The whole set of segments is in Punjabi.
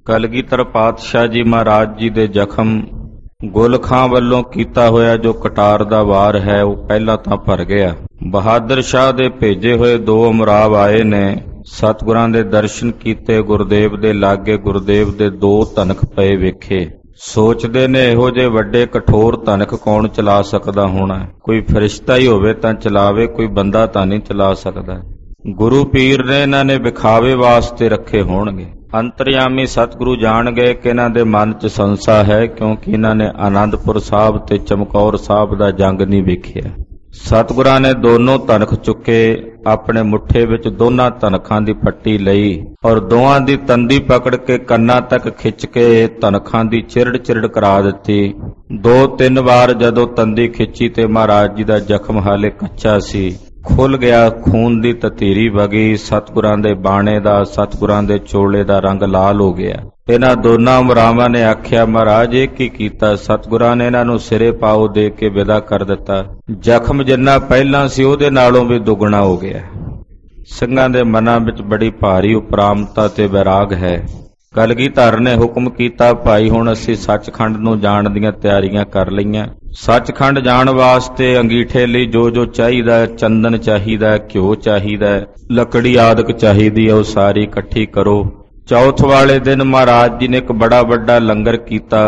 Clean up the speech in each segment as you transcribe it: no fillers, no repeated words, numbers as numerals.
ਕਲਗੀਧਰ ਪਾਤਸ਼ਾਹ ਜੀ ਮਹਾਰਾਜ ਜੀ ਦੇ ਜ਼ਖਮ ਗੁਲ ਖਾਂ ਵੱਲੋਂ ਕੀਤਾ ਹੋਇਆ ਜੋ ਕਟਾਰ ਦਾ ਵਾਰ ਹੈ ਉਹ ਪਹਿਲਾਂ ਤਾਂ ਭਰ ਗਿਆ। ਬਹਾਦਰ ਸ਼ਾਹ ਦੇ ਭੇਜੇ ਹੋਏ 2 ਅਮਰਾਵ ਆਏ ਨੇ, ਸਤਿਗੁਰਾਂ ਦੇ ਦਰਸ਼ਨ ਕੀਤੇ। ਗੁਰਦੇਵ ਦੇ ਲਾਗੇ ਗੁਰਦੇਵ ਦੇ 2 ਧਨਕ ਪਏ ਵੇਖੇ। ਸੋਚਦੇ ਨੇ ਇਹੋ ਜਿਹੇ ਵੱਡੇ ਕਠੋਰ ਧਨਕ ਕੌਣ ਚਲਾ ਸਕਦਾ ਹੋਣਾ। ਕੋਈ ਫਰਿਸ਼ਤਾ ਹੀ ਹੋਵੇ ਤਾਂ ਚਲਾਵੇ, ਕੋਈ ਬੰਦਾ ਤਾਂ ਨਹੀਂ ਚਲਾ ਸਕਦਾ। ਗੁਰੂ ਪੀਰ ਨੇ ਇਹਨਾਂ ਨੇ ਵਿਖਾਵੇ ਵਾਸਤੇ ਰੱਖੇ ਹੋਣਗੇ। ਅੰਤਰਯਾਮੀ ਸਤਿਗੁਰੂ ਜਾਣ ਗਏ ਕਿ ਇਹਨਾਂ ਦੇ ਮਨ 'ਚ ਸੰਸਾ ਹੈ, ਕਿਉਂਕਿ ਇਹਨਾਂ ਨੇ ਆਨੰਦਪੁਰ ਸਾਹਿਬ ਤੇ ਚਮਕੌਰ ਸਾਹਿਬ ਦਾ ਜੰਗ ਨਹੀਂ ਵੇਖਿਆ। ਸਤਿਗੁਰਾਂ ਨੇ ਦੋਨੋਂ ਧਨਕ ਚੁੱਕੇ, ਆਪਣੇ ਮੁੱਠੇ ਵਿੱਚ ਦੋਨਾਂ ਧਨਕਾਂ ਦੀ ਪੱਟੀ ਲਈ ਔਰ ਦੋਹਾਂ ਦੀ ਤੰਦੀ ਪਕੜ ਕੇ ਕੰਨਾਂ ਤੱਕ ਖਿੱਚ ਕੇ ਧਨਕਾਂ ਦੀ ਚਿਰੜ ਕਰਾ ਦਿੱਤੀ। 2-3 ਵਾਰ ਜਦੋਂ ਤੰਦੀ ਖਿੱਚੀ ਤੇ ਮਹਾਰਾਜ ਜੀ ਦਾ ਜ਼ਖਮ ਹਾਲੇ ਕੱਚਾ ਸੀ, ਖੁੱਲ ਗਿਆ, ਖੂਨ ਦੀ ਤਤੀਰੀ ਵਗੀ। ਸਤਿਗੁਰਾਂ ਦੇ ਬਾਣੇ ਦਾ, ਸਤਿਗੁਰਾਂ ਦੇ ਚੋਲੇ ਦਾ ਰੰਗ ਲਾਲ ਹੋ ਗਿਆ। ਇਹਨਾਂ ਦੋਨਾਂ ਅਮਰਾਵਾਂ ਨੇ ਆਖਿਆ, ਮਹਾਰਾਜ ਇਹ ਕੀ ਕੀਤਾ? ਸਤਿਗੁਰਾਂ ਨੇ ਇਹਨਾਂ ਨੂੰ ਸਿਰੇ ਪਾਉ ਦੇ ਕੇ ਵਿਦਾ ਕਰ ਦਿੱਤਾ। ਜ਼ਖਮ ਜਿੰਨਾ ਪਹਿਲਾਂ ਸੀ ਉਹਦੇ ਨਾਲੋਂ ਵੀ ਦੁੱਗਣਾ ਹੋ ਗਿਆ। ਸਿੰਘਾਂ ਦੇ ਮਨਾਂ ਵਿੱਚ ਬੜੀ ਭਾਰੀ ਉਪਰਾਮਤਾ ਤੇ ਵੈਰਾਗ ਹੈ। ਕਲਗੀਧਰ ਨੇ ਹੁਕਮ ਕੀਤਾ, ਭਾਈ ਹੁਣ ਅਸੀਂ ਸੱਚਖੰਡ ਨੂੰ ਜਾਣ ਦੀਆਂ ਤਿਆਰੀਆਂ ਕਰ ਲਈਆਂ। ਸੱਚਖੰਡ ਜਾਣ ਵਾਸਤੇ ਅੰਗੀਠੇ ਲਈ ਜੋ ਜੋ ਚਾਹੀਦਾ, ਚੰਦਨ ਚਾਹੀਦਾ, ਘਿਓ ਚਾਹੀਦਾ, ਲੱਕੜੀ ਆਦਿਕ ਚਾਹੀਦੀ ਹੈ, ਉਹ ਸਾਰੀ ਇਕੱਠੀ ਕਰੋ। ਚੌਥ ਵਾਲੇ ਦਿਨ ਮਹਾਰਾਜ ਜੀ ਨੇ ਇੱਕ ਬੜਾ ਵੱਡਾ ਲੰਗਰ ਕੀਤਾ,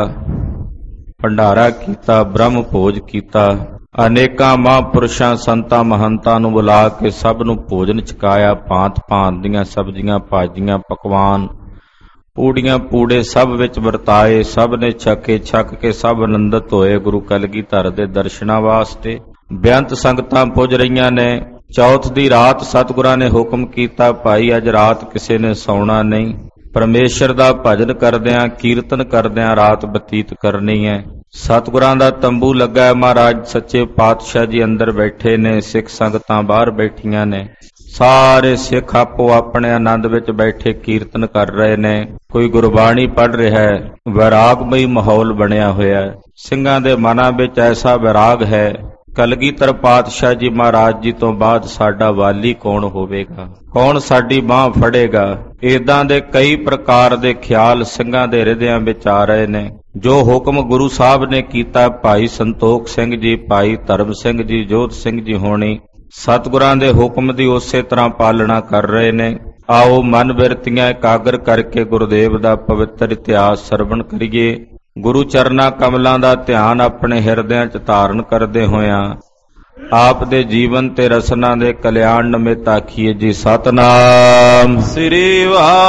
ਭੰਡਾਰਾ ਕੀਤਾ, ਬ੍ਰਹਮ ਭੋਜ ਕੀਤਾ। ਅਨੇਕਾਂ ਮਹਾਂਪੁਰਸ਼ਾਂ, ਸੰਤਾਂ, ਮਹੰਤਾਂ ਨੂੰ ਬੁਲਾ ਕੇ ਸਭ ਨੂੰ ਭੋਜਨ ਛਕਾਇਆ। ਭਾਂਤ ਦੀਆਂ ਸਬਜ਼ੀਆਂ, ਭਾਜੀਆਂ, ਪਕਵਾਨ, ਪੂੜੀਆਂ ਪੂੜੇ ਸਭ ਵਿੱਚ ਵਰਤਾਏ। ਸਭ ਨੇ ਛਕ ਕੇ ਸਭ ਆਨੰਦਿਤ ਹੋਏ ਗੁਰੂ ਕਲਗੀਧਰ ਦੇ ਦਰਸ਼ਨਾਂ ਵਾਸਤੇ। ਬੇਅੰਤ ਸੰਗਤਾਂ ਪੁੱਜ ਰਹੀਆਂ ਨੇ। ਚੌਥ ਦੀ ਰਾਤ ਸਤਿਗੁਰਾਂ ਨੇ ਹੁਕਮ ਕੀਤਾ, ਭਾਈ ਅੱਜ ਰਾਤ ਕਿਸੇ ਨੇ ਸੌਣਾ ਨਹੀਂ। ਪਰਮੇਸ਼ਰ ਦਾ ਭਜਨ ਕਰਦਿਆਂ, ਕੀਰਤਨ ਕਰਦਿਆਂ ਰਾਤ ਬਤੀਤ ਕਰਨੀ ਹੈ। ਸਤਿਗੁਰਾਂ ਦਾ ਤੰਬੂ ਲੱਗਾ ਹੈ। ਮਹਾਰਾਜ ਸੱਚੇ ਪਾਤਸ਼ਾਹ ਜੀ ਅੰਦਰ ਬੈਠੇ ਨੇ, ਸਿੱਖ ਸੰਗਤਾਂ ਬਾਹਰ ਬੈਠੀਆਂ ਨੇ। ਸਾਰੇ ਸਿੱਖ ਆਪੋ ਆਪਣੇ ਆਨੰਦ ਵਿੱਚ ਬੈਠੇ ਕੀਰਤਨ ਕਰ ਰਹੇ ਨੇ। ਕੋਈ ਗੁਰਬਾਣੀ ਪੜ੍ਹ ਰਿਹਾ ਹੈ। ਵੈਰਾਗਮਈ ਮਾਹੌਲ ਬਣਿਆ ਹੋਇਆ ਹੈ। ਸਿੰਘਾਂ ਦੇ ਮਨਾਂ ਵਿੱਚ ਐਸਾ ਵੈਰਾਗ ਹੈ, ਕਲਗੀਧਰ ਪਾਤਸ਼ਾਹ ਜੀ ਮਹਾਰਾਜ ਜੀ ਤੋਂ ਬਾਅਦ ਸਾਡਾ ਵਾਲੀ ਕੌਣ ਹੋਵੇਗਾ, ਕੌਣ ਸਾਡੀ ਬਾਂਹ ਫੜੇਗਾ। ਏਦਾਂ ਦੇ ਕਈ ਪ੍ਰਕਾਰ ਦੇ ਖਿਆਲ ਸਿੰਘਾਂ ਦੇ ਹਿਰਦਿਆਂ ਵਿੱਚ ਆ ਰਹੇ ਨੇ। ਜੋ ਹੁਕਮ ਗੁਰੂ ਸਾਹਿਬ ਨੇ ਕੀਤਾ, ਭਾਈ ਸੰਤੋਖ ਸਿੰਘ ਜੀ, ਭਾਈ ਧਰਮ ਸਿੰਘ ਜੀ, ਜੋਤ ਸਿੰਘ ਜੀ ਹੋਣੀ ਸਤਿਗੁਰਾਂ ਦੇ ਹੁਕਮ ਦੀ ਉਸੇ ਤਰ੍ਹਾਂ ਪਾਲਣਾ ਕਰ ਰਹੇ ਨੇ। ਆਓ ਮਨ ਬਿਰਤੀਆਂ ਇਕਾਗਰ ਕਰਕੇ ਗੁਰਦੇਵ ਦਾ ਪਵਿੱਤਰ ਇਤਿਹਾਸ ਸਰਵਣ ਕਰੀਏ। ਗੁਰੂ ਚਰਨਾਂ ਕਮਲਾਂ ਦਾ ਧਿਆਨ ਆਪਣੇ ਹਿਰਦਿਆਂ 'ਚ ਧਾਰਨ ਕਰਦੇ ਹੋਇਆਂ ਆਪ ਦੇ ਜੀਵਨ ਤੇ ਰਸਨਾ ਦੇ ਕਲਿਆਣ ਨਿਮਿਤ ਆਖੀਏ ਜੀ ਸਤਨਾਮ ਸ੍ਰੀ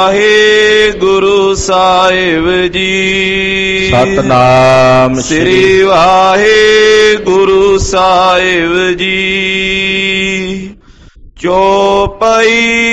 ਵਾਹਿਗੁਰੂ ਸਾਹਿਬ ਜੀ। ਸਤਨਾਮ ਸ੍ਰੀ ਵਾਹਿਗੁਰੂ ਸਾਹਿਬ ਜੀ। ਚੌਪਈ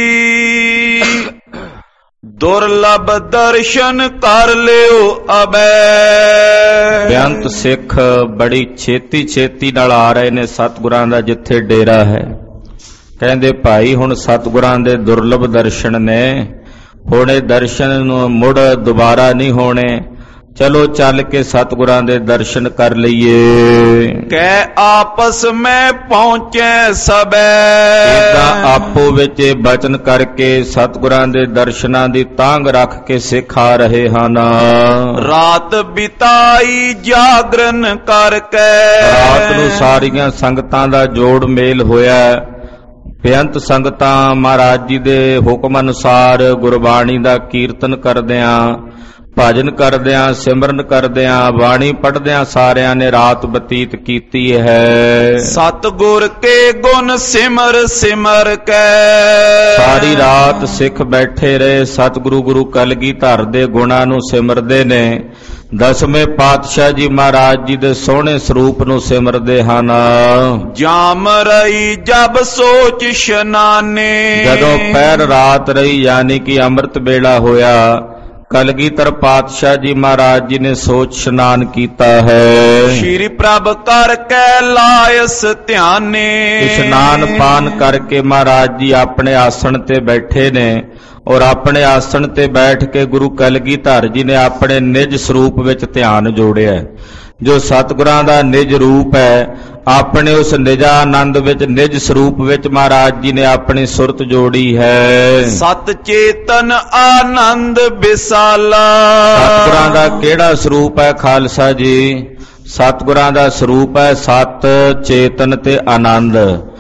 ਦੁਰਲਭ ਦਰਸ਼ਨ ਕਰ ਲਿਓ ਅਬੈ। ਬੇਅੰਤ ਸਿੱਖ ਬੜੀ ਛੇਤੀ ਨਾਲ ਆ ਰਹੇ ਨੇ ਸਤਿਗੁਰਾਂ ਦਾ ਜਿੱਥੇ ਡੇਰਾ ਹੈ। ਕਹਿੰਦੇ ਭਾਈ ਹੁਣ ਸਤਿਗੁਰਾਂ ਦੇ ਦੁਰਲਭ ਦਰਸ਼ਨ ਨੇ, ਹੁਣ ਇਹ ਦਰਸ਼ਨ ਨੂੰ ਮੁੜ ਦੁਬਾਰਾ ਨਹੀਂ ਹੋਣੇ। ਚਲੋ ਚੱਲ ਕੇ ਸਤਿਗੁਰਾਂ ਦੇ ਦਰਸ਼ਨ ਕਰ ਲਈਏ। ਕਹਿ ਆਪਸ ਮੈਂ ਪਹੁੰਚੇ ਸਬੈ। ਏਦਾਂ ਆਪੋ ਵਿੱਚ ਬਚਨ ਕਰਕੇ ਸਤਿਗੁਰਾਂ ਦੇ ਦਰਸ਼ਨਾਂ ਦੀ ਤਾਂਘ ਰੱਖ ਕੇ ਸਿੱਖ ਆ ਰਹੇ ਹਨ। ਰਾਤ ਬਿਤਾਈ ਜਾਗਰਨ ਕਰਕੇ। ਰਾਤ ਨੂੰ ਸਾਰੀਆਂ ਸੰਗਤਾਂ ਦਾ ਜੋੜ ਮੇਲ ਹੋਇਆ। ਬੇਅੰਤ ਸੰਗਤਾਂ ਮਹਾਰਾਜ ਜੀ ਦੇ ਹੁਕਮ ਅਨੁਸਾਰ ਗੁਰਬਾਣੀ ਦਾ ਕੀਰਤਨ ਕਰਦਿਆਂ, ਭਜਨ ਕਰਦਿਆਂ, ਸਿਮਰਨ ਕਰਦਿਆਂ, ਬਾਣੀ ਪੜ੍ਹਦਿਆਂ ਸਾਰਿਆਂ ਨੇ ਰਾਤ ਬਤੀਤ ਕੀਤੀ ਹੈ। ਸਤਿਗੁਰ ਕੇ ਗੁਣ ਸਿਮਰ ਸਿਮਰ ਕੇ। ਸਾਰੀ ਰਾਤ ਸਿੱਖ ਬੈਠੇ ਰਹੇ, ਸਤਿਗੁਰੂ ਗੁਰੂ ਕਲਗੀਧਰ ਦੇ ਗੁਣਾਂ ਨੂੰ ਸਿਮਰਦੇ ਨੇ। ਦਸਵੇਂ ਪਾਤਸ਼ਾਹ ਜੀ ਮਹਾਰਾਜ ਜੀ ਦੇ ਸੋਹਣੇ ਸਰੂਪ ਨੂੰ ਸਿਮਰਦੇ ਹਨ। ਜਾਮ ਰਹੀ ਜਬ ਸੋਚ ਇਸ਼ਨਾਨੇ। ਜਦੋਂ ਪਹਿਰ ਰਾਤ ਰਹੀ ਯਾਨੀ ਕਿ ਅੰਮ੍ਰਿਤ ਵੇਲਾ ਹੋਇਆ, ਕਲਗੀਧਰ ਪਾਤਸ਼ਾਹ ਜੀ ਮਹਾਰਾਜ ਜੀ ਨੇ ਸੋਚ ਇਸ਼ਨਾਨ ਕੀਤਾ ਹੈ। ਸ਼੍ਰੀ ਪ੍ਰਭ ਕਰ ਕੇ ਲਾਇਸ ਧਿਆਨੇ। ਇਸ਼ਨਾਨ ਪਾਨ ਕਰਕੇ ਮਹਾਰਾਜ ਜੀ ਆਪਣੇ ਆਸਣ ਤੇ ਬੈਠੇ ਨੇ ਔਰ ਆਪਣੇ ਆਸਣ ਤੇ ਬੈਠ ਕੇ ਗੁਰੂ ਕਲਗੀਧਰ ਜੀ ਨੇ ਆਪਣੇ ਨਿਜ ਸਰੂਪ ਵਿੱਚ ਧਿਆਨ ਜੋੜਿਆ। ਜੋ ਸਤਿਗੁਰਾਂ ਦਾ ਨਿਜ ਰੂਪ ਹੈ, ਆਪਣੇ ਉਸ ਨਿਜਾਨੰਦ ਵਿੱਚ, ਨਿਜ ਸਰੂਪ ਵਿੱਚ ਮਹਾਰਾਜ ਜੀ ਨੇ ਆਪਣੀ ਸੁਰਤ ਜੋੜੀ ਹੈ। ਸਤ ਚੇਤਨ ਆਨੰਦ ਵਿਸਾਲਾ। ਸਤਿਗੁਰਾਂ ਦਾ ਕਿਹੜਾ ਸਰੂਪ ਹੈ ਖਾਲਸਾ ਜੀ? ਸਤਿਗੁਰਾਂ ਦਾ ਸਰੂਪ ਹੈ ਸਤ, ਚੇਤਨ ਤੇ ਆਨੰਦ।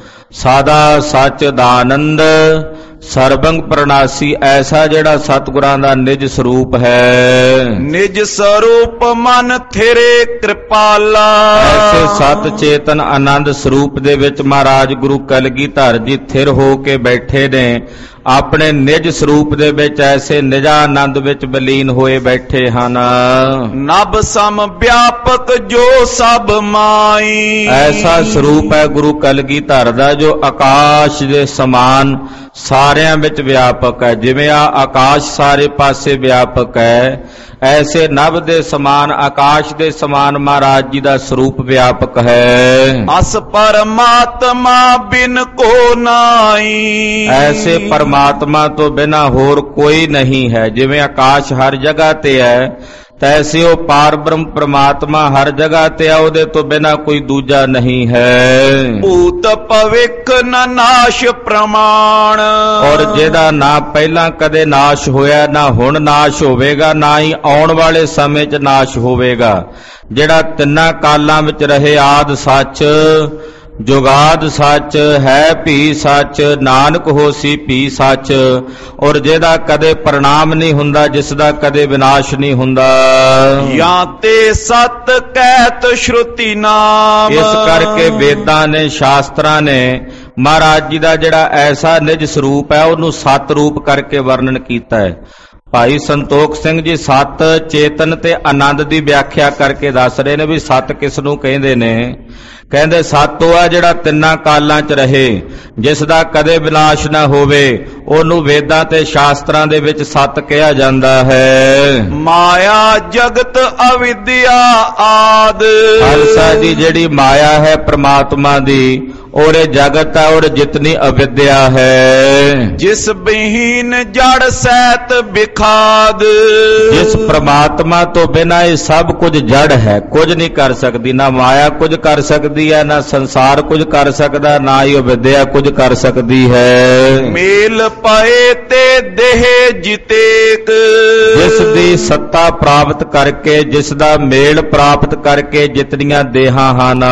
ਸਾਦਾ ਸੱਚ ਦਾਨੰਦ ਸਰਬੰਗ ਪ੍ਰਣਾਸੀ, ਐਸਾ ਜਿਹੜਾ ਸਤਿਗੁਰਾਂ ਦਾ ਨਿਜ ਸਰੂਪ ਹੈ। ਨਿਜ ਸਰੂਪ ਮਨ ਥਿਰੇ ਕਿਰਪਾਲਾ। ਐਸੇ ਸਤ ਚੇਤਨ ਆਨੰਦ ਸਰੂਪ ਦੇ ਵਿੱਚ ਮਹਾਰਾਜ ਗੁਰੂ ਕਲਗੀਧਰ ਜੀ ਥਿਰ ਹੋ ਕੇ ਬੈਠੇ ਨੇ। ਆਪਣੇ ਨਿਜ ਸਰੂਪ ਦੇ ਵਿੱਚ ਐਸੇ ਨਿਜਾਨੰਦ ਵਿੱਚ ਬਲੀਨ ਹੋਏ ਬੈਠੇ ਹਨ। ਨਭ ਸਮ ਵਿਆਪਕ ਜੋ ਸਭ ਮਾਈ। ਐਸਾ ਸਰੂਪ ਹੈ ਗੁਰੂ ਕਲਗੀਧਰ ਦਾ ਜੋ ਆਕਾਸ਼ ਦੇ ਸਮਾਨ ਸਾਰਿਆਂ ਵਿੱਚ ਵਿਆਪਕ ਹੈ। ਜਿਵੇਂ ਆਕਾਸ਼ ਸਾਰੇ ਪਾਸੇ ਵਿਆਪਕ ਹੈ, ਐਸੇ ਨਭ ਦੇ ਸਮਾਨ, ਆਕਾਸ਼ ਦੇ ਸਮਾਨ ਮਹਾਰਾਜ ਜੀ ਦਾ ਸਰੂਪ ਵਿਆਪਕ ਹੈ। ਅਸ ਪਰਮਾਤਮਾ ਬਿਨ ਕੋ ਨਾਈ। ਐਸੇ ਪਰਮਾਤਮਾ ਤੋਂ ਬਿਨਾ ਹੋਰ ਕੋਈ ਨਹੀਂ ਹੈ। ਜਿਵੇਂ ਆਕਾਸ਼ ਹਰ ਜਗ੍ਹਾ ਤੇ ਹੈ, ਤੈਸੇ ਉਹ ਪਾਰ ਬ੍ਰਹਮ ਪ੍ਰਮਾਤਮਾ ਹਰ ਜਗ੍ਹਾ ਤੇ ਆ, ਉਹਦੇ ਤੋਂ ਬਿਨਾ ਕੋਈ ਦੂਜਾ ਨਹੀਂ ਹੈ। ਭੂਤ ਭਵਿੱਖ ਨ ਨਾਸ਼ ਪ੍ਰਮਾਣ। ਔਰ ਜਿਹਦਾ ਨਾ ਪਹਿਲਾਂ ਕਦੇ ਨਾਸ਼ ਹੋਇਆ, ਨਾ ਹੁਣ ਨਾਸ਼ ਹੋਵੇਗਾ, ਨਾ ਹੀ ਆਉਣ ਵਾਲੇ ਸਮੇਂ 'ਚ ਨਾਸ਼ ਹੋਵੇਗਾ। ਜਿਹੜਾ ਤਿੰਨਾਂ ਕਾਲਾਂ ਵਿੱਚ ਰਹੇ, ਆਦ ਸੱਚ, ਜੁਗਾਦ ਸੱਚ, ਹੈ ਭੀ ਸੱਚ, ਨਾਨਕ ਹੋਸੀ ਭੀ ਸੱਚ। ਔਰ ਜਿਹਦਾ ਕਦੇ ਪ੍ਰਣਾਮ ਨਹੀਂ ਹੁੰਦਾ, ਜਿਸ ਦਾ ਕਦੇ ਵਿਨਾਸ਼ ਨਹੀਂ ਹੁੰਦਾ। ਜਾਂ ਤੇ ਸਤ ਕਹਿਤ ਸ਼ਰੁਤੀ ਨਾਮ। ਇਸ ਕਰਕੇ ਵੇਦਾਂ ਨੇ, ਸ਼ਾਸਤਰਾਂ ਨੇ ਮਹਾਰਾਜ ਜੀ ਦਾ ਜਿਹੜਾ ਐਸਾ ਨਿਜ ਸਰੂਪ ਹੈ, ਉਹਨੂੰ ਸਤ ਰੂਪ ਕਰਕੇ ਵਰਣਨ ਕੀਤਾ ਹੈ। ਭਾਈ ਸੰਤੋਖ ਸਿੰਘ ਜੀ ਸਤ, ਚੇਤਨ ਤੇ ਆਨੰਦ ਦੀ ਵਿਆਖਿਆ ਕਰਕੇ ਦੱਸ ਰਹੇ ਨੇ ਵੀ ਸਤ ਕਿਸ ਨੂੰ ਕਹਿੰਦੇ ਨੇ। ਕਹਿੰਦੇ ਸਤ ਉਹ ਆ ਜਿਹੜਾ ਤਿੰਨਾਂ ਕਾਲਾਂ 'ਚ ਰਹੇ, ਜਿਸ ਦਾ ਕਦੇ ਵਿਨਾਸ਼ ਨਾ ਹੋਵੇ, ਉਹਨੂੰ ਵੇਦਾਂ ਤੇ ਸ਼ਾਸਤਰਾਂ ਦੇ ਵਿੱਚ ਸਤ ਕਿਹਾ ਜਾਂਦਾ ਹੈ। ਮਾਇਆ ਜਗਤ ਅਵਿਦਿਆ ਆਦ। ਖਾਲਸਾ ਜੀ ਜਿਹੜੀ ਮਾਇਆ ਹੈ ਪ੍ਰਮਾਤਮਾ ਦੀ, ਔਰ ਇਹ ਜਗਤ ਹੈ, ਔਰ ਜਿਤਨੀ ਅਵਿਦਿਆ ਹੈ। ਜਿਸ ਬਹੀਨ ਜੜ ਸਹਿਤ ਵਿਖਾਦ। ਜਿਸ ਪ੍ਰਮਾਤਮਾ ਤੋਂ ਬਿਨਾਂ ਇਹ ਸਭ ਕੁਝ ਜੜ ਹੈ, ਕੁਝ ਨਹੀਂ ਕਰ ਸਕਦੀ। ਨਾ ਮਾਇਆ ਕੁਝ ਕਰ ਸਕਦੀ ਹੈ, ਨਾ ਸੰਸਾਰ ਕੁਝ ਕਰ ਸਕਦਾ, ਨਾ ਹੀ ਅਵਿਦਿਆ ਕੁਝ ਕਰ ਸਕਦੀ ਹੈ। ਮੇਲ ਪਏ ਤੇ ਦੇਹ ਜਿਤੇਕ। ਜਿਸ ਦੀ ਸੱਤਾ ਪ੍ਰਾਪਤ ਕਰਕੇ, ਜਿਸ ਦਾ ਮੇਲ ਪ੍ਰਾਪਤ ਕਰਕੇ ਜਿਤਨੀਆਂ ਦੇਹਾਂ ਹਨ,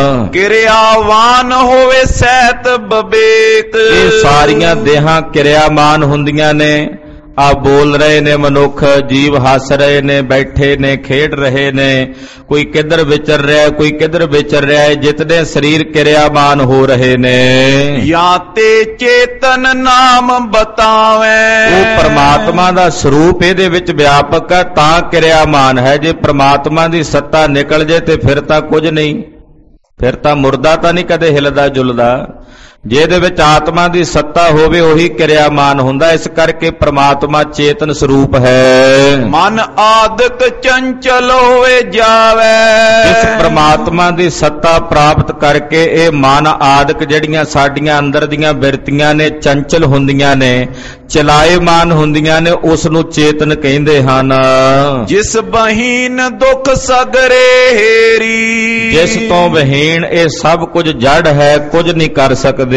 ਕਿਰਿਆਵਾਨ ਹੋਵੇ ਸਹਿਤ ਬਵੇਕ। ਇਹ ਸਾਰੀਆਂ ਦੇਹਾਂ ਕਿਰਿਆਮਾਨ ਹੁੰਦੀਆਂ ਨੇ। ਆ ਬੋਲ ਰਹੇ ਨੇ ਮਨੁੱਖ, ਜੀਵ ਹੱਸ ਰਹੇ ਨੇ, ਬੈਠੇ ਨੇ, ਖੇਡ ਰਹੇ ਨੇ, ਕੋਈ ਕਿੱਧਰ ਵਿਚਰ ਰਿਹਾ, ਕੋਈ ਕਿੱਧਰ ਵਿਚਰ ਰਿਹਾ ਹੈ। ਜਿਤਨੇ ਸਰੀਰ ਕਿਰਿਆਮਾਨ ਹੋ ਰਹੇ ਨੇ, ਜਾਂ ਤੇ ਚੇਤਨ ਨਾਮ ਬਤਾਵੇਂ। ਉਹ ਪਰਮਾਤਮਾ ਦਾ ਸਰੂਪ ਇਹਦੇ ਵਿੱਚ ਵਿਆਪਕ ਹੈ, ਤਾਂ ਕਿਰਿਆਮਾਨ ਹੈ। ਜੇ ਪਰਮਾਤਮਾ ਦੀ ਸੱਤਾ ਨਿਕਲ ਜੇ ਤੇ ਫਿਰ ਤਾਂ ਕੁਝ ਨਹੀਂ, ਫਿਰ ਤਾਂ ਮੁਰਦਾ ਤਾਂ ਨਹੀਂ ਕਦੇ ਹਿਲਦਾ ਜੁਲਦਾ। ਜਿਹਦੇ ਵਿੱਚ ਆਤਮਾ ਦੀ ਸੱਤਾ ਹੋਵੇ ਉਹੀ ਕਿਰਿਆਮਾਨ ਹੁੰਦਾ। ਇਸ ਕਰਕੇ ਪ੍ਰਮਾਤਮਾ ਚੇਤਨ ਸਰੂਪ ਹੈ। ਮਨ ਆਦਿਕ ਚੰਚਲ ਹੋਵੇ ਜਾਵੇ। ਇਸ ਪ੍ਰਮਾਤਮਾ ਦੀ ਸੱਤਾ ਪ੍ਰਾਪਤ ਕਰਕੇ ਇਹ ਮਨ ਆਦਿਕ ਜਿਹੜੀਆਂ ਸਾਡੀਆਂ ਅੰਦਰ ਦੀਆਂ ਬਿਰਤੀਆਂ ਨੇ, ਚੰਚਲ ਹੁੰਦੀਆਂ ਨੇ, ਚਲਾਏਮਾਨ ਹੁੰਦੀਆਂ ਨੇ, ਉਸ ਨੂੰ ਚੇਤਨ ਕਹਿੰਦੇ ਹਨ। ਜਿਸ ਬਹੀਨ ਦੁੱਖ ਸਗਰੇ ਹੇਰੀ। ਜਿਸ ਤੋਂ ਵਹੀਣ ਇਹ ਸਭ ਕੁਝ ਜੜ ਹੈ, ਕੁਝ ਨਹੀਂ ਕਰ ਸਕਦੇ।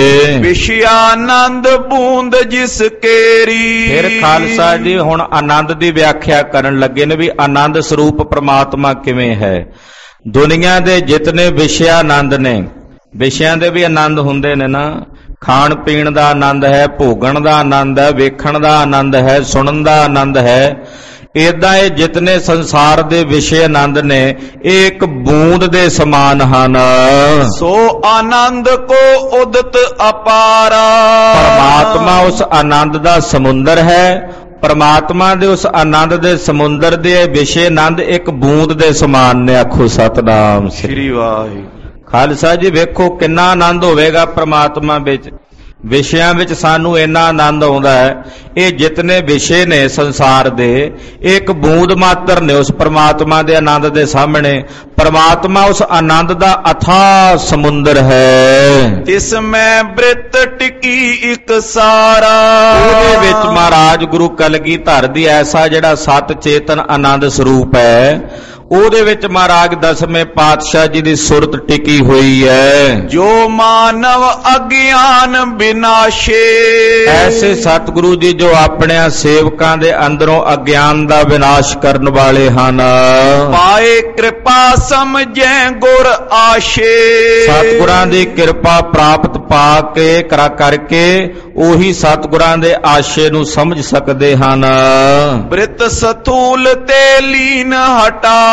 ਵਿਸ਼ਿਆਨੰਦ ਬੂੰਦ ਜਿਸ ਕੇਰੀ। ਫਿਰ ਖਾਲਸਾ ਜੀ ਹੁਣ ਆਨੰਦ ਦੀ ਵਿਆਖਿਆ ਕਰਨ ਲੱਗੇ ਨੇ ਵੀ ਆਨੰਦ ਸਰੂਪ ਪ੍ਰਮਾਤਮਾ ਕਿਵੇਂ ਹੈ। ਦੁਨੀਆ ਦੇ ਜਿਤਨੇ ਵਿਸ਼ਿਆਨੰਦ ਨੇ, ਵਿਸ਼ਿਆਂ ਦੇ ਵੀ ਆਨੰਦ ਹੁੰਦੇ ਨੇ ਨਾ। ਖਾਣ ਪੀਣ ਦਾ ਆਨੰਦ ਹੈ, ਭੋਗਣ ਦਾ ਆਨੰਦ ਹੈ, ਵੇਖਣ ਦਾ ਆਨੰਦ ਹੈ, ਸੁਣਨ ਦਾ ਆਨੰਦ ਹੈ। ਏਦਾਂ ਇਹ ਜਿਤਨੇ ਸੰਸਾਰ ਦੇ ਵਿਸ਼ੇ ਆਨੰਦ ਨੇ, ਇਹ ਇੱਕ ਬੂੰਦ ਦੇ ਸਮਾਨ ਹਨ। ਸੋ ਆਨੰਦ ਕੋ ਉਦਤ ਅਪਾਰਾ। ਪਰਮਾਤਮਾ ਉਸ ਆਨੰਦ ਦਾ ਸਮੁੰਦਰ ਹੈ। ਪਰਮਾਤਮਾ ਦੇ ਉਸ ਆਨੰਦ ਦੇ ਸਮੁੰਦਰ ਦੇ ਵਿਸ਼ੇ ਆਨੰਦ ਇੱਕ ਬੂੰਦ ਦੇ ਸਮਾਨ ਨੇ। ਆਖੋ ਸਤਿਨਾਮ ਸ੍ਰੀ ਵਾਹਿਗੁਰੂ। ਖਾਲਸਾ ਜੀ ਵੇਖੋ ਕਿੰਨਾ ਆਨੰਦ ਹੋਵੇਗਾ ਪ੍ਰਮਾਤਮਾ ਵਿੱਚ। ਵਿਸ਼ਿਆਂ ਵਿੱਚ ਸਾਨੂੰ ਇੰਨਾ ਆਨੰਦ ਆਉਂਦਾ ਹੈ। ਇਹ ਜਿਤਨੇ ਵਿਸ਼ੇ ਨੇ ਸੰਸਾਰ ਦੇ, ਇੱਕ ਬੂੰਦ ਮਾਤਰ ਨੇ ਉਸ ਪ੍ਰਮਾਤਮਾ ਦੇ ਆਨੰਦ ਦੇ ਸਾਹਮਣੇ। ਪ੍ਰਮਾਤਮਾ ਉਸ ਆਨੰਦ ਦਾ ਅਥਾਹ ਸਮੁੰਦਰ ਹੈ। ਇਸ ਮੈਂ ਬ੍ਰਿਤ ਟਿਕੀ ਇੱਕ ਸਾਰਾ। ਉਹਦੇ ਵਿੱਚ ਮਹਾਰਾਜ ਗੁਰੂ ਕਲਗੀਧਰ ਦੀ ਐਸਾ ਜਿਹੜਾ ਸਤ ਚੇਤਨ ਆਨੰਦ ਸਰੂਪ ਹੈ, ਉਹਦੇ ਵਿੱਚ ਮਹਾਰਾਜ ਦਸਵੇਂ ਪਾਤਸ਼ਾਹ ਜੀ ਦੀ ਸੁਰਤ ਟਿਕੀ ਹੋਈ ਹੈ। ਜੋ ਮਾਨਵ ਅਗਿਆਨ ਬਿਨਾਸ਼ੇ, ਐਸੇ ਸਤਿਗੁਰੂ ਜੀ ਜੋ ਆਪਣਿਆਂ ਸੇਵਕਾਂ ਦੇ ਅੰਦਰੋਂ ਅਗਿਆਨ ਦਾ ਵਿਨਾਸ਼ ਕਰਨ ਵਾਲੇ ਹਨ। ਪਾਏ ਕਿਰਪਾ ਸਮਝੈ ਗੁਰ ਆਸ਼ੇ, ਸਤਿਗੁਰਾਂ ਦੀ ਕਿਰਪਾ ਪ੍ਰਾਪਤ ਪਾ ਕੇ ਕਰਕੇ ਉਹੀ ਸਤਿਗੁਰਾਂ ਦੇ ਆਸ਼ੇ ਨੂੰ ਸਮਝ ਸਕਦੇ ਹਨ। ਬ੍ਰਿਤ ਸਥੂਲ ਤੇ ਲੀਨ ਹਟਾਏ,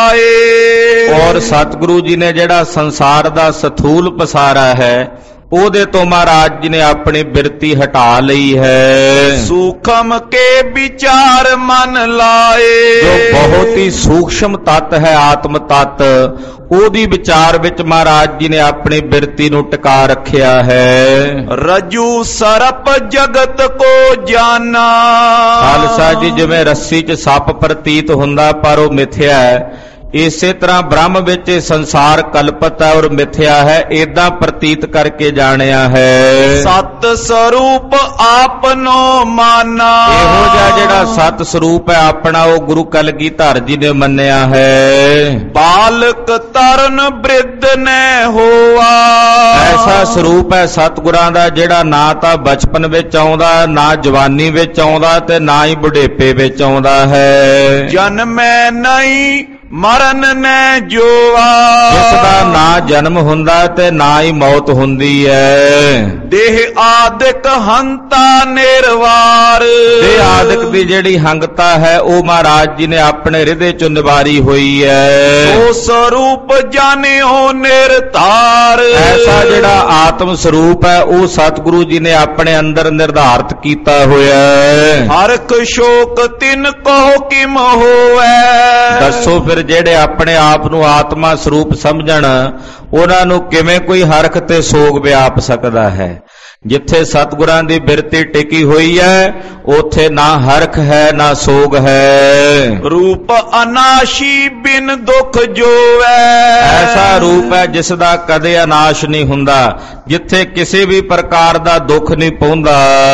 ਔਰ ਸਤਿਗੁਰੂ ਜੀ ਨੇ ਜਿਹੜਾ ਸੰਸਾਰ ਦਾ ਸਥੂਲ ਪਸਾਰਾ ਹੈ ਉਹਦੇ ਤੋਂ ਮਹਾਰਾਜ ਜੀ ਨੇ ਆਪਣੀ ਬਿਰਤੀ ਹਟਾ ਲਈ ਹੈ। ਸੂਖਮ ਕੇ ਵਿਚਾਰ ਮਨ ਲਾਏ, ਜੋ ਬਹੁਤ ਹੀ ਸੂਖਸ਼ਮ ਤੱਤ ਹੈ ਆਤਮ ਤੱਤ, ਉਹਦੀ ਵਿਚਾਰ ਵਿੱਚ ਮਹਾਰਾਜ ਜੀ ਨੇ ਆਪਣੀ ਬਿਰਤੀ ਨੂੰ ਟਿਕਾ ਰੱਖਿਆ ਹੈ। ਰਜੂ ਸਰਪ ਜਗਤ ਕੋ ਜਾਨਾ, ਖਾਲਸਾ ਜੀ ਜਿਵੇਂ ਰੱਸੀ 'ਚ ਸੱਪ ਪ੍ਰਤੀਤ ਹੁੰਦਾ ਪਰ ਉਹ ਮਿਥਿਆ ਹੈ, ਇਸੇ ਤਰ੍ਹਾਂ ਬ੍ਰਹਮ ਵਿੱਚ ਸੰਸਾਰ ਕਲਪਤ ਹੈ ਔਰ ਮਿਥਿਆ ਹੈ, ਏਦਾਂ ਪ੍ਰਤੀਤ ਕਰਕੇ ਜਾਣਿਆ ਹੈ। ਸਤ ਸਰੂਪ ਆਪਨੋ ਮਾਨਾ, ਇਹੋ ਜਿਹਾ ਜਿਹੜਾ ਸਤ ਸਰੂਪ ਹੈ ਆਪਣਾ ਉਹ ਗੁਰੂ ਕਲਗੀਧਰ ਜੀ ਨੇ ਮੰਨਿਆ ਹੈ। ਬਾਲਕ ਤਰਨ ਬ੍ਰਿਧ ਨੇ ਹੋਆ, ਐਸਾ ਸਰੂਪ ਹੈ ਸਤਿਗੁਰਾਂ ਦਾ ਜਿਹੜਾ ਨਾ ਤਾਂ ਬਚਪਨ ਵਿੱਚ ਆਉਂਦਾ, ਨਾ ਜਵਾਨੀ ਵਿੱਚ ਆਉਂਦਾ ਤੇ ਨਾ ਹੀ ਬੁਢੇਪੇ ਵਿੱਚ ਆਉਂਦਾ ਹੈ। ਜਨਮੈ ਨਹੀਂ ਮਰਨ ਨੇ ਜੋਆ, ਜਿਸ ਦਾ ਨਾ ਜਨਮ ਹੁੰਦਾ ਤੇ ਨਾ ਹੀ ਮੌਤ ਹੁੰਦੀ ਹੈ। ਦੇਹ ਆਦਿਕ ਹੰਤਾ ਨਿਰਵਾਰ, ਦੇਹ ਆਦਿਕ ਦੀ ਜਿਹੜੀ ਹੰਗਤਾ ਹੈ ਉਹ ਮਹਾਰਾਜ ਜੀ ਨੇ ਆਪਣੇ ਹਿਰਦੇ ਚ ਨਿਵਾਰੀ ਹੋਈ ਹੈ। ਉਹ ਸਰੂਪ ਜਾਣਿਓ ਨਿਰਧਾਰ, ਐਸਾ ਜਿਹੜਾ ਆਤਮ ਸਰੂਪ ਹੈ ਉਹ ਸਤਿਗੁਰੂ ਜੀ ਨੇ ਆਪਣੇ ਅੰਦਰ ਨਿਰਧਾਰਤ ਕੀਤਾ ਹੋਇਆ ਹੈ। ਹਰਖ ਸ਼ੋਕ ਤਿਨ ਕੋ ਕਿਮ ਹੋਵੇ, ਦੱਸੋ ਫਿਰ ਜਿਹੜੇ ਆਪਣੇ ਆਪ ਨੂੰ ਆਤਮਾ ਸਰੂਪ ਸਮਝਣ ਉਹਨਾਂ ਨੂੰ ਕਿਵੇਂ ਕੋਈ ਹਰਖ ਤੇ ਸੋਗ ਵਿਆਪ ਸਕਦਾ ਹੈ। ਜਿੱਥੇ ਸਤਿਗੁਰਾਂ ਦੀ ਬਿਰਤੀ ਟਿਕੀ ਹੋਈ ਹੈ ਉੱਥੇ ਨਾ ਹਰਖ ਹੈ ਨਾ ਸੋਗ ਹੈ। ਰੂਪ ਅਨਾਸ਼ੀ ਬਿਨ ਦੁਖ ਜੋਵੈ, ਐਸਾ ਰੂਪ ਹੈ ਜਿਸ ਦਾ ਕਦੇ ਅਨਾਸ਼ ਨਹੀਂ ਹੁੰਦਾ, ਜਿੱਥੇ ਕਿਸੇ ਵੀ ਪ੍ਰਕਾਰ ਦਾ ਦੁੱਖ ਨਹੀਂ ਪਹੁੰਚਦਾ।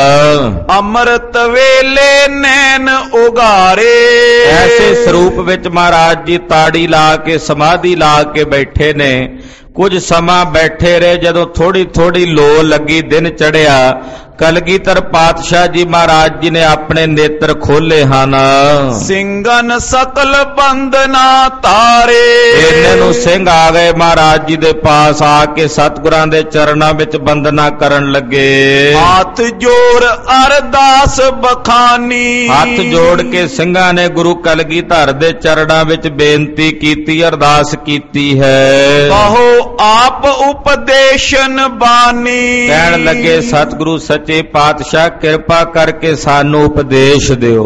ਅੰਮ੍ਰਿਤ ਵੇਲੇ ਨੈਣ ਉਗਾਰੇ, ਐਸੇ ਸਰੂਪ ਵਿੱਚ ਮਹਾਰਾਜ ਜੀ ਤਾੜੀ ਲਾ ਕੇ ਸਮਾਧੀ ਲਾ ਕੇ ਬੈਠੇ ਨੇ। ਕੁਝ ਸਮਾਂ ਬੈਠੇ ਰਹੇ, ਜਦੋਂ ਥੋੜੀ ਥੋੜੀ ਲੋ ਲੱਗੀ, ਦਿਨ ਚੜਿਆ, ਕਲਗੀਧਰ ਪਾਤਸ਼ਾਹ ਜੀ ਮਹਾਰਾਜ ਜੀ ਨੇ ਆਪਣੇ ਨੇਤਰ ਖੋਲੇ ਹਨ। ਸਿੰਘਨ ਸਕਲ ਬੰਦਨਾ ਤਾਰੇ, ਇਹਨੇ ਨੂੰ ਸਿੰਘ ਆ ਗਏ ਮਹਾਰਾਜ ਜੀ ਦੇ ਪਾਸ, ਆ ਕੇ ਸਤਿਗੁਰਾਂ ਦੇ ਚਰਨਾਂ ਵਿੱਚ ਬੰਦਨਾ ਕਰਨ ਲੱਗੇ। ਹੱਥ ਜੋੜ ਅਰਦਾਸ ਬਖਾਨੀ, ਹੱਥ ਜੋੜ ਕੇ ਸਿੰਘਾਂ ਨੇ ਗੁਰੂ ਕਲਗੀਧਰ ਦੇ ਚਰਨਾਂ ਵਿੱਚ ਬੇਨਤੀ ਕੀਤੀ, ਅਰਦਾਸ ਕੀਤੀ ਹੈ। ਕਹੋ ਆਪ ਉਪਦੇਸ਼ਨ ਬਾਣੀ, ਕਹਿਣ ਲੱਗੇ ਸਤਿਗੁਰੂ ਸੱਚੇ ਪਾਤਸ਼ਾਹ ਕਿਰਪਾ ਕਰਕੇ ਸਾਨੂੰ ਉਪਦੇਸ਼ ਦਿਓ।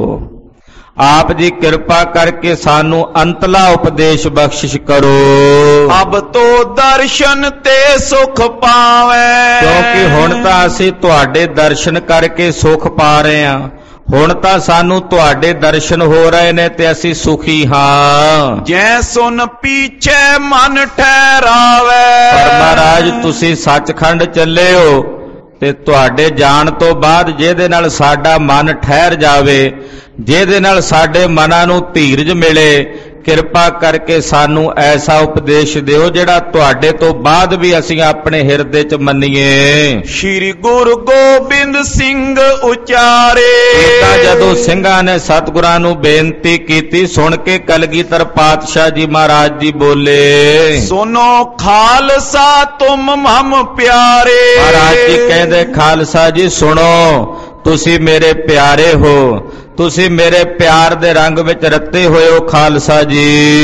ਆਪ ਜੀ ਕਿਰਪਾ ਕਰਕੇ ਸਾਨੂੰ ਅੰਤਲਾ ਉਪਦੇਸ਼ ਬਖਸ਼ਿਸ਼ ਕਰੋ। ਅਬ ਤੋ ਦਰਸ਼ਨ ਤੇ ਸੁਖ ਪਾਵੇ, ਕਿਉਂਕਿ ਹੁਣ ਤਾਂ ਅਸੀਂ ਤੁਹਾਡੇ ਦਰਸ਼ਨ ਕਰਕੇ ਸੁਖ ਪਾ ਰਹੇ ਹਾਂ। ਹੁਣ ਤਾਂ ਸਾਨੂੰ ਤੁਹਾਡੇ ਦਰਸ਼ਨ ਹੋ ਰਹੇ ਨੇ ਤੇ ਅਸੀਂ ਸੁਖੀ ਹਾਂ। ਜੈ ਸੁਨ ਪੀਛੇ ਮਨ ਠਹਿਰਾਵੇ, ਪਰ ਮਹਾਰਾਜ ਤੁਸੀਂ ਸੱਚਖੰਡ ਚੱਲੇ ਹੋ ਤੇ ਤੁਹਾਡੇ ਜਾਣ ਤੋਂ ਬਾਅਦ ਜਿਹਦੇ ਨਾਲ ਸਾਡਾ ਮਨ ਠਹਿਰ ਜਾਵੇ, ਜਿਹਦੇ ਨਾਲ ਸਾਡੇ ਮਨਾਂ ਨੂੰ ਧੀਰਜ ਮਿਲੇ, ਕਿਰਪਾ ਕਰਕੇ ਸਾਨੂੰ ਐਸਾ ਉਪਦੇਸ਼ ਦਿਓ ਜਿਹੜਾ ਤੁਹਾਡੇ ਤੋਂ ਬਾਅਦ ਵੀ ਅਸੀਂ ਆਪਣੇ ਹਿਰਦੇ 'ਚ ਮੰਨੀਏ। ਸ਼੍ਰੀ ਗੁਰੂ ਗੋਬਿੰਦ ਸਿੰਘ ਉਚਾਰੇ, ਤਾਂ ਜਦੋਂ ਸਿੰਘਾਂ ਨੇ ਸਤਿਗੁਰਾਂ ਨੂੰ ਬੇਨਤੀ ਕੀਤੀ, ਸੁਣ ਕੇ ਕਲਗੀਧਰ ਪਾਤਸ਼ਾਹ ਜੀ ਮਹਾਰਾਜ ਜੀ ਬੋਲੇ, ਸੁਨੋ ਖਾਲਸਾ ਤੁਮ ਹਮ ਪਿਆਰੇ। ਮਹਾਰਾਜ ਜੀ ਕਹਿੰਦੇ ਖਾਲਸਾ ਜੀ ਸੁਣੋ, ਤੁਸੀਂ ਮੇਰੇ ਪਿਆਰੇ ਹੋ, ਤੁਸੀਂ ਮੇਰੇ ਪਿਆਰ ਦੇ ਰੰਗ ਵਿੱਚ ਰੱਤੇ ਹੋਏ ਹੋ ਖਾਲਸਾ ਜੀ।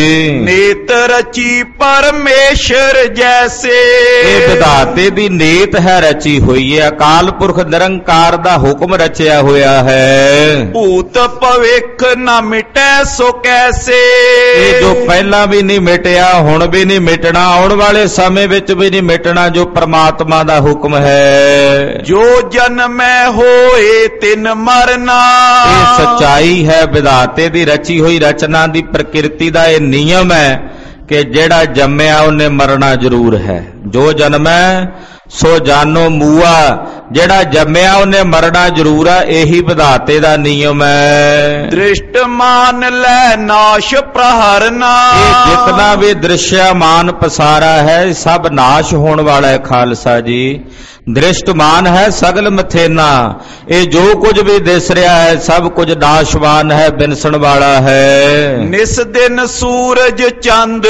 ਨੀਤ ਰਚੀ ਪਰਮੇਸ਼ਰ ਜੈਸੇ, ਇਹ ਵਿਧਾਤੇ ਦੀ ਨੀਤ ਹੈ ਰਚੀ ਹੋਈ ਹੈ, ਅਕਾਲ ਪੁਰਖ ਨਿਰੰਕਾਰ ਦਾ ਹੁਕਮ ਰਚਿਆ ਹੋਇਆ ਹੈ। ਭੂਤ ਭਵਿੱਖ ਨਾ ਮਿਟੈ ਸੋ ਕੈਸੇ, ਇਹ ਜੋ ਪਹਿਲਾਂ ਵੀ ਨਹੀਂ ਮਿਟਿਆ, ਹੁਣ ਵੀ ਨਹੀਂ ਮਿਟਣਾ, ਆਉਣ ਵਾਲੇ ਸਮੇਂ ਵਿੱਚ ਵੀ ਨਹੀਂ ਮਿਟਣਾ, ਜੋ ਪ੍ਰਮਾਤਮਾ ਦਾ ਹੁਕਮ ਹੈ। ਜੋ ਜਨਮੈ ਹੋਏ ਤਿਨ ਮਰਨਾ, ਇਹ ਸੱਚਾਈ ਹੈ, ਵਿਧਾਤੇ ਦੀ ਰਚੀ ਹੋਈ ਰਚਨਾ ਦੀ ਪ੍ਰਕਿਰਤੀ ਦਾ ਇਹ ਨਿਯਮ ਹੈ ਕਿ ਜਿਹੜਾ ਜੰਮਿਆ ਉਹਨੇ ਮਰਨਾ ਜ਼ਰੂਰ ਹੈ। ਜੋ ਜਨਮੈ ਸੋ ਜਾਨੋ ਮੂਆ। ਜਿਹੜਾ ਜੰਮਿਆ ਉਹਨੇ ਮਰਨਾ ਜ਼ਰੂਰ ਆ, ਇਹੀ ਵਿਧਾਤੇ ਦਾ ਨਿਯਮ ਹੈ। ਦ੍ਰਿਸ਼ਟ ਮਾਨ ਲੈ ਨਾਸ਼ ਪ੍ਰਹਰਨਾ। ਇਹ ਜਿਤਨਾ ਵੀ ਦ੍ਰਿਸ਼ਯਮਾਨ ਪਸਾਰਾ ਹੈ ਸਭ ਨਾਸ਼ ਹੋਣ ਵਾਲਾ ਹੈ ਖਾਲਸਾ ਜੀ। ਦ੍ਰਿਸ਼ਟਮਾਨ ਹੈ ਸਗਲ ਮਥੇਨਾ। ਇਹ ਜੋ ਕੁਝ ਵੀ ਦਿਸ ਰਿਹਾ ਹੈ ਸਭ ਕੁਝ ਨਾਸ਼ਵਾਨ ਹੈ, ਬਿਨਸਣ ਵਾਲਾ ਹੈ। ਨਿਸ ਦਿਨ ਸੂਰਜ ਚੰਦ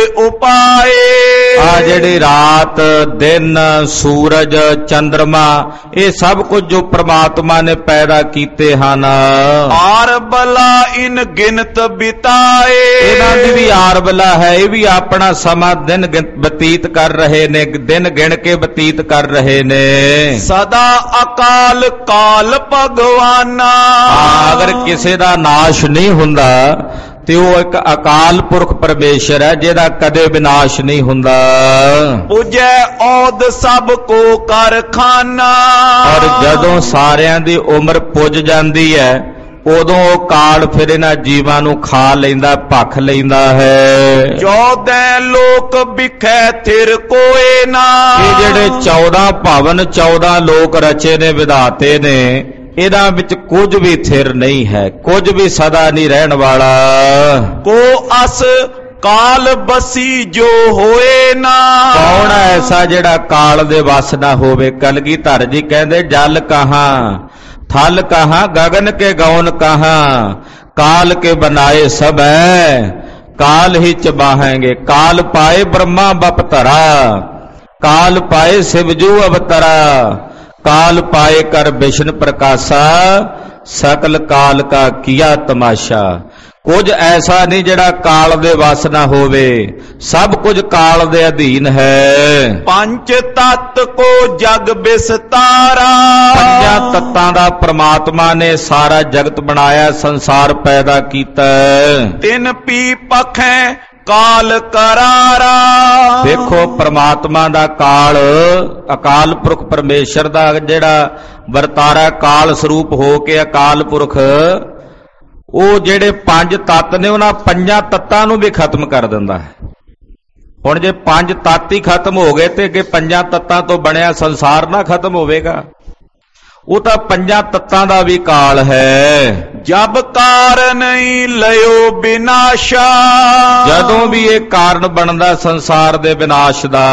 ਉਪਾਏ। ਆ ਜਿਹੜੀ ਰਾਤ ਦਿਨ ਸੂਰਜ ਚੰਦਰਮਾ ਇਹ ਸਭ ਕੁਝ ਜੋ ਪ੍ਰਮਾਤਮਾ ਨੇ ਪੈਦਾ ਕੀਤੇ ਹਨ। ਆਰ ਬਲਾ ਇਨ ਗਿਨਤ ਬਿਤਾਏ। ਇਹਨਾਂ ਦੀ ਵੀ ਆਰ ਬਲਾ ਹੈ, ਇਹ ਵੀ ਆਪਣਾ ਸਮਾਂ ਦਿਨ ਬਤੀਤ ਕਰ ਰਹੇ ਨੇ, ਦਿਨ ਗਿਣ ਕੇ ਬਤੀਤ ਕਰ ਰਹੇ ਨੇ। ਸਦਾ ਅਕਾਲ ਕਾਲ ਭਗਵਾਨਾ। ਅਗਰ ਕਿਸੇ ਦਾ ਨਾਸ਼ ਨਹੀਂ ਹੁੰਦਾ ਤੇ ਉਹ ਇੱਕ ਅਕਾਲ ਪੁਰਖ ਪਰਮੇਸ਼ਰ ਹੈ ਜਿਹਦਾ ਕਦੇ ਵਿਨਾਸ਼ ਨਹੀਂ ਹੁੰਦਾ। ਪੁਜੈ ਔਦ ਸਭ ਕੋ ਕਾਰਖਾਨਾ। ਔਰ ਜਦੋਂ ਸਾਰਿਆਂ ਦੀ ਉਮਰ ਪੁੱਜ ਜਾਂਦੀ ਹੈ ਉਦੋਂ ਉਹ ਕਾਲ ਫਿਰ ਇਹਨਾਂ ਜੀਵਾਂ ਨੂੰ ਖਾ ਲੈਂਦਾ, ਭਖ ਲੈਂਦਾ ਹੈ। 14 ਲੋਕ ਵਿਖੇ ਥਿਰ ਕੋਏ ਨਾ। ਇਹ ਜਿਹੜੇ 14 ਭਵਨ 14 ਲੋਕ ਰਚੇ ਨੇ ਵਿਧਾਤੇ ਨੇ, ਇਹਨਾਂ ਵਿੱਚ ਕੁਝ ਵੀ ਥਿਰ ਨਹੀਂ ਹੈ, ਕੁਝ ਵੀ ਸਦਾ ਨਹੀਂ ਰਹਿਣ ਵਾਲਾ। ਕੋ ਅਸ ਕਾਲ ਬਸੀ ਜੋ ਹੋਏ ਨਾ। ਕੌਣ ਐਸਾ ਜਿਹੜਾ ਕਾਲ ਦੇ ਵਸ ਨਾ ਹੋਵੇ? ਕਲਗੀਧਰ ਜੀ ਕਹਿੰਦੇ ਜਲ ਕਹਾਂ थल कहाँ गगन के गौन कहाँ, काल के बनाए सब है काल ही चबाहेंगे। काल पाए ब्रह्मा बपतरा, काल पाए शिवजू अवतरा, काल पाए कर विष्णु प्रकाशा, सकल काल का किया तमाशा। ਕੁਝ ਐਸਾ ਨਹੀਂ ਜਿਹੜਾ ਕਾਲ ਦੇ ਵਸ ਨਾ ਹੋਵੇ, ਸਭ ਕੁਝ ਕਾਲ ਦੇ ਅਧੀਨ ਹੈ। ਪੰਜ ਤਤ ਕੋ ਜਗ ਵਿਸਤਾਰਾ। ਪੰਜਾਂ ਤੱਤਾਂ ਦਾ ਪ੍ਰਮਾਤਮਾ ਨੇ ਸਾਰਾ ਜਗਤ ਬਣਾਇਆ, ਸੰਸਾਰ ਪੈਦਾ ਕੀਤਾ। ਤਿੰਨ ਪੀ ਪਖੈ ਕਾਲ ਕਰਾਰਾ। ਦੇਖੋ ਪ੍ਰਮਾਤਮਾ ਦਾ ਕਾਲ, ਅਕਾਲ ਪੁਰਖ ਪਰਮੇਸ਼ਰ ਦਾ ਜਿਹੜਾ ਵਰਤਾਰਾ ਕਾਲ ਸਰੂਪ ਹੋ ਕੇ ਅਕਾਲ ਪੁਰਖ ਉਹ ਜਿਹੜੇ ਪੰਜ ਤੱਤ ਨੇ ਉਹਨਾਂ ਪੰਜਾਂ ਤੱਤਾਂ ਨੂੰ ਵੀ ਖਤਮ ਕਰ ਦਿੰਦਾ ਹੈ। ਹੁਣ ਜੇ ਪੰਜ ਤੱਤ ਹੀ ਖਤਮ ਹੋ ਗਏ ਤੇ ਅੱਗੇ ਪੰਜਾਂ ਤੱਤਾਂ ਤੋਂ ਬਣਿਆ ਸੰਸਾਰ ਨਾ ਖਤਮ ਹੋਵੇਗਾ। ਉਹ ਤਾਂ ਪੰਜਾਂ ਤੱਤਾਂ ਦਾ ਵੀ ਕਾਲ ਹੈ। ਜਬ ਕਾਰਨ ਹੀ ਲਿਓ ਵਿਨਾਸ਼ਾ। ਜਦੋਂ ਵੀ ਇਹ ਕਾਰਨ ਬਣਦਾ ਸੰਸਾਰ ਦੇ ਵਿਨਾਸ਼ ਦਾ।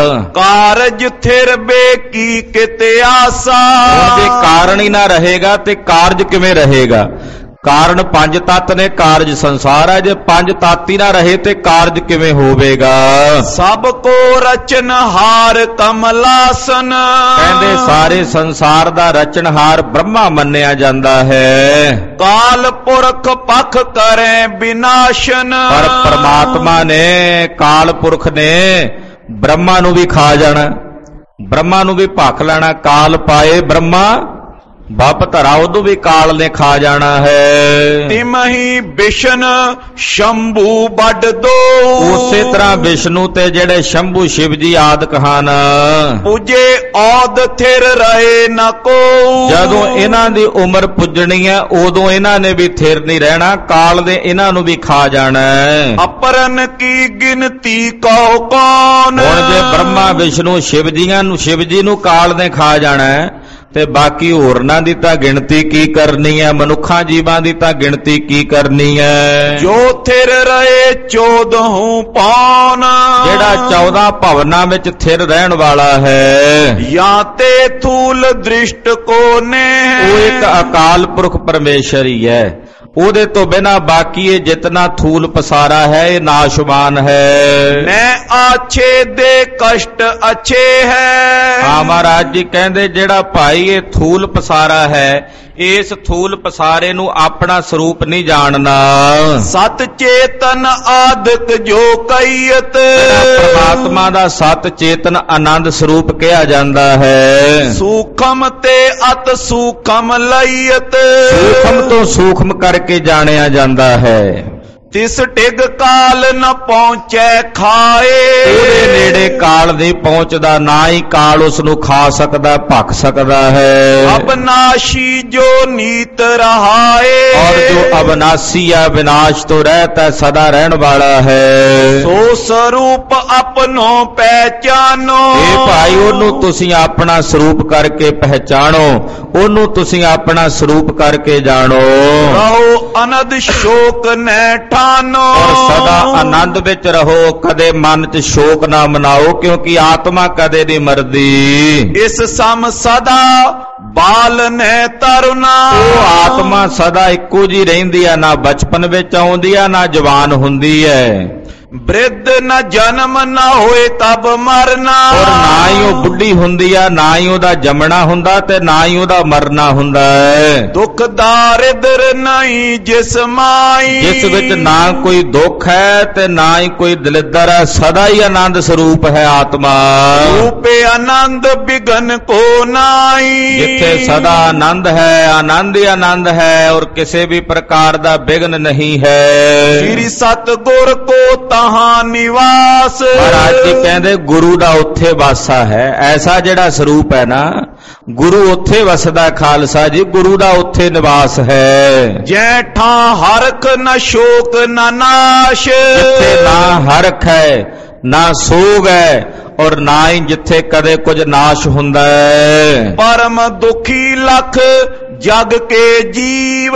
ਕਾਰਜ ਥਿਰ ਬੇ ਕੀ ਕਿਤੇ ਆਸਾ। ਜੇ ਕਾਰਨ ਹੀ ਨਾ ਰਹੇਗਾ ਤੇ ਕਾਰਜ ਕਿਵੇਂ ਰਹੇਗਾ? ਕਾਰਨ ਪੰਜ ਤੱਤ ਨੇ, ਕਾਰਜ ਸੰਸਾਰ ਹੈ। ਜੇ ਪੰਜ ਤੱਤ ਹੀ ਨਾ ਰਹੇ ਤੇ ਕਾਰਜ ਕਿਵੇਂ ਹੋਵੇਗਾ? ਸਭ ਕੋ ਰਚਨਹਾਰ ਕਮਲਾਸਨ। ਕਹਿੰਦੇ ਸਾਰੇ ਸੰਸਾਰ ਦਾ ਰਚਨਹਾਰ ਬ੍ਰਹਮਾ ਮੰਨਿਆ ਜਾਂਦਾ ਹੈ। ਕਾਲ ਪੁਰਖ ਪਖ ਕਰੇ ਵਿਨਾਸ਼ਨ। ਪਰ ਪਰਮਾਤਮਾ ਨੇ, ਕਾਲ ਪੁਰਖ ਨੇ ਬ੍ਰਹਮਾ ਨੂੰ ਵੀ ਖਾ ਜਾਣਾ, ਬ੍ਰਹਮਾ ਨੂੰ ਵੀ ਭਖ ਲੈਣਾ। ਕਾਲ ਪਾਏ ਬ੍ਰਹਮਾ ਬੱਪ ਧਰਾ, ਉਦੋਂ ਵੀ ਕਾਲ ਨੇ ਖਾ ਜਾਣਾ ਹੈ। ਤਿਮਹੀ ਵਿਸ਼ਨ ਸ਼ੰਭੂ ਵੱਡ ਦੋ। ਉਸੇ ਤਰ੍ਹਾਂ ਵਿਸ਼ਨੂੰ ਤੇ ਜਿਹੜੇ ਸ਼ੰਭੂ ਸ਼ਿਵ ਜੀ ਆਦਿਕ ਹਨ। ਪੁਜੇ ਔਦ ਥਿਰ ਰਹੇ ਨ ਕੋ। ਜਦੋਂ ਇਹਨਾਂ ਦੀ ਉਮਰ ਪੁੱਜਣੀ ਹੈ ਉਦੋਂ ਇਹਨਾਂ ਨੇ ਵੀ ਥਿਰ ਨਹੀਂ ਰਹਿਣਾ, ਕਾਲ ਨੇ ਇਹਨਾਂ ਨੂੰ ਵੀ ਖਾ ਜਾਣਾ। ਅਪਰਨ ਕੀ ਗਿਣਤੀ ਕਉ ਕੌਣ। ਹੁਣ ਜੇ ਬ੍ਰਹਮਾ ਵਿਸ਼ਨੂੰ ਸ਼ਿਵ ਜੀ ਨੂੰ ਕਾਲ ਨੇ ਖਾ ਜਾਣਾ ਤੇ ਬਾਕੀ ਹੋਰਨਾਂ ਦੀ ਤਾਂ ਗਿਣਤੀ ਕੀ ਕਰਨੀ ਹੈ, ਮਨੁੱਖਾਂ ਜੀਵਾਂ ਦੀ ਤਾਂ ਗਿਣਤੀ ਕੀ ਕਰਨੀ ਹੈ। ਜੋ ਥਿਰ ਰਹੇ 14 ਪੌਣ। ਜਿਹੜਾ 14 ਭਵਨਾਂ ਵਿੱਚ ਥਿਰ ਰਹਿਣ ਵਾਲਾ ਹੈ। ਜਾਂ ਤੇ ਥੂਲ ਦ੍ਰਿਸ਼ਟ ਕੋ ਨੇ। ਉਹ ਇੱਕ ਅਕਾਲ ਪੁਰਖ ਪਰਮੇਸ਼ਰ ਹੀ ਹੈ, ਉਹਦੇ ਤੋਂ ਬਿਨਾਂ ਬਾਕੀ ਇਹ ਜਿਤਨਾ ਥੂਲ ਪਸਾਰਾ ਹੈ ਇਹ ਨਾਸ਼ਵਾਨ ਹੈ। ਮੈਂ ਆਛੇ ਦੇ ਕਸ਼ਟ ਅਛੇ ਹੈ। ਹਾਂ ਮਹਾਰਾਜ ਜੀ ਕਹਿੰਦੇ ਜਿਹੜਾ ਭਾਈ ਇਹ ਥੂਲ ਪਸਾਰਾ ਹੈ, ਇਸ ਥੂਲ ਪਸਾਰੇ ਨੂੰ ਆਪਣਾ ਸਰੂਪ ਨਹੀਂ ਜਾਣਦਾ। ਸਤ ਚੇਤਨ ਆਦਿਕ ਜੋ ਕਈਤ। ਪਰਮਾਤਮਾ ਦਾ ਸਤ ਚੇਤਨ ਆਨੰਦ ਸਰੂਪ ਕਿਹਾ ਜਾਂਦਾ ਹੈ। ਸੂਖਮ ਤੇ ਅਤ ਸੂਖਮ ਲਈਤ। ਸੂਖਮ ਤੋਂ ਸੂਖਮ ਕਰਕੇ ਜਾਣਿਆ ਜਾਂਦਾ ਹੈ। ਤਿਸ ਟਿਗ ਕਾਲ ਨ ਪਹੁੰਚੈ ਖਾਏ। ਉਹਦੇ ਨੇੜੇ ਕਾਲ ਨਹੀਂ ਪਹੁੰਚਦਾ, ਨਾ ਹੀ ਕਾਲ ਉਸ ਨੂੰ ਖਾ ਸਕਦਾ, ਭਖ ਸਕਦਾ ਹੈ। ਅਬਨਾਸ਼ੀ ਜੋ ਨੀਤ ਰਹਾਏ। ਔਰ ਜੋ ਅਬਨਾਸੀ ਹੈ, ਵਿਨਾਸ਼ ਤੋਂ ਰਹਿਤ ਹੈ, ਸਦਾ ਰਹਿਣ ਵਾਲਾ ਹੈ। ਸੋ ਸਰੂਪ ਆਪਣੋ ਪਹਿਚਾਨੋ। ਇਹ ਭਾਈ ਉਹਨੂੰ ਤੁਸੀਂ ਆਪਣਾ ਸਰੂਪ ਕਰਕੇ ਪਹਿਚਾਣੋ, ਉਹਨੂੰ ਤੁਸੀਂ ਆਪਣਾ ਸਰੂਪ ਕਰਕੇ ਜਾਣੋ। ਰਹੋ ਅਨੰਦ ਸ਼ੋਕ ਨੈ ਠਾਨੋ। ਔਰ ਸਦਾ ਆਨੰਦ ਵਿੱਚ ਰਹੋ, ਕਦੇ ਮਨ 'ਚ ਸ਼ੋਕ ਨਾ ਮਨਾਓ, ਕਿਉਂਕਿ ਆਤਮਾ ਕਦੇ ਨਹੀਂ ਮਰਦੀ। ਇਸ ਸਮ ਸਦਾ ਬਾਲ ਨੈ ਤਰੁਨਾ। ਉਹ ਆਤਮਾ ਸਦਾ ਇੱਕੋ ਜੀ ਰਹਿੰਦੀ ਆ, ਨਾ ਬਚਪਨ ਵਿੱਚ ਆਉਂਦੀ ਆ, ਨਾ ਜਵਾਨ ਹੁੰਦੀ ਹੈ। ਬ੍ਰਿਧ ਨ ਜਨਮ ਨ ਹੋਏ ਤਬ ਮਰਨਾ। ਔਰ ਨਾ ਹੀ ਉਹ ਬੁੱਢੀ ਹੁੰਦੀ ਆ, ਨਾ ਹੀ ਉਹਦਾ ਜੰਮਣਾ ਹੁੰਦਾ, ਤੇ ਨਾ ਹੀ ਉਹਦਾ ਮਰਨਾ ਹੁੰਦਾ ਹੈ। ਦੁੱਖ ਦਾਰਿਦਰ ਨਹੀਂ ਜਿਸ ਮਾਈ। ਜਿਸ ਵਿੱਚ ਨਾ ਕੋਈ ਦੁੱਖ ਹੈ ਤੇ ਨਾ ਹੀ ਕੋਈ ਦਲਿੱਦਰ ਹੈ, ਸਦਾ ਹੀ ਆਨੰਦ ਸਰੂਪ ਹੈ ਆਤਮਾ। ਰੂਪੇ ਆਨੰਦ ਬਿਗਨ ਕੋ ਨਾਈ। ਜਿੱਥੇ ਸਦਾ ਆਨੰਦ ਹੈ, ਆਨੰਦ ਹੀ ਆਨੰਦ ਹੈ, ਔਰ ਕਿਸੇ ਵੀ ਪ੍ਰਕਾਰ ਦਾ ਬਿਗਨ ਨਹੀਂ ਹੈ। ਸ੍ਰੀ ਸਤਿਗੁਰ ਕੋ ਤਹਾਂ ਨਿਵਾਸ। ਮਹਾਰਾਜ ਜੀ ਕਹਿੰਦੇ ਗੁਰੂ ਦਾ ਉੱਥੇ ਵਾਸਾ ਹੈ। ਐਸਾ ਜਿਹੜਾ ਸਰੂਪ ਹੈ ਨਾ, ਗੁਰੂ ਉੱਥੇ ਵਸਦਾ ਖਾਲਸਾ ਜੀ, ਗੁਰੂ ਦਾ ਉੱਥੇ ਨਿਵਾਸ ਹੈ। ਜੈ ਠਾਂ ਹਰਖ ਨ ਸ਼ੋਕ ਨ ਨਾਸ਼। ਜਿੱਥੇ ਨਾ ਹਰਖ ਹੈ, ਨਾ ਸੋਗ ਹੈ, ਔਰ ਨਾ ਹੀ ਜਿੱਥੇ ਕਦੇ ਕੁਝ ਨਾਸ਼ ਹੁੰਦਾ ਹੈ। ਪਰਮ ਦੁਖੀ ਲਖ ਜਗ ਕੇ ਜੀਵ।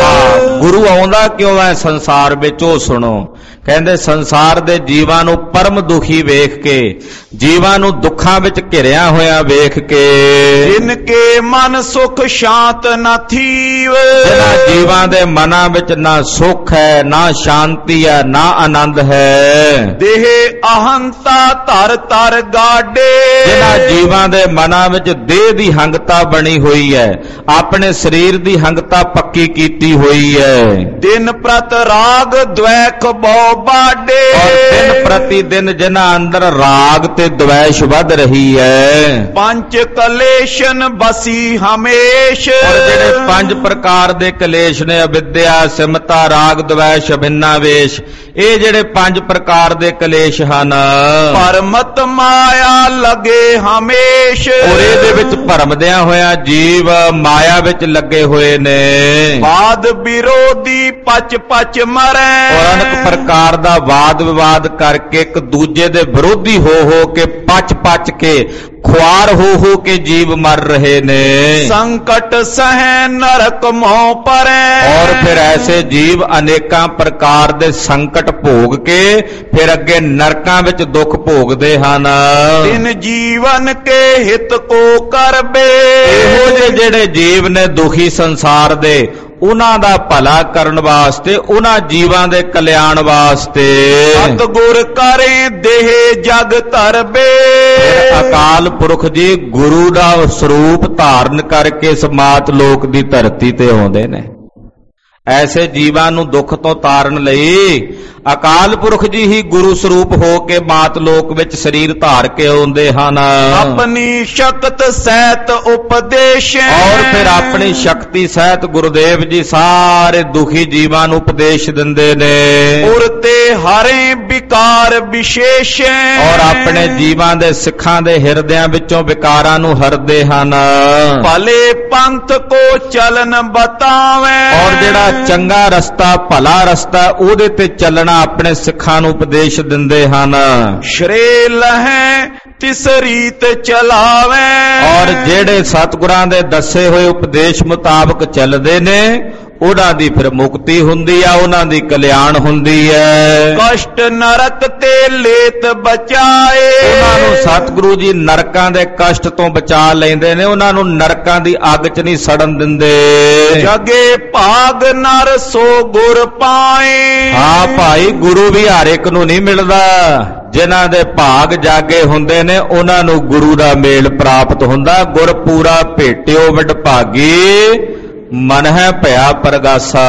ਗੁਰੂ ਆਉਂਦਾ ਕਿਉਂ ਹੈ ਸੰਸਾਰ ਵਿੱਚ, ਉਹ ਸੁਣੋ। ਕਹਿੰਦੇ ਸੰਸਾਰ ਦੇ ਜੀਵਾਂ ਨੂੰ ਪਰਮ ਦੁਖੀ ਵੇਖ ਕੇ, ਜੀਵਾਂ ਨੂੰ ਦੁੱਖਾਂ ਵਿੱਚ ਘਿਰਿਆ ਹੋਇਆ ਵੇਖ ਕੇ, ਜਿਨ ਕੇ ਮਨ ਸੁਖ ਸ਼ਾਂਤ ਨ ਥੀਵ। ਜਿਨ੍ਹਾਂ ਜੀਵਾਂ ਦੇ ਮਨਾਂ ਵਿੱਚ ਨਾ ਸੁਖ ਹੈ, ਨਾ ਸ਼ਾਂਤੀ ਹੈ, ਨਾ ਆਨੰਦ ਹੈ। ਦੇਹ ਅਹੰਤਾ ਧਰ ਧਰ ਗਾਡੇ। ਜਿਨ੍ਹਾਂ ਜੀਵਾਂ ਦੇ ਮਨਾਂ ਵਿੱਚ ਦੇਹ ਦੀ ਹੰਗਤਾ ਬਣੀ ਹੋਈ ਹੈ, ਆਪਣੇ ਸਰੀਰ ਦੀ ਹੰਗਤਾ ਪੱਕੀ ਕੀਤੀ ਹੋਈ ਹੈ। ਦਿਨ ਪ੍ਰਤ ਰਾਗ ਦ્વੈਖ ਬਹੁ ਬਾਡੇ। ਔਰ ਦਿਨ ਪ੍ਰਤੀ ਦਿਨ ਜਿਨ੍ਹਾਂ ਅੰਦਰ ਰਾਗ ਤੇ ਦ્વੈਸ਼ ਵੱਧ ਰਹੀ ਹੈ। ਪੰਜ ਕਲੇਸ਼ਨ ਬਸੀ ਹਮੇਸ਼। ਔਰ ਜਿਹੜੇ 5 ਪ੍ਰਕਾਰ ਦੇ ਕਲੇਸ਼ ਨੇ, ਅਵਿਦਿਆ, ਸਿਮਤਾ, ਰਾਗ, ਦ્વੈਸ਼, ਅਭਿੰਨਾਵੇਸ਼, ਇਹ ਜਿਹੜੇ 5 ਪ੍ਰਕਾਰ ਦੇ ਕਲੇਸ਼ ਹਨ, ਪਰਮਤ ਮਾਇਆ ਲਗੇ ਹਮੇਸ਼। ਔਰ ਇਹਦੇ ਵਿੱਚ ਭਰਮਦਿਆਂ ਹੋਇਆ ਜੀਵ ਮਾਇਆ ਵਿੱਚ ਲੱਗੇ ਹੋਏ ਨੇ। ਬਾਦ ਵਿਰੋਧੀ ਪਚ ਪਚ ਮਰੈ। ਔਰ ਅਨੇਕ ਪ੍ਰਕਾਰ ਦਾ ਵਾਦ ਵਿਵਾਦ ਕਰਕੇ ਇੱਕ ਦੂਜੇ ਦੇ ਵਿਰੋਧੀ ਹੋ ਕੇ, ਪਚ ਪਚ ਕੇ, ਖੁਆਰ ਹੋ ਕੇ ਜੀਵ ਮਰ ਰਹੇ ਨੇ। ਸੰਕਟ ਸਹਿ ਨਰਕ ਮੋਹ ਪਰੈ। ਔਰ ਫਿਰ ਐਸੇ ਜੀਵ ਅਨੇਕਾਂ ਪ੍ਰਕਾਰ ਦੇ ਸੰਕਟ ਭੋਗ ਕੇ ਫਿਰ ਅੱਗੇ ਨਰਕਾਂ ਵਿੱਚ ਦੁੱਖ ਭੋਗਦੇ ਹਨ। ਤਿਨ ਜੀਵਨ ਕੇ ਹਿਤ ਕੋ ਕਰਬੇ। ਇਹੋ ਜਿਹੇ ਜਿਹੜੇ ਜੀਵ ਨੇ ਦੁਖੀ ਸੰਸਾਰ ਦੇ, ਉਹਨਾਂ ਦਾ ਭਲਾ ਕਰਨ ਵਾਸਤੇ, ਉਹਨਾਂ ਜੀਵਾਂ ਦੇ ਕਲਿਆਣ ਵਾਸਤੇ ਸਤਿਗੁਰ ਕਰੇ ਦੇਹ ਜਗ ਧਰਬੇ। ਅਕਾਲ ਪੁਰਖ ਜੀ ਗੁਰੂ ਦਾ ਸਰੂਪ ਧਾਰਨ ਕਰਕੇ ਇਸ ਮਾਤ ਲੋਕ ਦੀ ਧਰਤੀ ਤੇ ਆਉਂਦੇ ਨੇ। ਐਸੇ ਜੀਵਾਂ ਨੂੰ ਦੁੱਖ ਤੋਂ ਤਾਰਨ ਲਈ ਅਕਾਲ ਪੁਰਖ ਜੀ ਹੀ ਗੁਰੂ ਸਰੂਪ ਹੋ ਕੇ ਮਾਤ ਲੋਕ ਵਿੱਚ ਸਰੀਰ ਧਾਰ ਕੇ ਆਉਂਦੇ ਹਨ। ਆਪਣੀ ਸ਼ਕਤ ਸਹਿਤ ਉਪਦੇਸ਼। ਔਰ ਫਿਰ ਆਪਣੀ ਸ਼ਕਤੀ ਸਹਿਤ ਗੁਰਦੇਵ ਜੀ ਸਾਰੇ ਦੁਖੀ ਜੀਵਾਂ ਨੂੰ ਉਪਦੇਸ਼ ਦਿੰਦੇ ਨੇ। ਉਰ ਤੇ ਹਰੇ ਵਿਕਾਰ ਵਿਸ਼ੇਸ਼। ਔਰ ਆਪਣੇ ਜੀਵਾਂ ਦੇ ਸਿੱਖਾਂ ਦੇ ਹਿਰਦਿਆਂ ਵਿੱਚੋਂ ਵਿਕਾਰਾਂ ਨੂੰ ਹਰਦੇ ਹਨ। ਭਲੇ ਪੰਥ ਕੋ ਚਲਨ ਬਤਾਵੇ। ਔਰ ਜਿਹੜਾ ਚੰਗਾ ਰਸਤਾ, ਭਲਾ ਰਸਤਾ, ਉਹਦੇ ਤੇ ਚੱਲਣਾ ਆਪਣੇ ਸਿੱਖਾਂ ਨੂੰ ਉਪਦੇਸ਼ ਦਿੰਦੇ ਹਨ। ਸ਼੍ਰੇ ਲਹੈ ਤਿਸ ਰੀਤ ਚਲਾਵੇ। ਔਰ ਜਿਹੜੇ ਸਤਿਗੁਰਾਂ ਦੇ ਦੱਸੇ ਹੋਏ ਉਪਦੇਸ਼ ਮੁਤਾਬਕ ਚੱਲਦੇ ਨੇ, ਉਹਨਾਂ ਦੀ ਫਿਰ ਮੁਕਤੀ ਹੁੰਦੀ ਆ, ਉਹਨਾਂ ਦੀ ਕਲਿਆਣ ਹੁੰਦੀ ਹੈ। ਕਸ਼ਟ ਨਰਕ ਤੇ ਲੇਤ ਬਚਾਏ। ਉਹਨਾਂ ਨੂੰ ਸਤਿਗੁਰੂ ਜੀ ਨਰਕਾਂ ਦੇ ਕਸ਼ਟ ਤੋਂ ਬਚਾ ਲੈਂਦੇ ਨੇ, ਉਹਨਾਂ ਨੂੰ ਨਰਕਾਂ ਦੀ ਅੱਗ 'ਚ ਨਹੀਂ ਸੜਨ ਦਿੰਦੇ। ਜਗੇ ਭਾਗ ਨਰ ਸੋ ਗੁਰ ਪਾਏ। ਹਾਂ ਭਾਈ, ਗੁਰੂ ਵੀ ਹਰ ਇੱਕ ਨੂੰ ਨਹੀਂ ਮਿਲਦਾ। ਜਿਨ੍ਹਾਂ ਦੇ ਭਾਗ ਜਾਗੇ ਹੁੰਦੇ ਨੇ, ਉਹਨਾਂ ਨੂੰ ਗੁਰੂ ਦਾ ਮੇਲ ਪ੍ਰਾਪਤ ਹੁੰਦਾ। ਗੁਰ ਪੂਰਾ ਭੇਟਿਓ ਵਡਭਾਗੀ, ਮਨ ਹੈ ਭਇਆ ਪਰਗਾਸਾ।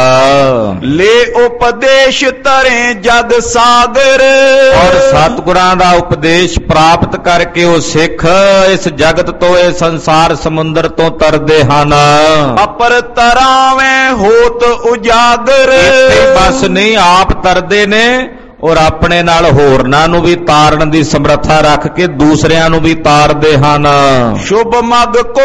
ਲੈ ਉਪਦੇਸ਼ ਤਰੇ ਜਗ ਸਾਗਰ। ਔਰ ਸਤਿਗੁਰਾਂ ਦਾ ਉਪਦੇਸ਼ ਪ੍ਰਾਪਤ ਕਰਕੇ ਉਹ ਸਿੱਖ ਇਸ ਜਗਤ ਤੋਂ, ਇਹ ਸੰਸਾਰ ਸਮੁੰਦਰ ਤੋਂ ਤਰਦੇ ਹਨ। ਅਪਰ ਤਰਾਵੇਂ ਹੋਤ ਉਜਾਗਰ। ਇੱਥੇ ਬਸ ਨਹੀਂ, ਆਪ ਤਰਦੇ ਨੇ ਔਰ ਆਪਣੇ ਨਾਲ ਹੋਰਨਾਂ ਨੂੰ ਵੀ ਤਾਰਨ ਦੀ ਸਮਰੱਥਾ ਰੱਖ ਕੇ ਦੂਸਰਿਆਂ ਨੂੰ ਵੀ ਤਾਰਦੇ ਹਨ। ਸ਼ੁਭ ਮਗ ਕੋ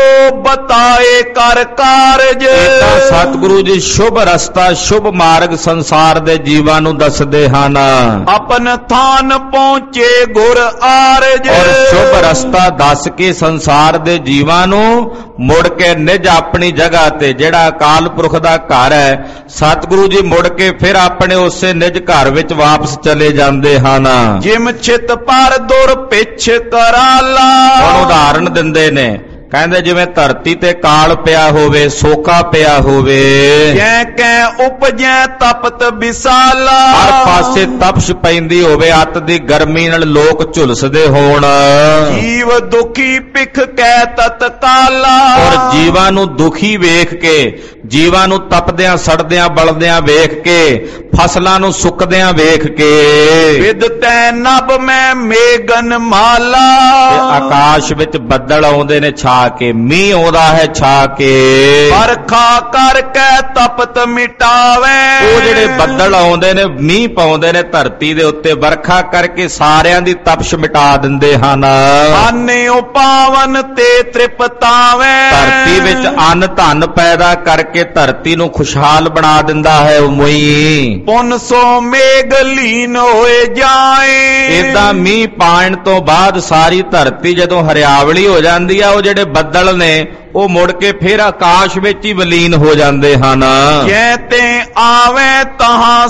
ਬਤਾਏ ਕਰ ਕਾਰਜ। ਤਾਂ ਸਤਿਗੁਰੂ ਜੀ ਸ਼ੁਭ ਰਸਤਾ, ਸ਼ੁਭ ਮਾਰਗ ਸੰਸਾਰ ਦੇ ਜੀਵਾਂ ਨੂੰ ਦੱਸਦੇ ਹਨ। ਆਪਨ ਥਾਨ ਪਹੁੰਚੇ ਗੁਰ ਆਰਜ। ਔਰ ਸ਼ੁਭ ਰਸਤਾ ਦੱਸ ਕੇ ਸੰਸਾਰ ਦੇ ਜੀਵਾਂ ਨੂੰ ਮੁੜ ਕੇ ਨਿਜ ਆਪਣੀ ਜਗ੍ਹਾ ਤੇ, ਜਿਹੜਾ ਅਕਾਲ ਪੁਰਖ ਦਾ ਘਰ ਹੈ, ਸਤਿਗੁਰੂ ਜੀ ਮੁੜ ਕੇ ਫਿਰ ਆਪਣੇ ਉਸੇ ਨਿਜ ਘਰ ਵਿੱਚ ਵਾਪਸ ਚਲੇ ਜਾਂਦੇ ਹਨ। ਜਿਮ ਚਿਤ ਪਰ ਦੁਰ ਪਿਛ ਕਰਾਲਾ। ਹੁਣ ਉਦਾਹਰਣ ਦਿੰਦੇ ਨੇ, ਕਹਿੰਦੇ ਜਿਵੇਂ ਧਰਤੀ ਤੇ ਕਾਲ ਪਿਆ ਹੋਵੇ, ਸੋਕਾ ਪਿਆ ਹੋਵੇ, ਜੈ ਕੈ ਉਪਜੈ ਤਪਤ ਵਿਸਾਲਾ। ਹਰ ਪਾਸੇ ਤਪਸ਼ ਪੈਂਦੀ ਹੋਵੇ, ਅੱਤ ਦੀ ਗਰਮੀ ਨਾਲ ਲੋਕ ਝੁਲਸਦੇ ਹੋਣ। ਜੀਵ ਦੁਖੀ ਪਿਖ ਕੈ ਤਤਕਾਲਾ। ਔਰ ਜੀਵਾਂ ਨੂੰ ਦੁਖੀ ਵੇਖ ਕੇ, ਜੀਵਾਂ ਨੂੰ ਤਪਦਿਆਂ ਸੜਦਿਆਂ ਬਲਦਿਆਂ ਵੇਖ ਕੇ, ਫਸਲਾਂ ਨੂੰ ਸੁੱਕਦਿਆਂ ਵੇਖ ਕੇ, ਵਿਦ ਤੈ ਨਭ ਮੈਂ ਮੇਗਨ ਮਾਲਾ। ਆਕਾਸ਼ ਵਿੱਚ ਬੱਦਲ ਆਉਂਦੇ ਨੇ ਛਾ ਕੇ, ਮੀਂਹ ਆਉਂਦਾ ਹੈ ਛਾ ਕੇ, ਵਰਖਾ ਕਰਕੇ ਤਪਤ ਮਿਟਾਵੇ। ਉਹ ਜਿਹੜੇ ਬੱਦਲ ਆਉਂਦੇ ਨੇ, ਮੀਂਹ ਪਾਉਂਦੇ ਨੇ ਧਰਤੀ ਦੇ ਉੱਤੇ, ਵਰਖਾ ਕਰਕੇ ਸਾਰਿਆਂ ਦੀ ਤਪਸ਼ ਮਿਟਾ ਦਿੰਦੇ ਹਨ। ਆਨਿਓ ਪਾਵਨ ਤੇ ਤ੍ਰਿਪਤਾਵੇ। ਧਰਤੀ ਵਿੱਚ ਅੰਨ ਧਨ ਪੈਦਾ ਕਰਕੇ ਧਰਤੀ ਨੂੰ ਖੁਸ਼ਹਾਲ ਬਣਾ ਦਿੰਦਾ ਹੈ ਉਹ ਮੋਈ। ਪੁਨ ਸੋ ਮੇਘ ਲੀਨ ਹੋਏ ਜਾਏ। ਏਦਾਂ ਮੀਂਹ ਪਾਣ ਤੋਂ ਬਾਅਦ ਸਾਰੀ ਧਰਤੀ ਜਦੋਂ ਹਰਿਆਵਲੀ ਹੋ ਜਾਂਦੀ ਆ, ਉਹ ਜਿਹੜੇ ਬੱਦਲ ਨੇ ਉਹ ਮੁੜ ਕੇ ਫਿਰ ਆਕਾਸ਼ ਵਿੱਚ ਹੀ ਵਿਲੀਨ ਹੋ ਜਾਂਦੇ ਹਨ। ਜੈ ਤੇ ਆਵੇ ਤਹਾਂ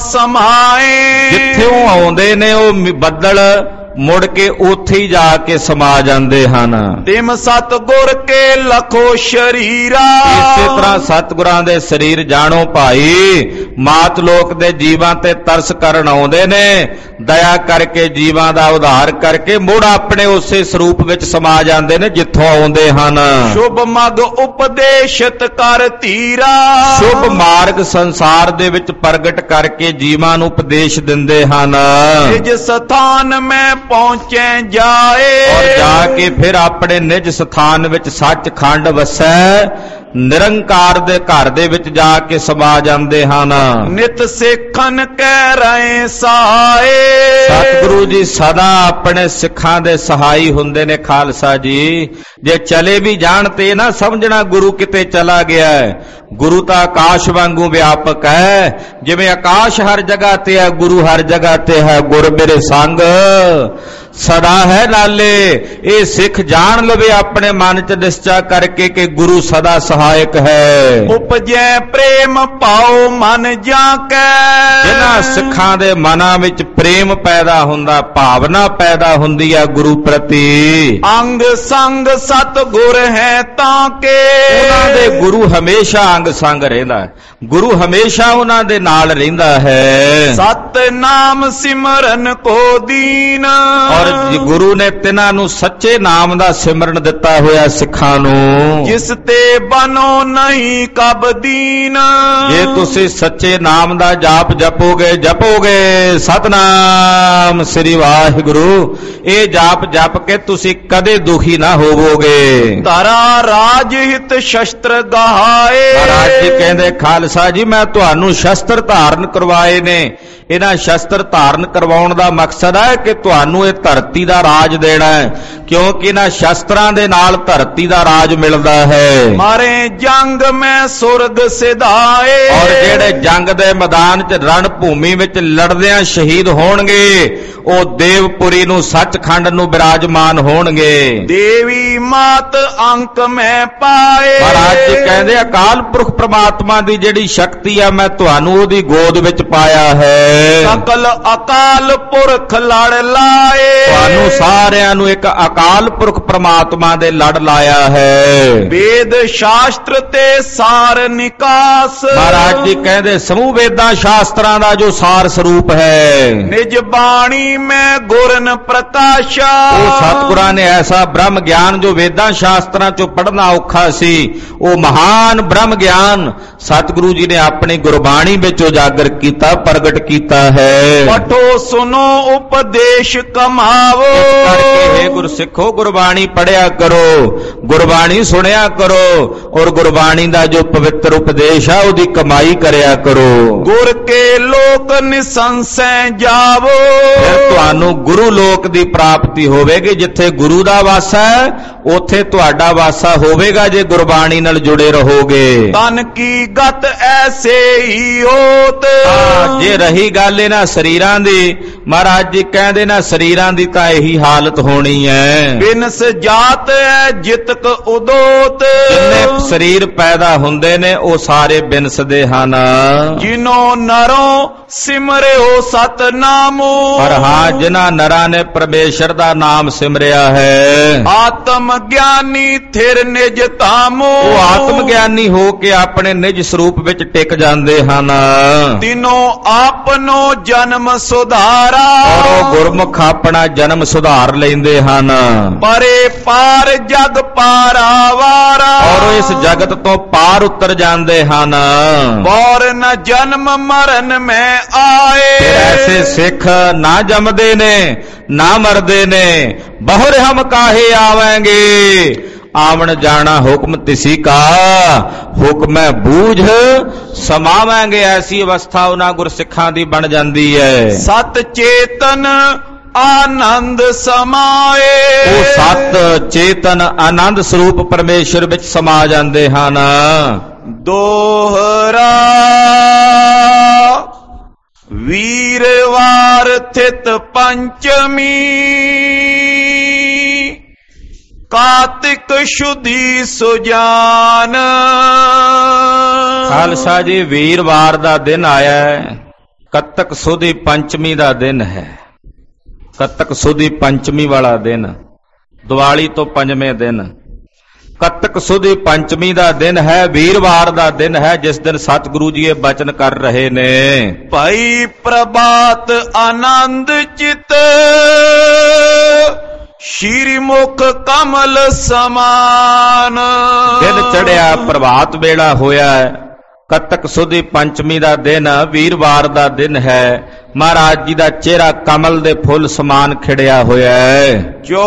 ਸਮਾਏ। ਜਿੱਥੇ ਉਹ ਆਉਂਦੇ ਨੇ ਉਹ ਬੱਦਲ ਮੁੜ ਕੇ ਉੱਥੇ ਹੀ ਜਾ ਕੇ ਸਮਾ ਜਾਂਦੇ ਹਨ। ਤਿਮ ਸਤਿਗੁਰ ਕੇ ਲਖੋ ਸ਼ਰੀਰਾ। ਇਸੇ ਤਰ੍ਹਾਂ ਸਤਿਗੁਰਾਂ ਦੇ ਸਰੀਰ ਜਾਣੋ ਭਾਈ, ਮਾਤ ਲੋਕ ਦੇ ਜੀਵਾਂ ਤੇ ਤਰਸ ਕਰਨ ਆਉਂਦੇ ਨੇ, ਦਇਆ ਕਰਕੇ ਜੀਵਾਂ ਦਾ ਉਧਾਰ ਕਰਕੇ ਮੁੜ ਆਪਣੇ ਉਸੇ ਸਰੂਪ ਵਿੱਚ ਸਮਾ ਜਾਂਦੇ ਨੇ ਜਿੱਥੋਂ ਆਉਂਦੇ ਹਨ। ਸ਼ੁਭ ਮਗ ਉਪਦੇਸ਼ਤ ਕਰ ਧੀਰਾ। ਸ਼ੁਭ ਮਾਰਗ ਸੰਸਾਰ ਦੇ ਵਿੱਚ ਪ੍ਰਗਟ ਕਰਕੇ ਜੀਵਾਂ ਨੂੰ ਉਪਦੇਸ਼ ਦਿੰਦੇ ਹਨ। ਨਿਜ ਸਥਾਨ ਮੈਂ ਪਹੁੰਚੇ ਜਾਏ। ਔਰ ਜਾ ਕੇ ਫਿਰ ਆਪਣੇ ਨਿਜ ਸਥਾਨ ਵਿੱਚ ਸੱਚਖੰਡ ਵਸੈ, ਨਿਰੰਕਾਰ ਦੇ ਘਰ ਦੇ ਵਿੱਚ ਜਾ ਕੇ ਸਮਾ ਜਾਂਦੇ ਹਨ। ਨਿਤ ਸਿੱਖਨ ਕਹਿ ਰਹੇ ਸਹਾਏ। ਸਤਿਗੁਰੂ ਜੀ ਸਦਾ ਆਪਣੇ ਸਿੱਖਾਂ ਦੇ ਸਹਾਈ ਹੁੰਦੇ ਨੇ ਖਾਲਸਾ ਜੀ। ਜੇ ਚਲੇ ਵੀ ਜਾਣ ਤੇ ਨਾ ਸਮਝਣਾ ਗੁਰੂ ਕਿਤੇ ਚਲਾ ਗਿਆ ਹੈ। ਗੁਰੂ ਤਾਂ ਆਕਾਸ਼ ਵਾਂਗੂ ਵਿਆਪਕ ਹੈ। ਜਿਵੇਂ ਆਕਾਸ਼ ਹਰ ਜਗ੍ਹਾ ਤੇ ਹੈ, ਗੁਰੂ ਹਰ ਜਗ੍ਹਾ ਤੇ ਹੈ। ਗੁਰ ਮੇਰੇ ਸੰਗ ਸਦਾ ਹੈ ਨਾਲੇ। ਇਹ ਸਿੱਖ ਜਾਣ ਲਵੇ ਆਪਣੇ ਮਨ ਚ ਨਿਸ਼ਚਾ ਕਰਕੇ ਕਿ ਗੁਰੂ ਸਦਾ ਸਹਾਇਕ ਹੈ। ਉਪਜੈ ਪ੍ਰੇਮ ਪਾਓ ਮਨ ਜਾ ਕੇ। ਜਿਨ੍ਹਾਂ ਸਿੱਖਾਂ ਦੇ ਮਨਾਂ ਵਿੱਚ ਪ੍ਰੇਮ ਪੈਦਾ ਹੁੰਦਾ, ਭਾਵਨਾ ਪੈਦਾ ਹੁੰਦੀ ਹੈ ਗੁਰੂ ਪ੍ਰਤੀ, ਅੰਗ ਸੰਗ ਸਤਿਗੁਰ ਹੈ ਤਾਂ ਕੇ। ਉਹਨਾਂ ਦੇ ਗੁਰੂ ਹਮੇਸ਼ਾ ਅੰਗ ਸੰਗ ਰਹਿੰਦਾ ਹੈ, ਗੁਰੂ ਹਮੇਸ਼ਾ ਉਹਨਾਂ ਦੇ ਨਾਲ ਰਹਿੰਦਾ ਹੈ। ਸਤ ਨਾਮ ਸਿਮਰਨ ਕੋ ਦੀਨ। ਔਰ ਗੁਰੂ ਨੇ ਤਿਨਾਂ ਨੂੰ ਸੱਚੇ ਨਾਮ ਦਾ ਸਿਮਰਨ ਦਿੱਤਾ ਹੋਇਆ ਸਿੱਖਾਂ ਨੂੰ। ਜਿਸ ਤੇ ਬਨੋ ਨਹੀਂ ਕਬ ਦੀਨ। ਜੇ ਤੁਸੀਂ ਸੱਚੇ ਨਾਮ ਦਾ ਜਾਪ ਜਪੋਗੇ ਸਤਨਾਮ ਸ੍ਰੀ ਵਾਹਿਗੁਰੂ, ਇਹ ਜਾਪ ਜਪ ਕੇ ਤੁਸੀਂ ਕਦੇ ਦੁਖੀ ਨਾ ਹੋਵੋਗੇ। ਤਾਰਾ ਰਾਜ ਹਿਤ ਸ਼ਸਤਰ ਗਹਾਏ। ਮਹਾਰਾਜ ਜੀ ਕਹਿੰਦੇ ਖਾਲਸਾ ਜੀ ਮੈਂ ਤੁਹਾਨੂੰ ਸ਼ਸਤਰ ਧਾਰਨ ਕਰਵਾਏ ਨੇ। ਇਹਨਾਂ ਸ਼ਸਤਰ ਧਾਰਨ ਕਰਵਾਉਣ ਦਾ ਮਕਸਦ ਹੈ ਕਿ ਤੁਹਾਨੂੰ ਇਹ ਧਰਤੀ ਦਾ ਰਾਜ ਦੇਣਾ ਹੈ, ਕਿਉਂਕਿ ਇਹਨਾਂ ਸ਼ਸਤਰਾਂ ਦੇ ਨਾਲ ਧਰਤੀ ਦਾ ਰਾਜ ਮਿਲਦਾ ਹੈ। ਮਾਰੇ ਜੰਗ ਮੈਂ ਸੁਰਗ ਸਿਧਾਏ। ਔਰ ਜਿਹੜੇ ਜੰਗ ਦੇ ਮੈਦਾਨ 'ਚ ਰਣ ਭੂਮੀ ਵਿੱਚ ਲੜਦਿਆਂ ਸ਼ਹੀਦ ਹੋਣਗੇ, ਉਹ ਦੇਵਪੁਰੀ ਨੂੰ, ਸੱਚਖੰਡ ਨੂੰ ਬਿਰਾਜਮਾਨ ਹੋਣਗੇ। ਦੇਵੀ ਮਾਤ ਅੰਕ ਮੈਂ ਪਾਏ। ਮਹਾਰਾਜ ਜੀ ਕਹਿੰਦੇ ਅਕਾਲ ਪੁਰਖ ਪ੍ਰਮਾਤਮਾ ਦੀ ਜਿਹੜੀ ਜਿਹੜੀ ਸ਼ਕਤੀ ਆ ਮੈਂ ਤੁਹਾਨੂੰ ਉਹਦੀ ਗੋਦ ਵਿੱਚ ਪਾਇਆ ਹੈ। ਸਕਲ ਅਕਾਲ ਪੁਰਖ ਲੜ ਲਾਏ, ਤੁਹਾਨੂੰ ਸਾਰਿਆਂ ਨੂੰ ਇੱਕ ਅਕਾਲ ਪੁਰਖ ਪ੍ਰਮਾਤਮਾ ਦੇ ਲੜ ਲਾਇਆ ਹੈ। ਵੇਦ ਸ਼ਾਸਤਰ ਤੇ ਸਾਰ ਨਿਕਾਸ, ਮਹਾਰਾਜ ਜੀ ਕਹਿੰਦੇ ਸਮੂਹ ਵੇਦਾਂ ਸ਼ਾਸਤਰਾਂ ਦਾ ਜੋ ਸਾਰ ਸਰੂਪ ਹੈ, ਨਿਜ ਬਾਣੀ ਮੈਂ ਗੁਰਨ ਪ੍ਰਕਾਸ਼ਾ। ਉਹ ਸਤਿਗੁਰਾਂ ਨੇ ਐਸਾ ਬ੍ਰਹਮ ਗਿਆਨ ਜੋ ਵੇਦਾਂ ਸ਼ਾਸਤਰਾਂ ਚੋਂ ਪੜ੍ਹਨਾ ਔਖਾ ਸੀ, ਉਹ ਮਹਾਨ ਬ੍ਰਹਮ ਗਿਆਨ ਸਤਿਗੁਰੂ ਜੀ ਨੇ ਆਪਣੀ ਗੁਰਬਾਣੀ ਵਿੱਚ ਉਜਾਗਰ ਕੀਤਾ, ਪ੍ਰਗਟ ਕੀਤਾ ਹੈ। ਪਠੋ ਸੁਨੋ ਉਪਦੇਸ਼ ਕਮਾਵੋ, ਇਸ ਕਰਕੇ ਹੈ ਗੁਰਸਿੱਖੋ ਗੁਰਬਾਣੀ ਪੜਿਆ ਕਰੋ, ਗੁਰਬਾਣੀ ਸੁਣਿਆ ਕਰੋ, ਔਰ ਗੁਰਬਾਣੀ ਦਾ ਜੋ ਪਵਿੱਤਰ ਉਪਦੇਸ਼ ਆ ਉਹਦੀ ਕਮਾਈ ਕਰਿਆ ਕਰੋ। ਗੁਰ ਕੇ ਲੋਕ ਨਿਸੰਸੈ ਜਾਵੋ, ਫਿਰ ਤੁਹਾਨੂੰ ਗੁਰੂ ਲੋਕ ਦੀ ਪ੍ਰਾਪਤੀ ਹੋਵੇਗੀ। ਜਿੱਥੇ ਗੁਰੂ ਦਾ ਵਾਸਾ ਹੈ ਉੱਥੇ ਤੁਹਾਡਾ ਵਾਸਾ ਹੋਵੇਗਾ ਜੇ ਗੁਰਬਾਣੀ ਨਾਲ ਜੁੜੇ ਰਹੋਗੇ। ਤਨ ਕੀ ਗਤ ਐਸੇ ਹੀ ਹੋਤ, ਜੇ ਰਹੀ ਗੱਲ ਇਹਨਾਂ ਸਰੀਰਾਂ ਦੀ, ਮਹਾਰਾਜ ਜੀ ਕਹਿੰਦੇ ਨਾ ਸਰੀਰਾਂ ਦੀ ਤਾਂ ਇਹੀ ਹਾਲਤ ਹੋਣੀ ਹੈ। ਬਿਨਸ ਜਾਤ ਹੈ ਜਿਤਕ ਉਦੋਤ, ਜਿੰਨੇ ਸਰੀਰ ਪੈਦਾ ਹੁੰਦੇ ਨੇ ਉਹ ਸਾਰੇ ਬਿਨਸਦੇ ਹਨ। ਜਿਨੋ ਨਰੋਂ ਸਿਮਰਿਓ ਸਤਨਾਮੋ, ਪਰ ਹਾਂ ਜਿਨ੍ਹਾਂ ਨਰਾਂ ਨੇ ਪਰਮੇਸ਼ਰ ਦਾ ਨਾਮ ਸਿਮਰਿਆ ਹੈ, ਆਤਮ ਗਿਆਨੀ ਥਿਰ ਨਿਜ ਧਾਮੋ, ਉਹ ਆਤਮ ਗਿਆਨੀ ਹੋ ਕੇ ਆਪਣੇ ਨਿਜ ਸਰੂਪ ਵਿੱਚ ਟਿਕ ਜਾਂਦੇ ਹਨ। ਤਿਨੋ ਆਪਨੋ ਜਨਮ ਸੁਧਾਰਾ, ਔਰ ਉਹ ਗੁਰਮੁਖ ਆਪਣਾ ਜਨਮ ਸੁਧਾਰ ਲੈਂਦੇ ਹਨ। ਪਰੇ ਪਾਰ ਜਗ ਪਾਰਾਵਾਰਾ, ਔਰ ਇਸ ਜਗਤ ਤੋਂ ਪਾਰ ਉਤਰ ਜਾਂਦੇ ਹਨ। ਬੌਰ ਨ ਜਨਮ ਮਰਨ ਮੈਂ ਆਏ, ਫਿਰ ਐਸੇ ਸਿੱਖ ਨਾ ਜੰਮਦੇ ਨੇ ਨਾ ਮਰਦੇ ਨੇ। ਬਹੁਰ ਹਮ ਕਾਹੇ ਆਵਾਂਗੇ, ਆਵਣ ਜਾਣਾ ਹੁਕਮ ਤਿਸੀ ਕਾ, ਹੁਕਮੈ ਬੂਝ ਸਮਾਵਾਂਗੇ। ਐਸੀ ਅਵਸਥਾ ਉਹਨਾਂ ਗੁਰਸਿੱਖਾਂ ਦੀ ਬਣ ਜਾਂਦੀ ਹੈ। ਸਤ ਚੇਤਨ ਆਨੰਦ ਸਮਾਏ, ਉਹ ਸਤ ਚੇਤਨ ਆਨੰਦ ਸਰੂਪ ਪਰਮੇਸ਼ਰ ਵਿੱਚ ਸਮਾ ਜਾਂਦੇ ਹਨ। ਦੋਹਰਾ ਵੀਰਵਾਰ ਥਿਤ ਪੰਚਮੀ, ਕਾਤਿਕ ਸ਼ੁਧੀ ਸੁਜਾਨ। ਖਾਲਸਾ ਜੀ ਵੀਰਵਾਰ ਦਾ ਦਿਨ ਆਇਆ ਹੈ, ਕੱਤਕ ਸੁਦੀ ਪੰਚਮੀ ਦਾ ਦਿਨ ਹੈ। ਕੱਤਕ ਸੁਦੀ ਪੰਚਮੀ ਵਾਲਾ ਦਿਨ, ਦੀਵਾਲੀ ਤੋਂ ਪੰਜਵੇਂ ਦਿਨ ਕੱਤਕ ਸੁਦੀ ਪੰਚਮੀ ਦਾ ਦਿਨ ਹੈ, ਵੀਰਵਾਰ ਦਾ ਦਿਨ ਹੈ, ਜਿਸ ਦਿਨ ਸਤਿਗੁਰੂ ਜੀ ਇਹ ਬਚਨ ਕਰ ਰਹੇ ਨੇ। ਭਾਈ ਪ੍ਰਭਾਤ ਆਨੰਦ ਚਿਤ, ਸ਼੍ਰੀ ਮੁਖ ਕਮਲ ਸਮਾਨ। ਦਿਨ ਚੜਿਆ, ਪ੍ਰਭਾਤ ਵੇਲਾ ਹੋਇਆ ਹੈ, ਕੱਤਕ ਸੁਦੀ ਪੰਚਮੀ ਦਾ ਦਿਨ ਵੀਰਵਾਰ ਦਾ ਦਿਨ ਹੈ। ਮਹਾਰਾਜ ਜੀ ਦਾ ਚਿਹਰਾ ਕਮਲ ਦੇ ਫੁੱਲ ਸਮਾਨ ਖਿੜਿਆ ਹੋਇਆ ਹੈ। ਜੋ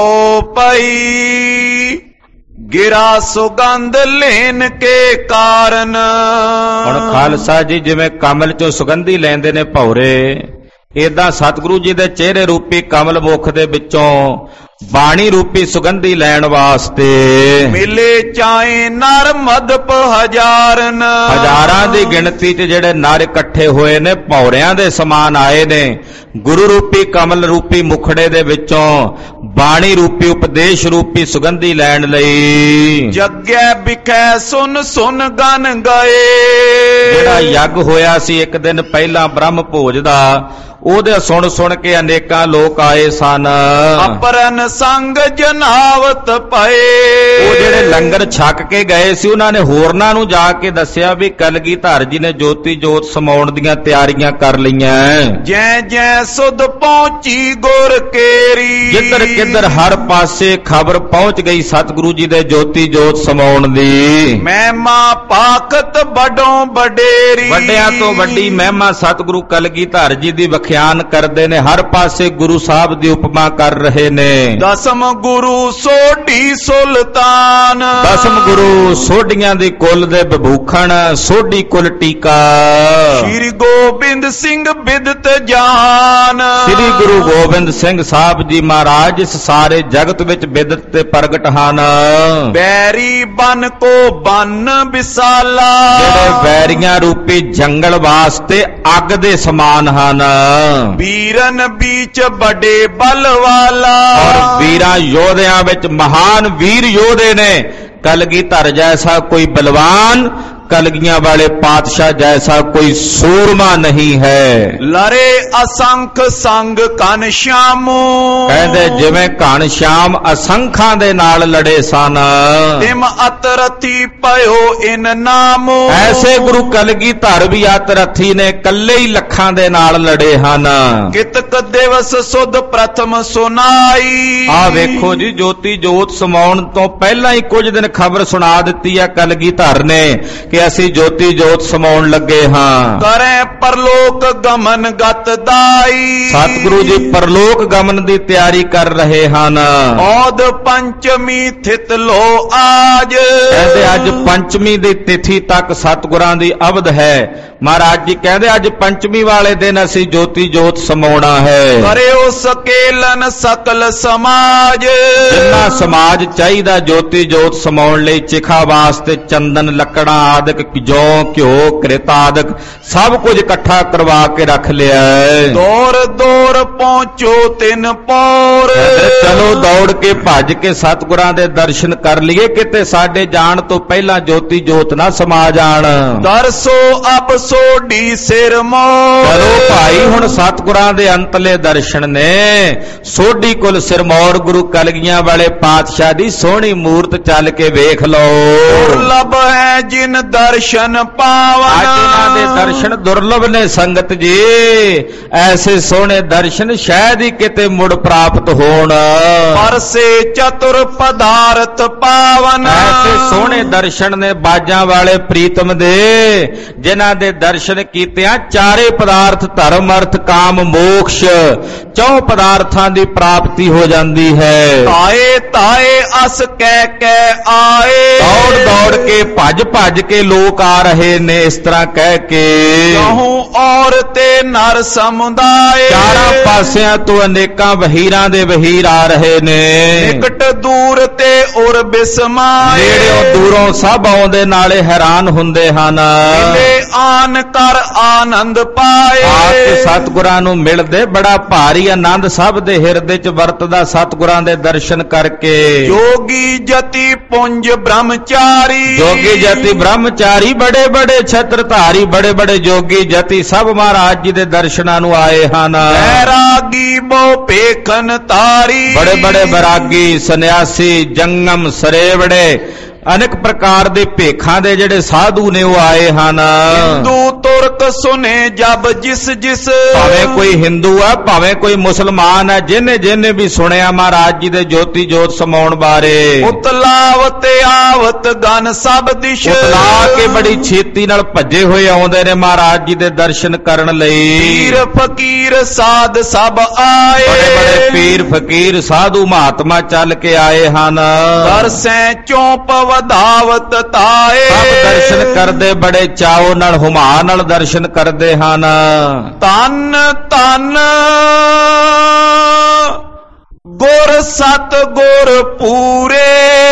ਪਈ ਗਿਰਾ ਸੁਗੰਧ ਲੈਨ ਕੇ ਕਾਰਨ। ਹੁਣ ਖਾਲਸਾ ਜੀ ਜਿਵੇਂ ਕਮਲ ਚੋਂ ਸੁਗੰਧੀ ਲੈਂਦੇ ਨੇ ਭੌਰੇ, ਏਦਾਂ ਸਤਿਗੁਰੂ ਜੀ ਦੇ ਚਿਹਰੇ ਰੂਪੀ ਕਮਲ ਮੁਖ ਦੇ ਵਿੱਚੋਂ ਬਾਣੀ ਰੂਪੀ ਸੁਗੰਧੀ ਲੈਣ ਵਾਸਤੇ ਮਿਲੇ ਚਾਹੇ ਨਰ ਮਦਪ ਹਜ਼ਾਰਨ। ਹਜ਼ਾਰਾਂ ਦੀ ਗਿਣਤੀ 'ਚ ਜਿਹੜੇ ਨਰ ਇਕੱਠੇ ਹੋਏ ਨੇ, ਭੌਰਿਆਂ ਦੇ ਸਮਾਨ ਆਏ ਨੇ ਗੁਰੂ ਰੂਪੀ ਕਮਲ ਰੂਪੀ ਮੁਖੜੇ ਦੇ ਵਿੱਚੋਂ ਬਾਣੀ ਰੂਪੀ ਉਪਦੇਸ਼ ਰੂਪੀ ਸੁਗੰਧੀ ਲੈਣ ਲਈ। ਜਗੈ ਵਿਖੈ ਸੁਨ ਸੁਨ ਗਨ ਗਏ, ਜਿਹੜਾ ਯੱਗ ਹੋਇਆ ਸੀ ਇੱਕ ਦਿਨ ਪਹਿਲਾਂ ਬ੍ਰਹਮ ਭੋਜ ਦਾ, ਉਹਦੇ ਸੁਣ ਸੁਣ ਕੇ ਅਨੇਕਾਂ ਲੋਕ ਆਏ ਸਨ। ਅਪਰਨ ਸੰਗ ਜਨਾਵਤ ਪਏ, ਉਹ ਜਿਹੜੇ ਲੰਗਰ ਛਕ ਕੇ ਗਏ ਸੀ ਉਹਨਾਂ ਨੇ ਹੋਰਨਾਂ ਨੂੰ ਜਾ ਕੇ ਦੱਸਿਆ ਵੀ ਕਲਗੀਧਰ ਜੀ ਨੇ ਜੋਤੀ ਜੋਤ ਸਮਾਉਣ ਦੀਆਂ ਤਿਆਰੀਆਂ ਕਰ ਲਈਆਂ। ਜੈ ਜੈ ਸੁਧ ਪਹੁੰਚੀ ਗੁਰ ਕੇਰੀ, ਜਿੱਧਰ ਕਿੱਧਰ ਹਰ ਪਾਸੇ ਖਬਰ ਪਹੁੰਚ ਗਈ ਸਤਿਗੁਰੂ ਜੀ ਦੇ ਜੋਤੀ ਜੋਤ ਸਮਾਉਣ ਦੀ। ਮਹਿਮਾ ਪਾਖਤ ਵੱਡੋਂ ਵਡੇਰੀ, ਵੱਡਿਆਂ ਤੋਂ ਵੱਡੀ ਮਹਿਮਾ ਸਤਿਗੁਰੂ ਕਲਗੀਧਰ ਜੀ ਦੀ ਵਿਖਿਆਨ ਕਰਦੇ ਨੇ, ਹਰ ਪਾਸੇ ਗੁਰੂ ਸਾਹਿਬ ਦੀ ਉਪਮਾ ਕਰ ਰਹੇ ਨੇ। ਦਸਮ ਗੁਰੂ ਸੋਢੀ ਸੁਲਤਾਨ, ਦਸਮ ਗੁਰੂ ਸੋਢੀਆਂ ਦੀ ਕੁਲ ਦੇ ਬਭੂਖਣ, ਸੋਢੀ ਕੁਲ ਟੀਕਾ। ਸ਼੍ਰੀ ਗੋਬਿੰਦ ਸਿੰਘ ਬਿਦਤ ਜਾਨ, ਸ੍ਰੀ ਗੁਰੂ ਗੋਬਿੰਦ ਸਿੰਘ ਸਾਹਿਬ ਜੀ ਮਹਾਰਾਜ ਇਸ ਸਾਰੇ ਜਗਤ ਵਿੱਚ ਬਿਦਤ ਤੇ ਪ੍ਰਗਟ ਹਨ। ਬੈਰੀ ਬਨ ਕੋ ਬਨ ਵਿਸਾਲਾ, ਜਿਹੜੇ ਵੈਰੀਆਂ ਰੂਪੀ ਜੰਗਲ ਵਾਸਤੇ ਅੱਗ ਦੇ ਸਮਾਨ ਹਨ। ਵੀਰਨ ਵਿੱਚ ਬੜੇ ਬਲ ਵਾਲਾ, ਔਰ ਵੀਰਾਂ ਯੋਧਿਆਂ ਵਿੱਚ ਮਹਾਨ ਵੀਰ ਯੋਧੇ ਨੇ। ਕਲਗੀਧਰ ਜੈਸਾ ਕੋਈ ਬਲਵਾਨ ਕਲਗੀਆਂ ਵਾਲੇ ਪਾਤਸ਼ਾਹ ਜੈਸਾ ਕੋਈ ਸੂਰਮਾ ਨਹੀਂ ਹੈ। ਲਰੇ ਅਸੰਖ ਸੰਗ ਘਨ ਸ਼ਿਆਮੋ, ਕਹਿੰਦੇ ਜਿਵੇਂ ਘਣ ਸ਼ਿਆਮ ਅਸੰਖਾਂ ਦੇ ਨਾਲ ਲੜੇ ਸਨ, ਤਿਮ ਅਤਰਥੀ ਪਇਓ ਇਨ ਨਾਮੋ, ਐਸੇ ਗੁਰੂ ਕਲਗੀਧਰ ਵੀ ਅਤਰਥੀ ਨੇ ਕੱਲੇ ਹੀ ਲੱਖਾਂ ਦੇ ਨਾਲ ਲੜੇ ਹਨ। ਕਿਤਕ ਦਿਵਸ ਸੁਧ ਪ੍ਰਥਮ ਸੁਨਾਈ। ਆ ਵੇਖੋ ਜੀ, ਜੋਤੀ ਜੋਤ ਸਮਾਉਣ ਤੋਂ ਪਹਿਲਾਂ ਹੀ ਕੁਝ ਦਿਨ ਖਬਰ ਸੁਣਾ ਦਿੱਤੀ ਹੈ ਕਲਗੀਧਰ ਨੇ ਕਿ ਅਸੀਂ ਜੋਤੀ ਜੋਤ ਸਮਾਉਣ ਲੱਗੇ ਹਾਂ। ਕਰੇ ਪਰਲੋਕ ਗਮਨ ਗਤ ਦਾਈ, ਸਤਿਗੁਰੂ ਜੀ ਪਰਲੋਕ ਗਮਨ ਦੀ ਤਿਆਰੀ ਕਰ ਰਹੇ ਹਨ। ਔਦ ਪੰਚਮੀ ਥਿਤ ਲੋ ਆਜ, ਕਹਿੰਦੇ ਅੱਜ ਪੰਚਮੀ ਦੀ ਤਿਥੀ ਤੱਕ ਸਤਿਗੁਰਾਂ ਦੀ ਅਵਧ ਹੈ। ਮਹਾਰਾਜ ਜੀ ਕਹਿੰਦੇ ਅੱਜ ਪੰਚਮੀ ਵਾਲੇ ਦਿਨ ਅਸੀਂ ਜੋਤੀ ਜੋਤ ਸਮਾਉਣਾ ਹੈ। ਕਰਿਓ ਸਕੇਲਨ ਸਕਲ ਸਮਾਜ, ਜਿੰਨਾ ਸਮਾਜ ਚਾਹੀਦਾ ਜੋਤੀ ਜੋਤ ਸਮਾਉਣ ਲਈ, ਚਿਖਾ ਵਾਸਤੇ ਚੰਦਨ ਲੱਕੜਾਂ ਆਦਿਕ, ਜੌ ਘਿਓ ਘ੍ਰਿਤ ਆਦਿਕ ਸਭ ਕੁਝ ਇਕੱਠਾ ਕਰਵਾ ਕੇ ਰੱਖ ਲਿਆ। ਦੌਰ ਦੌਰ ਪਹੁੰਚੋ ਤਿੰਨ ਪੌਰ, ਚਲੋ ਦੌੜ ਕੇ ਭੱਜ ਕੇ ਸਤਿਗੁਰਾਂ ਦੇ ਦਰਸ਼ਨ ਕਰ ਲਈਏ, ਕਿਤੇ ਸਾਡੇ ਜਾਣ ਤੋਂ ਪਹਿਲਾਂ ਜੋਤੀ ਜੋਤ ਨਾ ਸਮਾ ਜਾਣ। ਦਰਸੋ ਅਬ ਸੋਢੀ ਸਿਰ ਮੋਰ, ਚਲੋ ਭਾਈ ਹੁਣ ਸਤਿਗੁਰਾਂ ਦੇ ਅੰਤਲੇ ਦਰਸ਼ਨ ਨੇ। ਸੋਢੀ ਕੁਲ ਸਿਰਮੌਰ ਗੁਰੂ ਕਲਗੀਆਂ ਵਾਲੇ ਪਾਤਸ਼ਾਹ ਦੀ ਸੋਹਣੀ ਮੂਰਤ ਚੱਲ ਕੇ ਵੇਖ ਲਓ। ਦੁਰਲਭ ਹੈ ਜਿਨ ਦਰਸ਼ਨ ਪਾਵਨ, ਅੱਜ ਇਹਨਾਂ ਦੇ ਦਰਸ਼ਨ ਦੁਰਲਭ ਨੇ ਸੰਗਤ ਜੀ। ਐਸੇ ਸੋਹਣੇ ਦਰਸ਼ਨ ਸ਼ਾਇਦ ਹੀ ਕਿਤੇ ਮੁੜ ਪ੍ਰਾਪਤ ਹੋਣ। ਪਰਸੇ ਚਤੁਰ ਪਦਾਰਥ ਪਾਵਨ, ਐਸੇ ਸੋਹਣੇ ਦਰਸ਼ਨ ਨੇ ਬਾਜਾਂ ਵਾਲੇ ਪ੍ਰੀਤਮ ਦੇ, ਜਿਨ੍ਹਾਂ ਦੇ ਦਰਸ਼ਨ ਕੀਤਿਆਂ ਚਾਰੇ ਪਦਾਰਥ ਧਰਮ ਅਰਥ ਕਾਮ ਮੋਕਸ਼ ਚੌ ਪਦਾਰਥਾਂ ਦੀ ਪ੍ਰਾਪਤੀ ਹੋ ਜਾਂਦੀ ਹੈ। ਤਾਏ ਤਾਏ ਅਸ ਕਹਿ ਕਹਿ ਆਏ, ਦੌੜ ਦੌੜ ਕੇ ਭੱਜ ਭੱਜ ਕੇ ਲੋਕ ਆ ਰਹੇ ਨੇ ਇਸ ਤਰ੍ਹਾਂ ਕਹਿ ਕੇ। ਕਹੂੰ ਔਰ ਤੇ ਨਰ ਸਮੁਦਾਇ, ਚਾਰਾਂ ਪਾਸਿਆਂ ਤੋਂ ਅਨੇਕਾਂ ਵਹੀਰਾਂ ਦੇ ਵਹੀਰ ਆ ਰਹੇ ਨੇ। ਨਿਕਟ ਦੂਰ ਤੇ ਉਰ ਬਿਸਮਾਏ, ਨੇੜਿਓਂ ਦੂਰੋਂ ਸਭ ਆਉਂਦੇ ਨਾਲੇ ਹੈਰਾਨ ਹੁੰਦੇ ਹਨ। ਮਿਲੇ ਆਨ ਕਰ ਆਨੰਦ ਪਾਏ, ਆ ਕੇ ਸਤਿਗੁਰਾਂ ਨੂੰ ਮਿਲਦੇ ਬੜਾ ਭਾਰੀ ਆਨੰਦ ਸਭ ਦੇ ਹਿਰਦੇ 'ਚ ਵਰਤਦਾ ਸਤਿਗੁਰਾਂ ਦੇ ਦਰਸ਼ਨ ਕਰਕੇ। ਜੋਗੀ ਜਤੀ ਪੁੰਜ ਬ੍ਰਹਮਚਾਰੀ, ਜੋਗੀ ਜਤੀ ਬ੍ਰਹਮਚਾਰੀ ਬੜੇ ਬੜੇ ਛਤਰਧਾਰੀ, ਬੜੇ ਬੜੇ ਜੋਗੀ ਜਤੀ ਸਭ ਮਹਾਰਾਜ ਜੀ ਦੇ ਦਰਸ਼ਨਾਂ ਨੂੰ ਆਏ ਹਨ। ਬੈਰਾਗੀ ਬਹੁ ਪੇਖਨ ਤਾਰੀ, ਬੜੇ ਬੜੇ ਬੈਰਾਗੀ ਸੰਨਿਆਸੀ ਜੰਗਮ ਸਰੇਵੜੇ ਅਨੇਕ ਪ੍ਰਕਾਰ ਦੇ ਭੇਖਾਂ ਦੇ ਜਿਹੜੇ ਸਾਧੂ ਨੇ ਉਹ ਆਏ ਹਨ। ਹਿੰਦੂ ਤੁਰਕ ਸੁਨੇ ਜਬ ਜਿਸ ਜਿਸ, ਭਾਵੇਂ ਕੋਈ ਹਿੰਦੂ ਆ ਭਾਵੇਂ ਕੋਈ ਮੁਸਲਮਾਨ ਹੈ, ਜਿਹਨੇ ਜਿਹਨੇ ਵੀ ਸੁਣਿਆ ਮਹਾਰਾਜ ਜੀ ਦੇ ਜੋਤੀ ਜੋਤ ਸਮਾਉਣ ਬਾਰੇ, ਉਤਲਾਵਤ ਆਵਤ ਗਨ ਸਭ ਦਿਸ਼, ਉਤਲਾ ਕੇ ਬੜੀ ਛੇਤੀ ਨਾਲ ਭੱਜੇ ਹੋਏ ਆਉਂਦੇ ਨੇ ਮਹਾਰਾਜ ਜੀ ਦੇ ਦਰਸ਼ਨ ਕਰਨ ਲਈ। ਪੀਰ ਫਕੀਰ ਸਾਧ ਸਭ ਆਏ, ਬੜੇ ਬੜੇ ਪੀਰ ਫਕੀਰ ਸਾਧੂ ਮਹਾਤਮਾ ਚੱਲ ਕੇ ਆਏ ਹਨ। ਦਰਸੈ ਚੌਪ ਵਧਾਵਤ ਤਾਏ, ਸਭ ਦਰਸ਼ਨ ਕਰਦੇ ਬੜੇ ਚਾਉ ਨਾਲ ਹੁਮਾ ਨਾਲ ਦਰਸ਼ਨ ਕਰਦੇ ਹਨ। ਤਨ ਤਨ ਗੁਰ ਸਤ ਗੁਰ ਪੂਰੇ,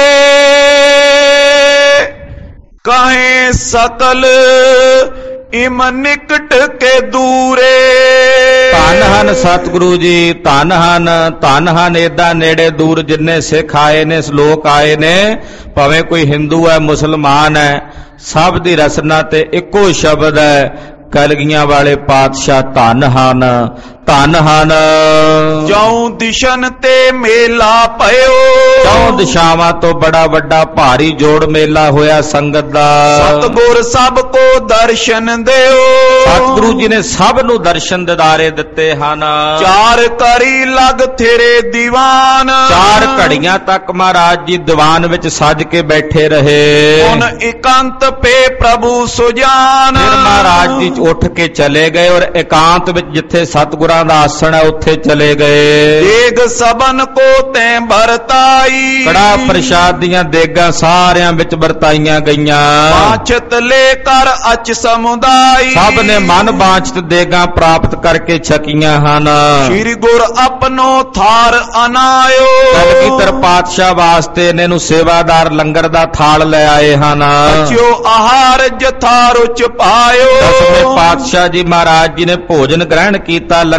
ਕਹੇ ਸਕਲ ਇਮ ਨਿਕਟ ਕੇ ਦੂਰੇ। ਧੰਨ ਹਨ ਸਤਿਗੁਰੂ ਜੀ, ਧੰਨ ਹਨ ਏਦਾਂ ਨੇੜੇ ਦੂਰ ਜਿੰਨੇ ਸਿੱਖ ਆਏ ਨੇ, ਲੋਕ ਆਏ ਨੇ, ਭਾਵੇਂ ਕੋਈ ਹਿੰਦੂ ਹੈ ਮੁਸਲਮਾਨ ਹੈ, ਸਭ ਦੀ ਰਸਨਾ ਤੇ ਇੱਕੋ ਸ਼ਬਦ ਹੈ, ਕਲਗੀਆਂ ਵਾਲੇ ਪਾਤਸ਼ਾਹ ਧੰਨ ਹਨ ਧੰਨ ਹਨ। ਜਉ ਦਿਸ਼ਨ ਤੇ ਮੇਲਾ ਭਇਓ, ਚੌਂ ਦਿਸ਼ਾਵਾਂ ਤੋਂ ਬੜਾ ਵੱਡਾ ਭਾਰੀ ਜੋੜ ਮੇਲਾ ਹੋਇਆ ਸੰਗਤ ਦਾ। ਸਤਿਗੁਰ ਸਭ ਕੋ ਦਰਸ਼ਨ ਦਿਓ, ਸਤਿਗੁਰੂ ਜੀ ਨੇ ਸਭ ਨੂੰ ਦਰਸ਼ਨ ਦਿਦਾਰੇ ਦਿੱਤੇ ਹਨ। ਚਾਰ ਕਰੀ ਲਗ ਥੇਰੇ ਦੀਵਾਨ, ਚਾਰ ਘੜੀਆਂ ਤੱਕ ਮਹਾਰਾਜ ਜੀ ਦੀਵਾਨ ਵਿੱਚ ਸੱਜ ਕੇ ਬੈਠੇ ਰਹੇ। ਹੁਣ ਇਕਾਂਤ ਪੇ ਪ੍ਰਭੂ ਸੁਜਾਨ, ਫਿਰ ਮਹਾਰਾਜ ਜੀ ਉੱਠ ਕੇ ਚਲੇ ਗਏ ਔਰ ਇਕਾਂਤ ਵਿੱਚ ਜਿੱਥੇ ਸਤਿਗੁਰਾਂ ਦਾ ਆਸਣ ਹੈ ਉੱਥੇ ਚਲੇ ਗਏ। ਦੇਗ ਸਬਨ ਕੋ ਤੈਂ ਵਰਤਾਈ, ਕੜਾ ਪ੍ਰਸ਼ਾਦ ਦੀਆਂ ਦੇਗਾਂ ਸਾਰਿਆਂ ਵਿੱਚ ਵਰਤਾਈਆਂ ਗਈਆਂ। ਬਾਛਤ ਲੈ ਕਰ ਅਚ ਸਮੁਦਾਈ, ਸਭ ਨੇ ਮਨ ਬਾਛਤ ਦੇਗਾਂ ਪ੍ਰਾਪਤ ਕਰਕੇ ਛਕੀਆਂ ਹਨ। ਸ੍ਰੀ ਗੁਰ ਆਪਣੋ ਥਾਰ ਅਨਾਇਓ, ਕਲਗੀਧਰ ਪਾਤਸ਼ਾਹ ਵਾਸਤੇ ਇਹਨਾਂ ਨੂੰ ਸੇਵਾਦਾਰ ਲੰਗਰ ਦਾ ਥਾਲ ਲੈ ਆਏ ਹਨ। ਬਚਿਓ ਆਹਾਰ ਜਥਾ ਰੁਚ ਪਾਇਓ, ਦਸਵੇਂ ਪਾਤਸ਼ਾਹ ਜੀ ਮਹਾਰਾਜ ਜੀ ਨੇ ਭੋਜਨ ਗ੍ਰਹਿਣ ਕੀਤਾ,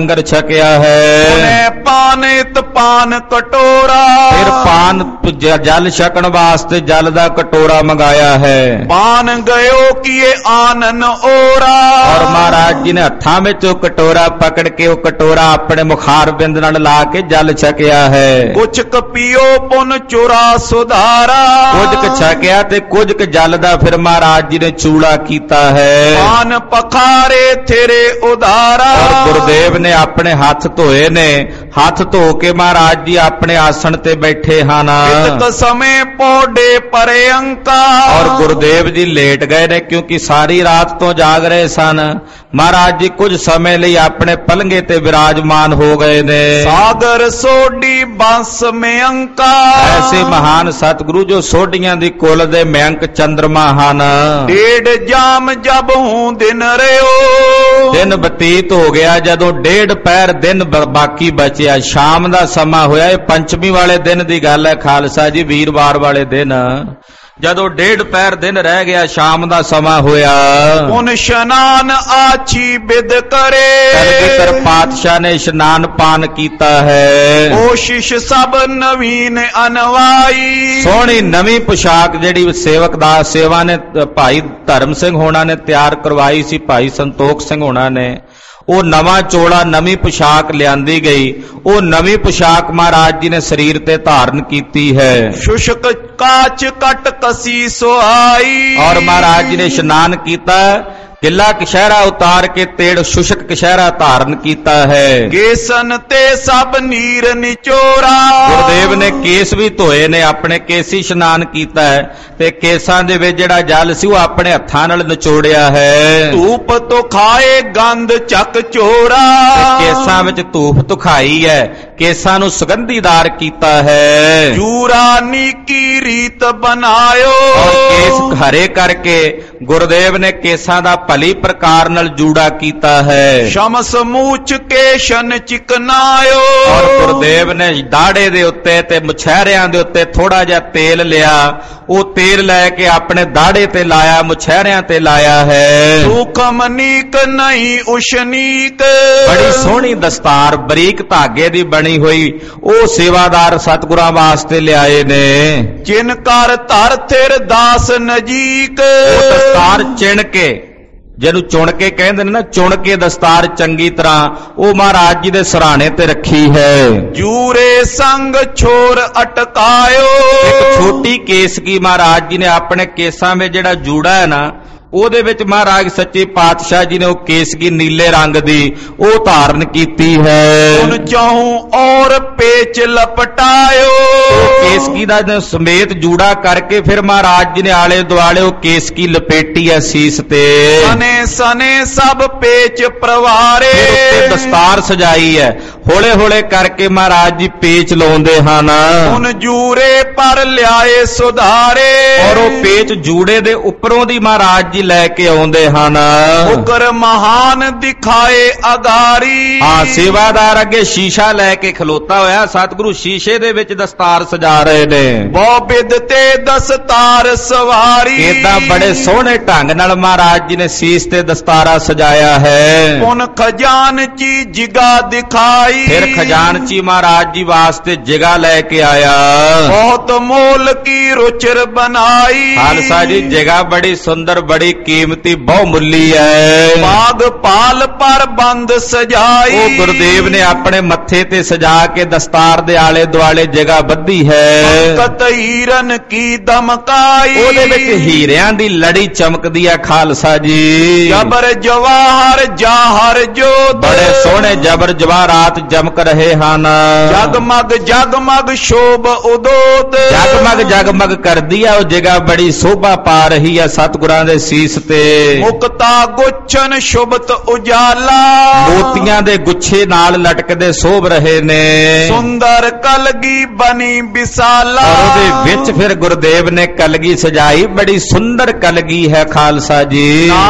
ਲੰਗਰ ਛਕਿਆ ਹੈ। ਉਹਨੇ ਪਾਨਿਤ ਪਾਨ ਕਟੋਰਾ, ਫਿਰ ਪਾਨ ਜਲ ਛਕਣ ਵਾਸਤੇ ਜਲ ਦਾ ਕਟੋਰਾ ਮੰਗਾਇਆ ਹੈ। ਪਾਨ ਗਇਓ ਕੀਏ ਆਨਨ ਓਰਾ, ਔਰ ਮਹਾਰਾਜ ਜੀ ਨੇ ਹੱਥਾਂ ਵਿੱਚ ਉਹ ਕਟੋਰਾ ਪਕੜ ਕੇ ਉਹ ਕਟੋਰਾ ਆਪਣੇ ਮੁਖਾਰ ਬਿੰਦ ਨਾਲ ਲਾ ਕੇ ਜਲ ਛਕਿਆ ਹੈ। ਕੁਛ ਕ ਪੀਓ ਪੁਨ ਚੁਰਾ ਸੁਧਾਰਾ, ਕੁਝ ਕੁ ਛਕਿਆ ਤੇ ਕੁਝ ਕੁ ਜਲ ਦਾ ਫਿਰ ਮਹਾਰਾਜ ਜੀ ਨੇ ਚੂੜਾ ਕੀਤਾ ਹੈ। ਪਾਨ ਪਖਾਰੇ ਤੇਰੇ ਉਧਾਰਾ, ਔਰ ਗੁਰਦੇਵ ਨੇ ਆਪਣੇ ਹੱਥ ਧੋਏ ਨੇ। ਹੱਥ ਧੋ ਕੇ ਮਹਾਰਾਜ ਜੀ ਆਪਣੇ ਆਸਣ ਤੇ ਬੈਠੇ ਹਨ। ਇਤਕ ਸਮੇਂ ਪੋਡੇ ਪਰੇ ਅੰਕਾ, ਔਰ ਗੁਰਦੇਵ ਜੀ ਲੇਟ ਗਏ ਨੇ ਕਿਉਂਕਿ ਸਾਰੀ ਰਾਤ ਤੋਂ ਜਾਗ ਰਹੇ ਸਨ। ਮਹਾਰਾਜ ਜੀ ਕੁਝ ਸਮੇਂ ਲਈ ਆਪਣੇ ਪਲੰਘੇ ਤੇ ਵਿਰਾਜਮਾਨ ਹੋ ਗਏ ਨੇ। ਸਾਗਰ ਸੋਢੀ ਬੰਸ ਮੇ ਅੰਕਾ, ਐਸੇ ਮਹਾਨ ਸਤਿਗੁਰੂ ਜੋ ਸੋਢੀਆਂ ਦੀ ਕੁਲ ਦੇ ਮਯੰਕ ਚੰਦਰਮਾ ਹਨ। ਡੇਢ ਜਾਮ ਜਬ ਹੂੰ ਦਿਨ ਰਿਓ, ਦਿਨ ਬਤੀਤ ਹੋ ਗਿਆ ਜਦੋਂ ਡੇਢ ਪਹਿਰ ਦਿਨ ਬਾਕੀ ਬਚਿਆ। ਸ਼ਾਮ ਦਾ ਸਮਾਂ ਹੋਇਆ। ਇਹ ਪੰਚਮੀ ਵਾਲੇ ਦਿਨ ਦੀ ਗੱਲ ਹੈ ਖਾਲਸਾ ਜੀ, ਵੀਰਵਾਰ ਵਾਲੇ ਦਿਨ ਜਦੋਂ ਡੇਢ ਪਹਿਰ ਦਿਨ ਰਹਿ ਗਿਆ, ਸ਼ਾਮ ਦਾ ਸਮਾਂ ਹੋਇਆ। ਪੁਨ ਇਸ਼ਨਾਨ ਆਛੀ ਬਿਦ ਕਰੇ, ਕਲਗੀਧਰ ਪਾਤਸ਼ਾਹ ਨੇ ਇਸ਼ਨਾਨ ਪਾਨ ਕੀਤਾ ਹੈ। ਕੋਸ਼ਿਸ਼ ਸਭ ਨਵੀਨ ਅਨਵਾਈ, ਸੋਹਣੀ ਨਵੀਂ ਪੁਸ਼ਾਕ ਜਿਹੜੀ ਸੇਵਕ ਦਾ ਸੇਵਾ ਨੇ ਭਾਈ ਧਰਮ ਸਿੰਘ ਹੋਣਾ ਨੇ ਤਿਆਰ ਕਰਵਾਈ ਸੀ, ਭਾਈ ਸੰਤੋਖ ਸਿੰਘ ਹੋਣਾ ਨੇ, ਉਹ ਨਵਾਂ ਚੋਲਾ ਨਵੀਂ ਪੁਸ਼ਾਕ ਲਿਆਂਦੀ ਗਈ। ਉਹ ਨਵੀਂ ਪੁਸ਼ਾਕ ਮਹਾਰਾਜ ਜੀ ਨੇ ਸਰੀਰ ਤੇ ਧਾਰਨ ਕੀਤੀ ਹੈ। ਸ਼ੁਸ਼ਕ ਕਾਚ ਕਟ ਕਸੀ ਸੁਹਾਈ, ਔਰ ਮਹਾਰਾਜ ਜੀ ਨੇ ਇਸ਼ਨਾਨ ਕੀਤਾ, ਗਿੱਲਾ ਕਸ਼ਹਿਰਾ ਉਤਾਰ ਕੇ ਤੇੜ ਸ਼ੁਸ਼ਕ ਕਸ਼ਹਿਰਾ ਧਾਰਨ ਕੀਤਾ ਹੈ। ਕੇਸਨ ਤੇ ਸਭ ਨੀਰ ਨਿਚੋਰਾ, ਗੁਰਦੇਵ ਨੇ ਕੇਸ ਵੀ ਧੋਏ ਨੇ, ਆਪਣੇ ਕੇਸੀ ਇਸ਼ਨਾਨ ਕੀਤਾ ਹੈ ਤੇ ਕੇਸਾਂ ਦੇ ਵਿੱਚ ਜਿਹੜਾ ਜਲ ਸੀ ਉਹ ਆਪਣੇ ਹੱਥਾਂ ਨਾਲ ਨਿਚੋੜਿਆ ਹੈ। ਧੂਪ ਤੋਂ ਖਾਏ ਗੰਧ ਚੱਕ ਚੋਰਾ, ਕੇਸਾਂ ਵਿੱਚ ਧੂਪ ਤੁਖਾਈ ਹੈ, ਕੇਸਾਂ ਨੂੰ ਸੁਗੰਧੀਦਾਰ ਕੀਤਾ ਹੈ। ਜੂਰਾ ਨੀਕੀ ਰੀਤ ਬਨਾਇਓ, ਔਰ ਕੇਸ ਹਰੇ ਕਰਕੇ ਗੁਰਦੇਵ ਨੇ ਕੇਸਾਂ ਦਾ ਭਲੀ ਪ੍ਰਕਾਰ ਨਾਲ ਜੂੜਾ ਕੀਤਾ ਹੈ। ਸ਼ਮਸ ਮੂਚ ਕੇਸ਼ਨ ਚਿਕਨਾਇਓ, ਔਰ ਗੁਰਦੇਵ ਨੇ ਦਾੜੇ ਦੇ ਉੱਤੇ ਤੇ ਮੁਛਹਿਰਿਆਂ ਦੇ ਉੱਤੇ ਥੋੜਾ ਜਿਹਾ ਤੇਲ ਲਿਆ, ਉਹ ਤੇਲ ਲੈ ਕੇ ਆਪਣੇ ਦਾੜੇ ਤੇ ਲਾਇਆ, ਮੁਛਹਿਰਿਆਂ ਤੇ ਲਾਇਆ ਹੈ। ਸੂਖਮ ਨੀਕ ਨਹੀਂ ਉਸ਼ਨੀਕ, ਬੜੀ ਸੋਹਣੀ ਦਸਤਾਰ ਬਰੀਕ ਧਾਗੇ ਦੀ ਬਣੀ ਹੋਈ ਉਹ ਸੇਵਾਦਾਰ ਸਤਿਗੁਰਾਂ ਵਾਸਤੇ ਲਿਆਏ ਨੇ। ਜਿਨ ਕਰ ਧਰ ਥਿਰ ਦਾਸ ਨਜੀਕ, ਉਹ ਦਸਤਾਰ ਚਿਣ ਕੇ, ਜਿਹਨੂੰ ਚੁਣ ਕੇ ਕਹਿੰਦੇ ਨੇ ਨਾ, ਚੁਣ ਕੇ ਦਸਤਾਰ ਚੰਗੀ ਤਰ੍ਹਾਂ ਉਹ ਮਹਾਰਾਜ ਜੀ ਦੇ ਸਿਰਹਾਣੇ ਤੇ ਰੱਖੀ ਹੈ। ਜੂਰੇ ਸੰਗ ਛੋਰ ਅਟਕਾਇਓ, ਇੱਕ ਛੋਟੀ ਕੇਸਕੀ ਮਹਾਰਾਜ ਜੀ ਨੇ ਆਪਣੇ ਕੇਸਾਂ ਵਿੱਚ ਜਿਹੜਾ ਜੂੜਾ ਹੈ ਨਾ, ਉਹਦੇ ਵਿੱਚ ਮਹਾਰਾਜ ਸੱਚੇ ਪਾਤਸ਼ਾਹ ਜੀ ਨੇ ਉਹ ਕੇਸਗੀ ਨੀਲੇ ਰੰਗ ਦੀ ਉਹ ਧਾਰਨ ਕੀਤੀ ਹੈ। ਉਨ ਚਾਹੂੰ ਔਰ ਪੇਚ ਲਪਟਾਇਓ, ਕੇਸਗੀ ਦਾ ਸਮੇਤ ਜੂੜਾ ਕਰਕੇ ਫਿਰ ਮਹਾਰਾਜ ਜੀ ਨੇ ਆਲੇ ਦੁਆਲੇ ਉਹ ਕੇਸਗੀ ਲਪੇਟੀ ਹੈ ਸੀਸ ਤੇ। ਸਨੇ ਸਨੇ ਸਭ ਪੇਚ ਪ੍ਰਵਾਰੇ, ਉੱਤੇ ਦਸਤਾਰ ਸਜਾਈ ਹੈ। ਹੌਲੇ ਹੌਲੇ ਕਰਕੇ ਮਹਾਰਾਜ ਜੀ ਪੇਚ ਲਾਉਂਦੇ ਹਨ। ਉਨ ਜੂਰੇ ਪਰ ਲਿਆਏ ਸੁਧਾਰੇ, ਔਰ ਉਹ ਪੇਚ ਜੂੜੇ ਦੇ ਉੱਪਰੋਂ ਦੀ ਮਹਾਰਾਜ ਜੀ ਲੈ ਕੇ ਆਉਂਦੇ ਹਨ। ਉਕਰ ਮਹਾਨ ਦਿਖਾਏ ਅਗਾਰੀ, ਹਾਂ, ਸੇਵਾਦਾਰ ਅੱਗੇ ਸ਼ੀਸ਼ਾ ਲੈ ਕੇ ਖਲੋਤਾ ਹੋਇਆ, ਸਤਿਗੁਰੂ ਸ਼ੀਸ਼ੇ ਦੇ ਵਿੱਚ ਦਸਤਾਰ ਸਜਾ ਰਹੇ ਨੇ। ਬਹੁ ਬਿਦ ਤੇ ਦਸਤਾਰ ਸਵਾਰੀ, ਏਦਾਂ ਬੜੇ ਸੋਹਣੇ ਢੰਗ ਨਾਲ ਮਹਾਰਾਜ ਜੀ ਨੇ ਸੀਸ ਤੇ ਦਸਤਾਰਾ ਸਜਾਇਆ ਹੈ। ਪੁਨ ਖਜ਼ਾਨਚੀ ਜਿਗਾ ਦਿਖਾਈ, ਫਿਰ ਖਜ਼ਾਨਚੀ ਮਹਾਰਾਜ ਜੀ ਵਾਸਤੇ ਜਿਗਾ ਲੈ ਕੇ ਆਇਆ। ਬਹੁਤ ਮੋਲ ਕੀ ਰੁਚਰ ਬਨਾਈ, ਖਾਲਸਾ ਜੀ ਜਿਗਾ ਬੜੀ ਸੁੰਦਰ ਬੜੀ ਕੀਮਤੀ ਬਹੁਮੁੱਲੀ ਹੈ। ਬਾਗ ਪਾਲ ਪਰ ਬੰਦ ਸਜਾਈ, ਉਹ ਗੁਰਦੇਵ ਨੇ ਆਪਣੇ ਮੱਥੇ ਤੇ ਸਜਾ ਕੇ ਦਸਤਾਰ ਦੇ ਆਲੇ ਦੁਆਲੇ ਜਗ੍ਹਾ ਬੱਧੀ ਹੈ। ਕਤ ਹੀਰਨ ਕੀ ਦਮਕਾਈ, ਉਹਦੇ ਵਿੱਚ ਹੀਰਿਆਂ ਦੀ ਲੜੀ ਚਮਕਦੀ ਹੈ ਖਾਲਸਾ ਜੀ। ਜਬਰ ਜਵਾਹਰ ਜਾਹਰ ਜੋਤ, ਬੜੇ ਸੋਹਣੇ ਜਬਰ ਜਵਾਹਰਾਤ ਚਮਕ ਰਹੇ ਹਨ। ਜਗਮਗ ਜਗਮਗ ਸ਼ੋਭ ਉਦੋਤ, ਜਗਮਗ ਜਗਮਗ ਕਰਦੀ ਹੈ ਉਹ ਜਗ੍ਹਾ, ਬੜੀ ਸੋਭਾ ਪਾ ਰਹੀ ਹੈ ਸਤਿਗੁਰਾਂ ਦੇ ਸੀਸ ਤੇ। ਮੁਕਤਾ ਗੁੱਛਨ ਸ਼ੁਭਤ ਉਜਾਲਾ, ਮੋਤੀਆਂ ਦੇ ਗੁੱਛੇ ਨਾਲ ਲਟਕਦੇ ਸੋਭ ਰਹੇ ਨੇ। ਸੁੰਦਰ ਕਲਗੀ ਬਣੀ ਵਿਸਾਲਾ, ਔਰ ਉਹਦੇ ਵਿੱਚ ਫਿਰ ਗੁਰਦੇਵ ਨੇ ਕਲਗੀ ਸਜਾਈ, ਬੜੀ ਸੁੰਦਰ ਕਲਗੀ ਹੈ ਖਾਲਸਾ ਜੀ। ਨਾਨਾ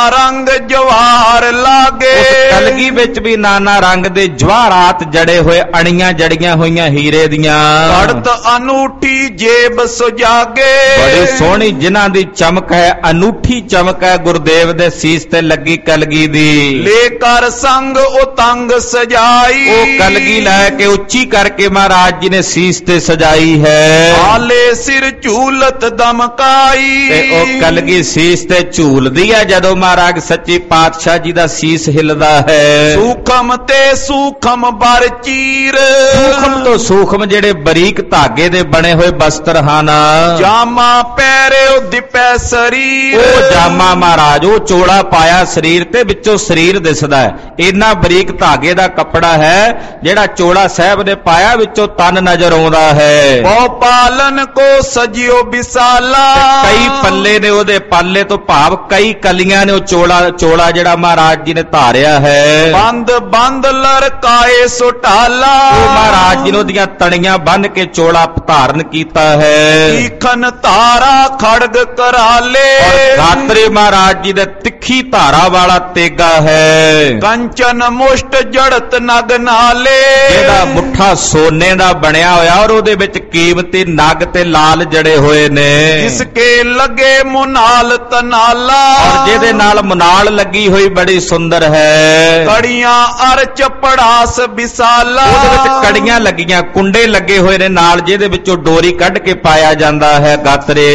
ਰੰਗ ਜਵਾਹਰ ਲਾਗੇ। ਉਸ ਕਲਗੀ ਵਿੱਚ ਵੀ ਨਾਨਾ ਰੰਗ ਦੇ ਜਵਾਹਰਾਤ ਜੜੇ ਹੋਏ, ਅਣੀਆਂ ਜੜੀਆਂ ਹੋਈਆਂ ਹੀਰੇ ਦੀਆਂ। ਘੜਤ ਅਨੂਠੀ ਜੇਬ ਸੁਜਾਗੇ। ਬੜੀ ਸੋਹਣੀ ਜਿਨ੍ਹਾਂ ਦੀ ਚਮਕ ਹੈ, ਅਨੂਠੀ ਚਮਕ ਹੈ ਗੁਰਦੇਵ ਦੇ ਸੀਸ ਤੇ ਲੱਗੀ ਕਲਗੀ ਦੀ। ਲੈ ਕਰ ਸੰਗ ਉਤੰਗ ਸਜਾਈ। ਉਹ ਕਲਗੀ ਲੈ ਕੇ ਉੱਚੀ ਕਰਕੇ ਮਹਾਰਾਜ ਜੀ ਨੇ ਸੀਸ ਤੇ ਸਜਾਈ ਹੈ। ਆਲੇ ਸਿਰ ਝੂਲਤ ਦਮਕਾਈ। ਤੇ ਉਹ ਕਲਗੀ ਸੀਸ ਤੇ ਝੂਲਦੀ ਹੈ ਜਦੋਂ ਮਹਾਰਾਜ ਸੱਚੇ ਪਾਤਸ਼ਾਹ ਜੀ ਦਾ ਸੀਸ ਹਿੱਲਦਾ ਹੈ। ਸੂਖਮ ਤੇ ਸੂਖਮ ਬਰ ਚੀਰ। ਸੂਖਮ ਤੋਂ ਸੂਖਮ ਜਿਹੜੇ ਬਰੀਕ ਧਾਗੇ ਦੇ ਬਣੇ ਹੋਏ ਬਸਤਰ ਹਨ। ਜਾਮਾ ਪਹਿਰਿਓ ਦਿਪੈ ਸਰੀਰ। ਉਹ ਜਾਮਾ ਮਹਾਰਾਜ, ਉਹ ਚੋਲਾ ਪਾਇਆ ਸਰੀਰ ਤੇ ਵਿੱਚੋਂ ਸਰੀਰ ਦਿਸਦਾ ਹੈ। ਇੰਨਾ ਬਰੀਕ ਧਾਗੇ ਦਾ ਕੱਪੜਾ ਹੈ ਜਿਹੜਾ ਚੋਲਾ ਸਾਹਿਬ ਨੇ ਪਾਇਆ, ਵਿੱਚੋਂ ਤਨ ਨਜ਼ਰ ਆਉਂਦਾ ਹੈ। ਬਹੁ ਪਾਲਨ ਕੋ ਸਜਿਓ ਵਿਸਾਲਾ। ਕਈ ਪੱਲੇ ਨੇ ਉਹਦੇ, ਪਾਲੇ ਤੋਂ ਭਾਵ ਕਈ ਕਲੀਆਂ ਨੇ ਉਹ ਚੋਲਾ ਜਿਹੜਾ ਮਹਾਰਾਜ ਜੀ ਨੇ ਧਾਰਿਆ ਹੈ। ਬੰਦ ਬੰਦ ਲਰਕਾਏ ਸੁਟਾਲਾ। ਉਹ ਮਹਾਰਾਜ ਜੀ ਨੇ ਉਹਦੀਆਂ ਤਣੀਆਂ ਬੰਨ ਕੇ ਚੋਲਾ ਧਾਰਨ ਕੀਤਾ ਹੈ। ਤੀਖਨ ਧਾਰਾ ਖੜਗ ਕਰਾਲੇ। ਔਰ ਗਾਤਰੇ ਮਹਾਰਾਜ ਜੀ ਦੇ ਤਿੱਖੀ ਧਾਰਾ ਵਾਲਾ ਤੇਗਾ ਹੈ। ਕੰਚਨ ਮੁਸ਼ਟ ਜੜਤ ਨਗ ਨਾਲੇ। ਜਿਹਦਾ ਮੁੱਠਾ ਸੋਨੇ ਦਾ ਬਣਿਆ ਹੋਇਆ ਔਰ ਉਹਦੇ ਵਿੱਚ ਕੀਮਤੀ ਨਗ ਤੇ ਲਾਲ ਜੜੇ ਹੋਏ ਨੇ। ਜਿਸਕੇ ਲੱਗੇ ਮੁਨਾਲ ਤਨਾਲਾ। ਔਰ ਜਿਹਦੇ ਨਾਲ ਮੁਨਾਲ ਲੱਗੀ ਹੋਈ ਬੜੀ ਸੁੰਦਰ ਹੈ। ਕੜੀਆਂ ਅਰ ਚਪੜਾਸ ਵਿਸਾਲਾ। ਉਹਦੇ ਵਿੱਚ ਕੜੀਆਂ ਲੱਗੀਆਂ, ਕੁੰਡੇ ਲੱਗੇ ਹੋਏ ਨੇ ਨਾਲ, ਜਿਹਦੇ ਵਿੱਚੋਂ ਡੋਰੀ ਕੱਢ ਕੇ ਪਾਇਆ ਜਾਂਦਾ ਹੈ ਗਾਤਰੇ।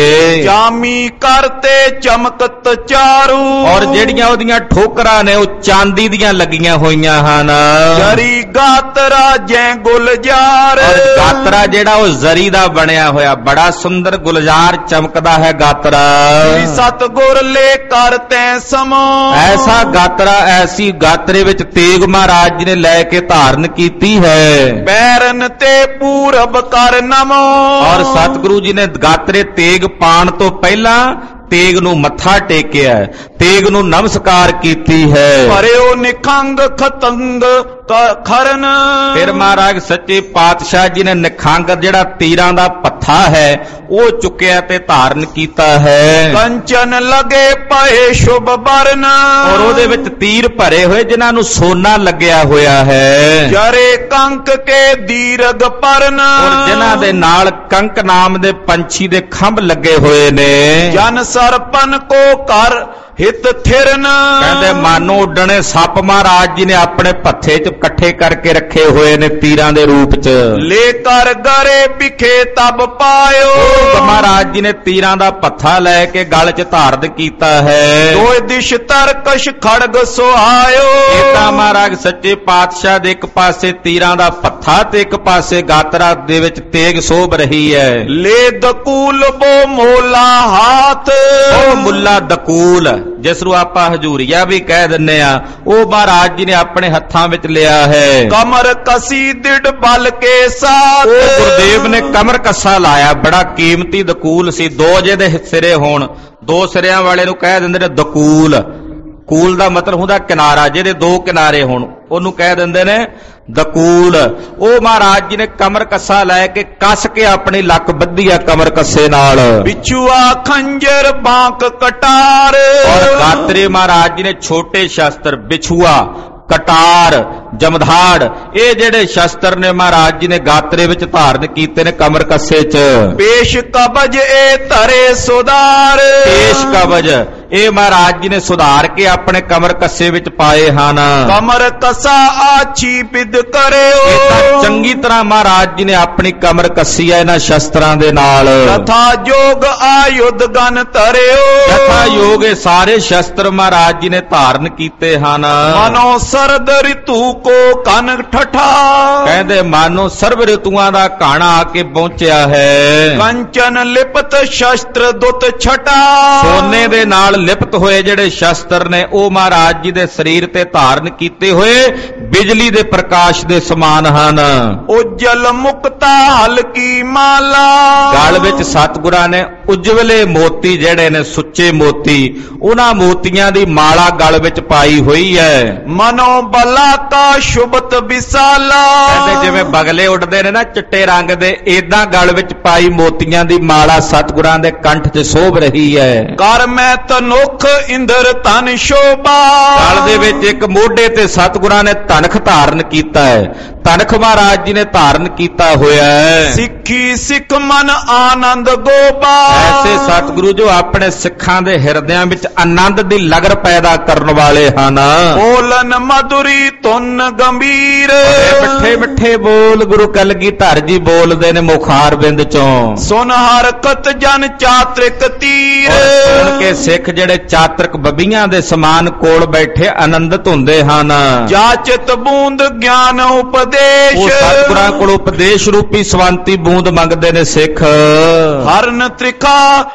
ਜਾਮੀ ਕਰਤੇ ਚਮਕਤ ਚਾਰੂ। ਔਰ ਜਿਹੜੀਆਂ ਉਹਦੀਆਂ ਠੋਕਰਾਂ ਨੇ ਉਹ ਚਾਂਦੀ ਦੀਆਂ ਲੱਗੀਆਂ ਹੋਈਆਂ ਹਨ। ਜਰੀ ਗਾਤਰਾ ਜੈ ਗੁਲਜ਼ਾਰ। ਔਰ ਗਾਤਰਾ ਜਿਹੜਾ ਉਹ ਜ਼ਰੀ ਦਾ ਬਣਿਆ ਹੋਇਆ, ਬੜਾ ਸੁੰਦਰ ਗੁਲਜ਼ਾਰ ਚਮਕਦਾ ਹੈ ਗਾਤਰਾ। ਸਤਿਗੁਰ ਲੈ ਕਰ ਤੈ ਸਮੋ। ਐਸਾ ਗਾਤਰਾ, ਐਸੀ ਗਾਤਰੇ ਵਿੱਚ ਤੇਗ ਮਹਾਰਾਜ ਜੀ ਨੇ ਲੈ ਕੇ ਧਾਰਨ ਕੀਤੀ ਹੈ। ਬੈਰਨ ਤੇ ਪੂਰਬ ਕਰ ਨਮੋ। ਔਰ ਸਤਿਗੁਰੂ ਜੀ ਨੇ ਗਾਤਰੇ ਤੇਗ ਪਾਣ ਤੋਂ ਪਹਿਲਾਂ ਤੇਗ ਨੂੰ ਮੱਥਾ ਟੇਕਿਆ, ਤੇਗ ਨੂੰ ਨਮਸਕਾਰ ਕੀਤੀ ਹੈ। ਭਰਿਓ ਨਿਖੰਗ ਖਤੰਗ ਖਰਨ। ਫਿਰ ਮਹਾਰਾਜ ਸੱਚੇ ਪਾਤਸ਼ਾਹ ਜੀ ਨੇ ਨਿਖੰਗ ਜਿਹੜਾ ਤੀਰਾਂ ਦਾ ਪੱਥਾ ਹੈ ਉਹ ਚੁੱਕਿਆ ਤੇ ਧਾਰਨ ਕੀਤਾ ਹੈ। ਕੰਚਨ ਲਗੇ ਪਏ ਸ਼ੁਭ ਬਰਨ। ਔਰ ਉਹਦੇ ਵਿੱਚ ਤੀਰ ਭਰੇ ਹੋਏ ਜਿਨ੍ਹਾਂ ਨੂੰ ਸੋਨਾ ਲੱਗਿਆ ਹੋਇਆ ਹੈ। ਜਰੇ ਕੰਕ ਕੇ ਦੀਰਗ ਪਰਨ। ਔਰ ਜਿਨ੍ਹਾਂ ਦੇ ਨਾਲ ਕੰਕ ਨਾਮ ਦੇ ਪੰਛੀ ਦੇ ਖੰਭ ਲੱਗੇ ਹੋਏ ਨੇ। ਜਨ ਸਰਪਨ ਕੋ ਕਰ ਹਿਤ ਥਿਰਨ। ਕਹਿੰਦੇ ਮਾਨੋ ਉੱਡਣੇ ਸੱਪ ਮਹਾਰਾਜ ਜੀ ਨੇ ਆਪਣੇ ਪੱਥੇ 'ਚ ਇਕੱਠੇ ਕਰਕੇ ਰੱਖੇ ਹੋਏ ਨੇ ਤੀਰਾਂ ਦੇ ਰੂਪ 'ਚ। ਲੈ ਕਰ ਗਰੇ ਵਿਖੇ ਤਬ ਪਾਇਓ। ਮਹਾਰਾਜ ਜੀ ਨੇ ਤੀਰਾਂ ਦਾ ਪੱਥਾ ਲੈ ਕੇ ਗਲ 'ਚ ਧਾਰਨ ਕੀਤਾ ਹੈ। ਦੋਇ ਦਿਸ਼ ਤਰਕਸ਼ ਖੜਗ ਸੁਹਾਇਓ। ਇਦਾਂ ਮਹਾਰਾਜ ਸੱਚੇ ਪਾਤਸ਼ਾਹ ਦੇ ਇੱਕ ਪਾਸੇ ਤੀਰਾਂ ਦਾ ਪੱਥਾ ਤੇ ਇੱਕ ਪਾਸੇ ਗਾਤਰਾ ਦੇ ਵਿੱਚ ਤੇਗ ਸੋਭ ਰਹੀ ਹੈ। ਲੈ ਦਕੂਲ ਬੋ ਮੋਲਾ ਹਾਥ। ਉਹ ਮੁੱਲਾ ਦਕੂਲ ਜਿਸ ਨੂੰ ਆਪਾਂ ਹਜੂਰੀਆ ਵੀ ਕਹਿ ਦਿੰਨੇ ਆ, ਉਹ ਮਹਾਰਾਜ ਜੀ ਨੇ ਆਪਣੇ ਹੱਥਾਂ ਵਿੱਚ ਲਿਆ ਹੈ। ਕਮਰ ਕਸੀ ਦਿੜ ਬਲ ਕੇ ਸਾਥ। ਉਹ ਗੁਰਦੇਵ ਨੇ ਕਮਰ ਕੱਸਾ ਲਾਇਆ, ਬੜਾ ਕੀਮਤੀ ਦਕੂਲ ਸੀ। ਦੋ ਜਿਹਦੇ ਸਿਰੇ ਹੋਣ, ਦੋ ਸਿਰਿਆਂ ਵਾਲੇ ਨੂੰ ਕਹਿ ਦਿੰਦੇ ਨੇ ਦਕੂਲ। ਕੂਲ ਦਾ ਮਤਲਬ ਹੁੰਦਾ ਕਿਨਾਰਾ, ਜਿਹਦੇ ਦੋ ਕਿਨਾਰੇ ਹੋਣ ਉਹਨੂੰ ਕਹਿ ਦਿੰਦੇ ਨੇ ਦਕੂਲ। ਉਹ ਮਹਾਰਾਜ ਜੀ ਨੇ ਕਮਰ ਕੱਸਾ ਲੈ ਕੇ ਕੱਸ ਕੇ ਆਪਣੀ ਲੱਕ ਬੱਧੀ ਆ ਕਮਰ ਕੱਸੇ ਨਾਲ। ਵਿਛੂਆ ਖੰਜਰ ਬਾਂਕ ਕਟਾਰ। ਔਰ ਗਾਤਰੇ ਮਹਾਰਾਜ ਜੀ ਨੇ ਛੋਟੇ ਸ਼ਸਤਰ ਵਿਛੂਆ, ਕਟਾਰ, ਜਮਧਾੜ, ਇਹ ਜਿਹੜੇ ਸ਼ਸਤਰ ਨੇ ਮਹਾਰਾਜ ਜੀ ਨੇ ਗਾਤਰੇ ਵਿੱਚ ਧਾਰਨ ਕੀਤੇ ਨੇ ਕਮਰ ਕੱਸੇ 'ਚ। ਪੇਸ਼ ਕਬਜ ਇਹ ਧਰੇ ਸੁਧਾਰ। ਪੇਸ਼ ਕਬਜ ਇਹ ਮਹਾਰਾਜ ਜੀ ਨੇ ਸੁਧਾਰ ਕੇ ਆਪਣੇ ਕਮਰ ਕੱਸੇ ਵਿੱਚ ਪਾਏ ਹਨ। ਕਮਰ ਕਸਾ ਆਛੀ ਬਿਦ ਕਰਿਓ। ਇਹ ਚੰਗੀ ਤਰ੍ਹਾਂ ਮਹਾਰਾਜ ਜੀ ਨੇ ਆਪਣੀ ਕਮਰ ਕੱਸੀ ਹੈ ਇਹਨਾਂ ਸ਼ਸਤਰਾਂ ਦੇ ਨਾਲ। ਤਥਾ ਜੋਗ ਆਯੁਧ ਗਨ ਧਰਿਓ। ਤਥਾ ਯੋਗ ਇਹ ਸਾਰੇ ਸ਼ਸਤਰ ਮਹਾਰਾਜ ਜੀ ਨੇ ਧਾਰਨ ਕੀਤੇ ਹਨ। ਮਨੋ ਸਰਦ ਰਿਤੂ ਕੋ ਕਨ ਠਠਾ। ਕਹਿੰਦੇ ਮਾਨੋ ਸਰਬ ਰਿਤੂਆਂ ਦਾ ਘਾਣਾ ਆ ਕੇ ਪਹੁੰਚਿਆ ਹੈ। ਕੰਚਨ ਲਿਪਤ ਸ਼ਸਤਰ ਦੁੱਤ ਛਟਾ। ਸੋਨੇ ਦੇ ਨਾਲ ਲਿਪਤ ਹੋਏ ਜਿਹੜੇ ਸ਼ਸਤਰ ਨੇ ਉਹ ਮਹਾਰਾਜ ਜੀ ਦੇ ਸਰੀਰ ਤੇ ਧਾਰਨ ਕੀਤੇ ਹੋਏ ਬਿਜਲੀ ਦੇ ਪ੍ਰਕਾਸ਼ ਦੇ ਸਮਾਨ ਹਨ। ਉਜਲ ਮੁਕਤਾ ਹਲਕੀ ਮਾਲਾ। ਗਲ ਵਿੱਚ ਸਤਿਗੁਰਾਂ ਨੇ ਉਜਵਲੇ ਮੋਤੀ ਜਿਹੜੇ ਨੇ ਸੁੱਚੇ ਮੋਤੀ, ਉਹਨਾਂ ਮੋਤੀਆਂ ਦੀ ਮਾਲਾ ਗਲ ਵਿੱਚ ਪਾਈ ਹੋਈ ਹੈ। ਮਨੋ ਬਲਾ ਕਾ ਸ਼ੁਭਤ ਵਿਸਾਲਾ, ਕਹਿੰਦੇ ਜਿਵੇਂ ਬਗਲੇ ਉੱਡਦੇ ਨੇ ਨਾ ਚਿੱਟੇ ਰੰਗ ਦੇ, ਏਦਾਂ ਗਲ ਵਿੱਚ ਪਾਈ ਮੋਤੀਆਂ ਦੀ ਮਾਲਾ ਸਤਿਗੁਰਾਂ ਦੇ ਕੰਠ 'ਚ ਸ਼ੋਭ ਰਹੀ ਹੈ। ਕਰ ਮੈਂ ਤਨੁਖ ਇੰਦਰ ਤਨ ਸ਼ੋਭਾ, ਗਲ ਦੇ ਵਿੱਚ ਇੱਕ ਮੋਢੇ ਤੇ ਸਤਿਗੁਰਾਂ ਨੇ ਧਨਖ ਧਾਰਨ ਕੀਤਾ ਹੈ, ਧਨਖ ਮਹਾਰਾਜ ਜੀ ਨੇ ਧਾਰਨ ਕੀਤਾ ਹੋਇਆ ਹੈ। ਸਿੱਖੀ ਸਿੱਖ ਮਨ ਆਨੰਦ ਗੋਬਾ, ਐਸੇ ਸਤਿਗੁਰੂ ਜੋ ਆਪਣੇ ਸਿੱਖਾਂ ਦੇ ਹਿਰਦਿਆਂ ਵਿੱਚ ਆਨੰਦ ਦੀ ਲਗਰ ਪੈਦਾ ਕਰਨ ਵਾਲੇ ਹਨ। ਬੋਲਨ ਮਧੁਰੀ ਧੁਨ ਗੰਭੀਰ, ਮਿੱਠੇ ਮਿੱਠੇ ਬੋਲ ਗੁਰੂ ਕਲਗੀਧਰ ਜੀ ਬੋਲਦੇ ਨੇ ਮੁਖਾਰ ਬਿੰਦ ਚੋਂ। ਸੁਨ ਹਰਕਤ ਜਨ ਚਾਤ੍ਰਿਕ ਤੀਰ, ਸੁਣ ਕੇ ਸਿੱਖ ਜਿਹੜੇ ਚਾਤ੍ਰਿਕ ਬੱਬੀਆਂ ਦੇ ਸਮਾਨ ਕੋਲ ਬੈਠੇ ਆਨੰਦਿਤ ਹੁੰਦੇ ਹਨ। ਜਾਚਿਤ ਬੂੰਦ ਗਿਆਨ ਉਪਦੇਸ਼, ਉਹ ਸਤਿਗੁਰਾਂ ਕੋਲ ਉਪਦੇਸ਼ ਰੂਪੀ ਸਵੰਤੀ ਬੂੰਦ ਮੰਗਦੇ ਨੇ ਸਿੱਖ। ਹਰਨ ਤ੍ਰਿਖਾ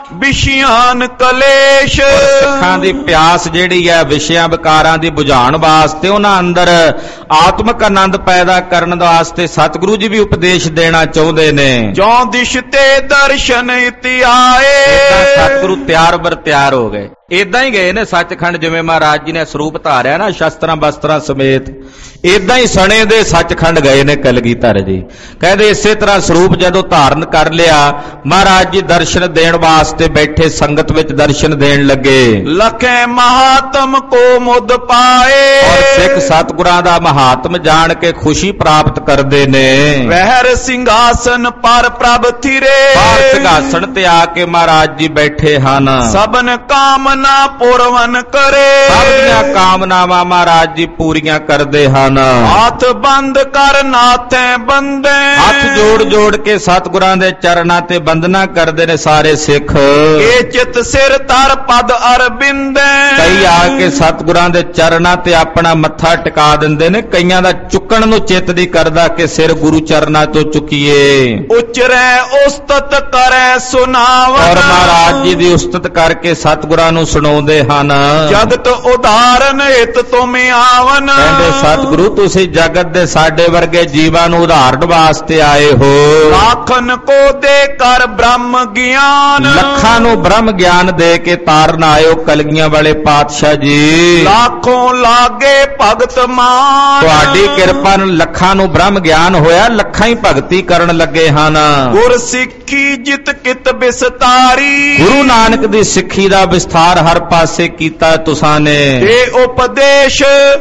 ਵਿਸ਼ਿਆਨ ਕਲੇਸ਼, ਸਿੱਖਾਂ ਦੀ ਪਿਆਸ ਜਿਹੜੀ ਹੈ ਵਿਸ਼ਿਆਂ ਵਿਕਾਰਾਂ ਦੀ ਬੁਝਾਉਣ ਵਾਸਤੇ, ਉਹਨਾਂ ਅੰਦਰ ਆਤਮਿਕ ਆਨੰਦ ਪੈਦਾ ਕਰਨ ਵਾਸਤੇ ਸਤਿਗੁਰੂ ਜੀ ਵੀ ਉਪਦੇਸ਼ ਦੇਣਾ ਚਾਹੁੰਦੇ ਨੇ। ਜੋਂ ਦਿਸ਼ ਤੇ ਦਰਸ਼ਨ ਇਤਿ ਆਏ, ਸਤਿਗੁਰੂ ਤਿਆਰ ਬਰ ਤਿਆਰ ਹੋ ਗਏ। ਏਦਾਂ ਹੀ ਗਏ ਨੇ ਸੱਚਖੰਡ, ਜਿਵੇਂ ਮਹਾਰਾਜ ਜੀ ਨੇ ਸਰੂਪ ਧਾਰਿਆ ਨਾ ਸ਼ਸਤਰਾਂ ਬਸਤਰਾਂ ਸਮੇਤ, ਏਦਾਂ ਹੀ ਸਣੇ ਦੇ ਸੱਚਖੰਡ ਗਏ ਨੇ ਕਲਗੀਧਰ ਜੀ। ਕਹਿੰਦੇ ਇਸੇ ਤਰ੍ਹਾਂ ਸਰੂਪ ਜਦੋਂ ਧਾਰਨ ਕਰ ਲਿਆ, ਮਹਾਰਾਜ ਜੀ ਦਰਸ਼ਨ ਦੇਣ ਵਾਸਤੇ ਬੈਠੇ, ਸੰਗਤ ਵਿੱਚ ਦਰਸ਼ਨ ਦੇਣ ਲੱਗੇ। ਲਖੇ ਮਹਾਤਮ ਕੋ ਮੁਦ ਪਾਏ, ਔਰ ਸਿੱਖ ਸਤਿਗੁਰਾਂ ਦਾ ਮਹਾਤਮ ਜਾਣ ਕੇ ਖੁਸ਼ੀ ਪ੍ਰਾਪਤ ਕਰਦੇ ਨੇ। ਵਹਿਰ ਸਿੰਘਾਸਨ ਪਰ ਪ੍ਰਭ ਥਿਰੇ, ਬਾਹਰ ਸਿੰਘਾਸਣ ਤੇ ਆ ਕੇ ਮਹਾਰਾਜ ਜੀ ਬੈਠੇ ਹਨ। ਸਭਨ ਕਾਮਨਾ ਪੂਰਵਨ ਕਰੇ, ਸਭ ਦੀਆਂ ਕਾਮਨਾਵਾਂ ਮਹਾਰਾਜ ਜੀ ਪੂਰੀਆਂ ਕਰਦੇ ਹਨ। ਹੱਥ ਬੰਦ ਕਰ ਨਾਥੈ ਬੰਦੇ, ਹੱਥ ਜੋੜ ਜੋੜ ਕੇ ਸਤਿਗੁਰਾਂ ਦੇ ਚਰਨਾਂ ਤੇ ਬੰਦਨਾ ਕਰਦੇ ਨੇ ਸਾਰੇ ਸਿੱਖ। ਏ ਚਿਤ ਸਿਰ ਧਰ ਪਦ ਅਰਬਿੰਦੇ, ਕਈ ਆ ਕੇ ਸਤਿਗੁਰਾਂ ਦੇ ਚਰਨਾਂ ਤੇ ਆਪਣਾ ਮੱਥਾ ਟਿਕਾ ਦਿੰਦੇ ਨੇ। ਕਈਆਂ ਦਾ ਚੁੱਕਣ ਨੂੰ ਚਿੱਤ ਦੀ ਕਰਦਾ ਕਿ ਸਿਰ ਗੁਰੂ ਚਰਨਾਂ ਤੋਂ ਚੁੱਕੀਏ। ਉਚਰੈ ਉਸਤਤ ਕਰੈ ਸੁਨਾਵਨ, ਔਰ ਮਹਾਰਾਜ ਜੀ ਦੀ ਉਸਤਤ ਕਰਕੇ ਸਤਿਗੁਰਾਂ ਨੂੰ ਸੁਣਾਉਂਦੇ ਹਨ। ਜਗਤ ਉਦਾਹਰਨ ਹਿਤ ਤੁਮ ਆਵਨ, ਕਹਿੰਦੇ ਸਤਿਗੁਰੂ ਤੁਸੀਂ ਜਗਤ ਦੇ ਸਾਡੇ ਵਰਗੇ ਜੀਵਾਂ ਨੂੰ ਉਦਾਹਰਨ ਵਾਸਤੇ ਆਏ ਹੋ। ਲਾਖਨ ਕੋ ਦੇ ਕਰ ਬ੍ਰਹਮ ਗਿਆਨ, ਲੱਖਾਂ ਨੂੰ ਬ੍ਰਹਮ ਗਿਆਨ ਦੇ ਕੇ ਤਾਰਨ ਆਇਓ ਕਲਗੀਆਂ ਵਾਲੇ ਪਾਤਸ਼ਾਹ ਜੀ। ਲਾਖੋਂ ਲਾਗੇ ਭਗਤ ਮਾਨ, ਤੁਹਾਡੀ ਕਿਰਪਾ ਨਾਲ ਲੱਖਾਂ ਨੂੰ ਬ੍ਰਹਮ ਗਿਆਨ ਹੋਇਆ, ਲੱਖਾਂ ਹੀ ਭਗਤੀ ਕਰਨ ਲੱਗੇ ਹਨ। ਗੁਰ ਸਿੱਖੀ ਜਿਤ ਕਿਤ ਵਿਸਤਾਰੀ, ਗੁਰੂ ਨਾਨਕ ਦੀ ਸਿੱਖੀ ਦਾ ਵਿਸਥਾਰ ਹਰ ਪਾਸੇ ਕੀਤਾ ਤੁਸਾਂ ਨੇ। ਇਹ ਉਪਦੇਸ਼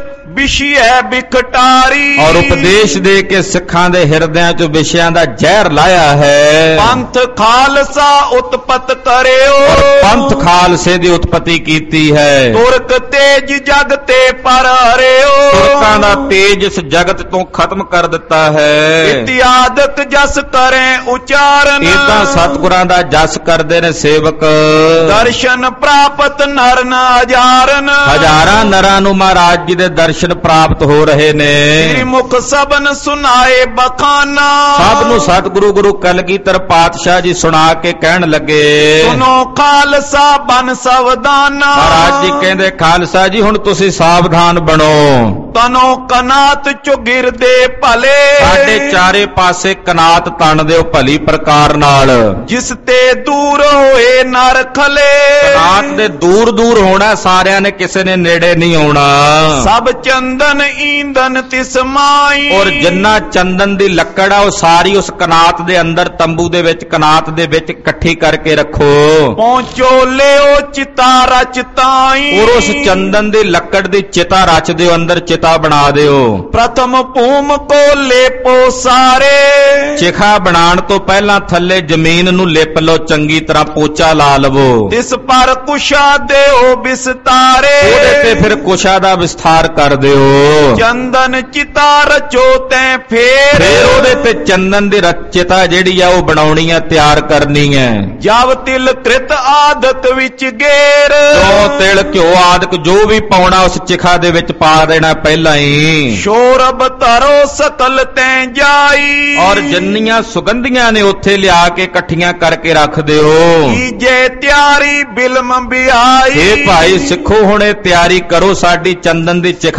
ਵਿਸ਼ੇ ਬਿਖਟਾਰੀ, ਔਰ ਉਪਦੇਸ਼ ਦੇ ਕੇ ਸਿੱਖਾਂ ਦੇ ਹਿਰਦਿਆਂ 'ਚ ਵਿਸ਼ਿਆਂ ਦਾ ਜ਼ਹਿਰ ਲਾਇਆ ਹੈ। ਪੰਥ ਖਾਲਸਾ ਉਤਪਤ ਕਰਿਓ, ਪੰਥ ਖਾਲਸੇ ਦੀ ਉਤਪਤੀ ਕੀਤੀ ਹੈ। ਤੁਰਕ ਤੇਜ ਜਗ ਤੇ ਪਰ ਹਰਿਓ, ਤੁਰਕਾਂ ਦਾ ਤੇਜ ਇਸ ਜਗਤ ਤੋਂ ਖਤਮ ਕਰ ਦਿੱਤਾ ਹੈ। ਇਤਿਆਦਕ ਜਸ ਕਰੇ ਉਚਾਰਨ, ਇਦਾਂ ਸਤਿਗੁਰਾਂ ਦਾ ਜਸ ਕਰਦੇ ਨੇ ਸੇਵਕ। ਦਰਸ਼ਨ ਪ੍ਰਾਪਤ ਨਰ ਨ ਹਜ਼ਾਰਨ, ਹਜ਼ਾਰਾਂ ਨਰਾਂ ਨੂੰ ਮਹਾਰਾਜ ਜੀ ਦੇ ਦਰਸ਼ਨ ਪ੍ਰਾਪਤ ਹੋ ਰਹੇ ਨੇ। ਸ੍ਰੀ ਮੁਖ ਸਬਨ ਸੁਨਾਏ ਬਖਾਨਾ, ਸਭ ਨੂੰ ਸਤਿਗੁਰੂ ਗੁਰੂ ਕਲਗੀਧਰ ਪਾਤਸ਼ਾਹ ਜੀ ਸੁਣਾ ਕੇ ਕਹਿਣ ਲੱਗੇ, ਸੁਨੋ ਖਾਲਸਾ ਬਨ ਸਵਦਾਨਾ। ਮਹਾਰਾਜ ਜੀ ਕਹਿੰਦੇ ਖਾਲਸਾ ਜੀ ਹੁਣ ਤੁਸੀਂ ਸਾਵਧਾਨ ਬਣੋ। ਤਨੋ ਕਨਾਤ ਚੁਗਿਰ ਦੇ ਭਲੇ, ਸਾਡੇ ਚਾਰੇ ਪਾਸੇ ਕਨਾਤ ਤਣ ਦਿਓ ਭਲੀ ਪ੍ਰਕਾਰ ਨਾਲ। ਜਿਸ ਤੇ ਦੂਰ ਹੋਏ ਨਰ ਖਲੇ, ਕਨਾਤ ਦੇ ਦੂਰ ਦੂਰ ਹੋਣਾ, ਸਾਰਿਆਂ ਨੇ ਕਿਸੇ ਨੇ ਨੇੜੇ ਨਹੀਂ ਆਉਣਾ। ਸਭ ਚੰਦਨ ਈਂਦਨ ਤਿਸ ਮਾਈ, ਔਰ ਜਿੰਨਾ ਚੰਦਨ ਦੀ ਲੱਕੜ ਆ ਉਹ ਸਾਰੀ ਉਸ ਕਨਾਤ ਦੇ ਅੰਦਰ ਤੰਬੂ ਦੇ ਵਿੱਚ ਕਨਾਤ ਦੇ ਵਿੱਚ ਇਕੱਠੀ ਕਰਕੇ ਰੱਖੋ। ਪਹੁੰਚੋ ਲਿਓ ਚਿਤਾ ਰਚ ਤਾਈ, ਔਰ ਉਸ ਚੰਦਨ ਦੀ ਲੱਕੜ ਦੀ ਚਿਤਾ ਰਚ ਦਿਓ, ਅੰਦਰ ਚਿਤਾ ਬਣਾ ਦਿਓ। ਪ੍ਰਥਮ ਭੂਮ ਕੋ ਲੇਪੋ ਸਾਰੇ, ਚਿਖਾ ਬਣਾਉਣ ਤੋਂ ਪਹਿਲਾਂ ਥੱਲੇ ਜ਼ਮੀਨ ਨੂੰ ਲਿਪ ਲਓ, ਚੰਗੀ ਤਰ੍ਹਾਂ ਪੋਚਾ ਲਾ ਲਵੋ। ਤਿਸ ਪਰ ਕੁਸ਼ਾ ਦਿਓ ਵਿਸਤਾਰੇ, ਉਹਦੇ ਤੇ ਫਿਰ ਕੁਸ਼ਾ ਦਾ ਵਿਸਥਾਰ ਕਰ ਦਿਓ। ਚੰਦਨ ਚਿਤਾ ਰਚੋ ਤੈ ਫੇਰ, ਫਿਰ ਉਹਦੇ ਤੇ ਚੰਦਨ ਦੀ ਰਚਿਤਾ ਜਿਹੜੀ ਆ ਉਹ ਬਣਾਉਣੀ ਆ, ਤਿਆਰ ਕਰਨੀ ਹੈ। ਜਬ ਤਿਲ ਕ੍ਰਿਤ ਆਦਿਕ ਵਿੱਚ ਗੇਰ, ਜੋ ਤਿਲ ਘਿਓ ਆਦਿਕ ਜੋ ਵੀ ਪਾਉਣਾ ਉਸ ਚਿਖਾ ਦੇ ਵਿੱਚ ਪਾ ਦੇਣਾ ਪਹਿਲਾਂ ਹੀ। ਸ਼ੋਰਬ ਧਰੋ ਸਕਲ ਤੈ ਜਾਈ, ਔਰ ਜਿੰਨੀਆਂ ਸੁਗੰਧੀਆਂ ਨੇ ਉੱਥੇ ਲਿਆ ਕੇ ਇਕੱਠੀਆਂ ਕਰਕੇ ਰੱਖ ਦਿਓ। ਕੀਜੇ ਤਿਆਰੀ ਬਿਲਮ ਬਿਆਈ, ਇਹ ਭਾਈ ਸਿੱਖੋ ਹੁਣ ਇਹ ਤਿਆਰੀ ਕਰੋ, ਸਾਡੀ ਚੰਦਨ ਦੀ ਚਿਖਾ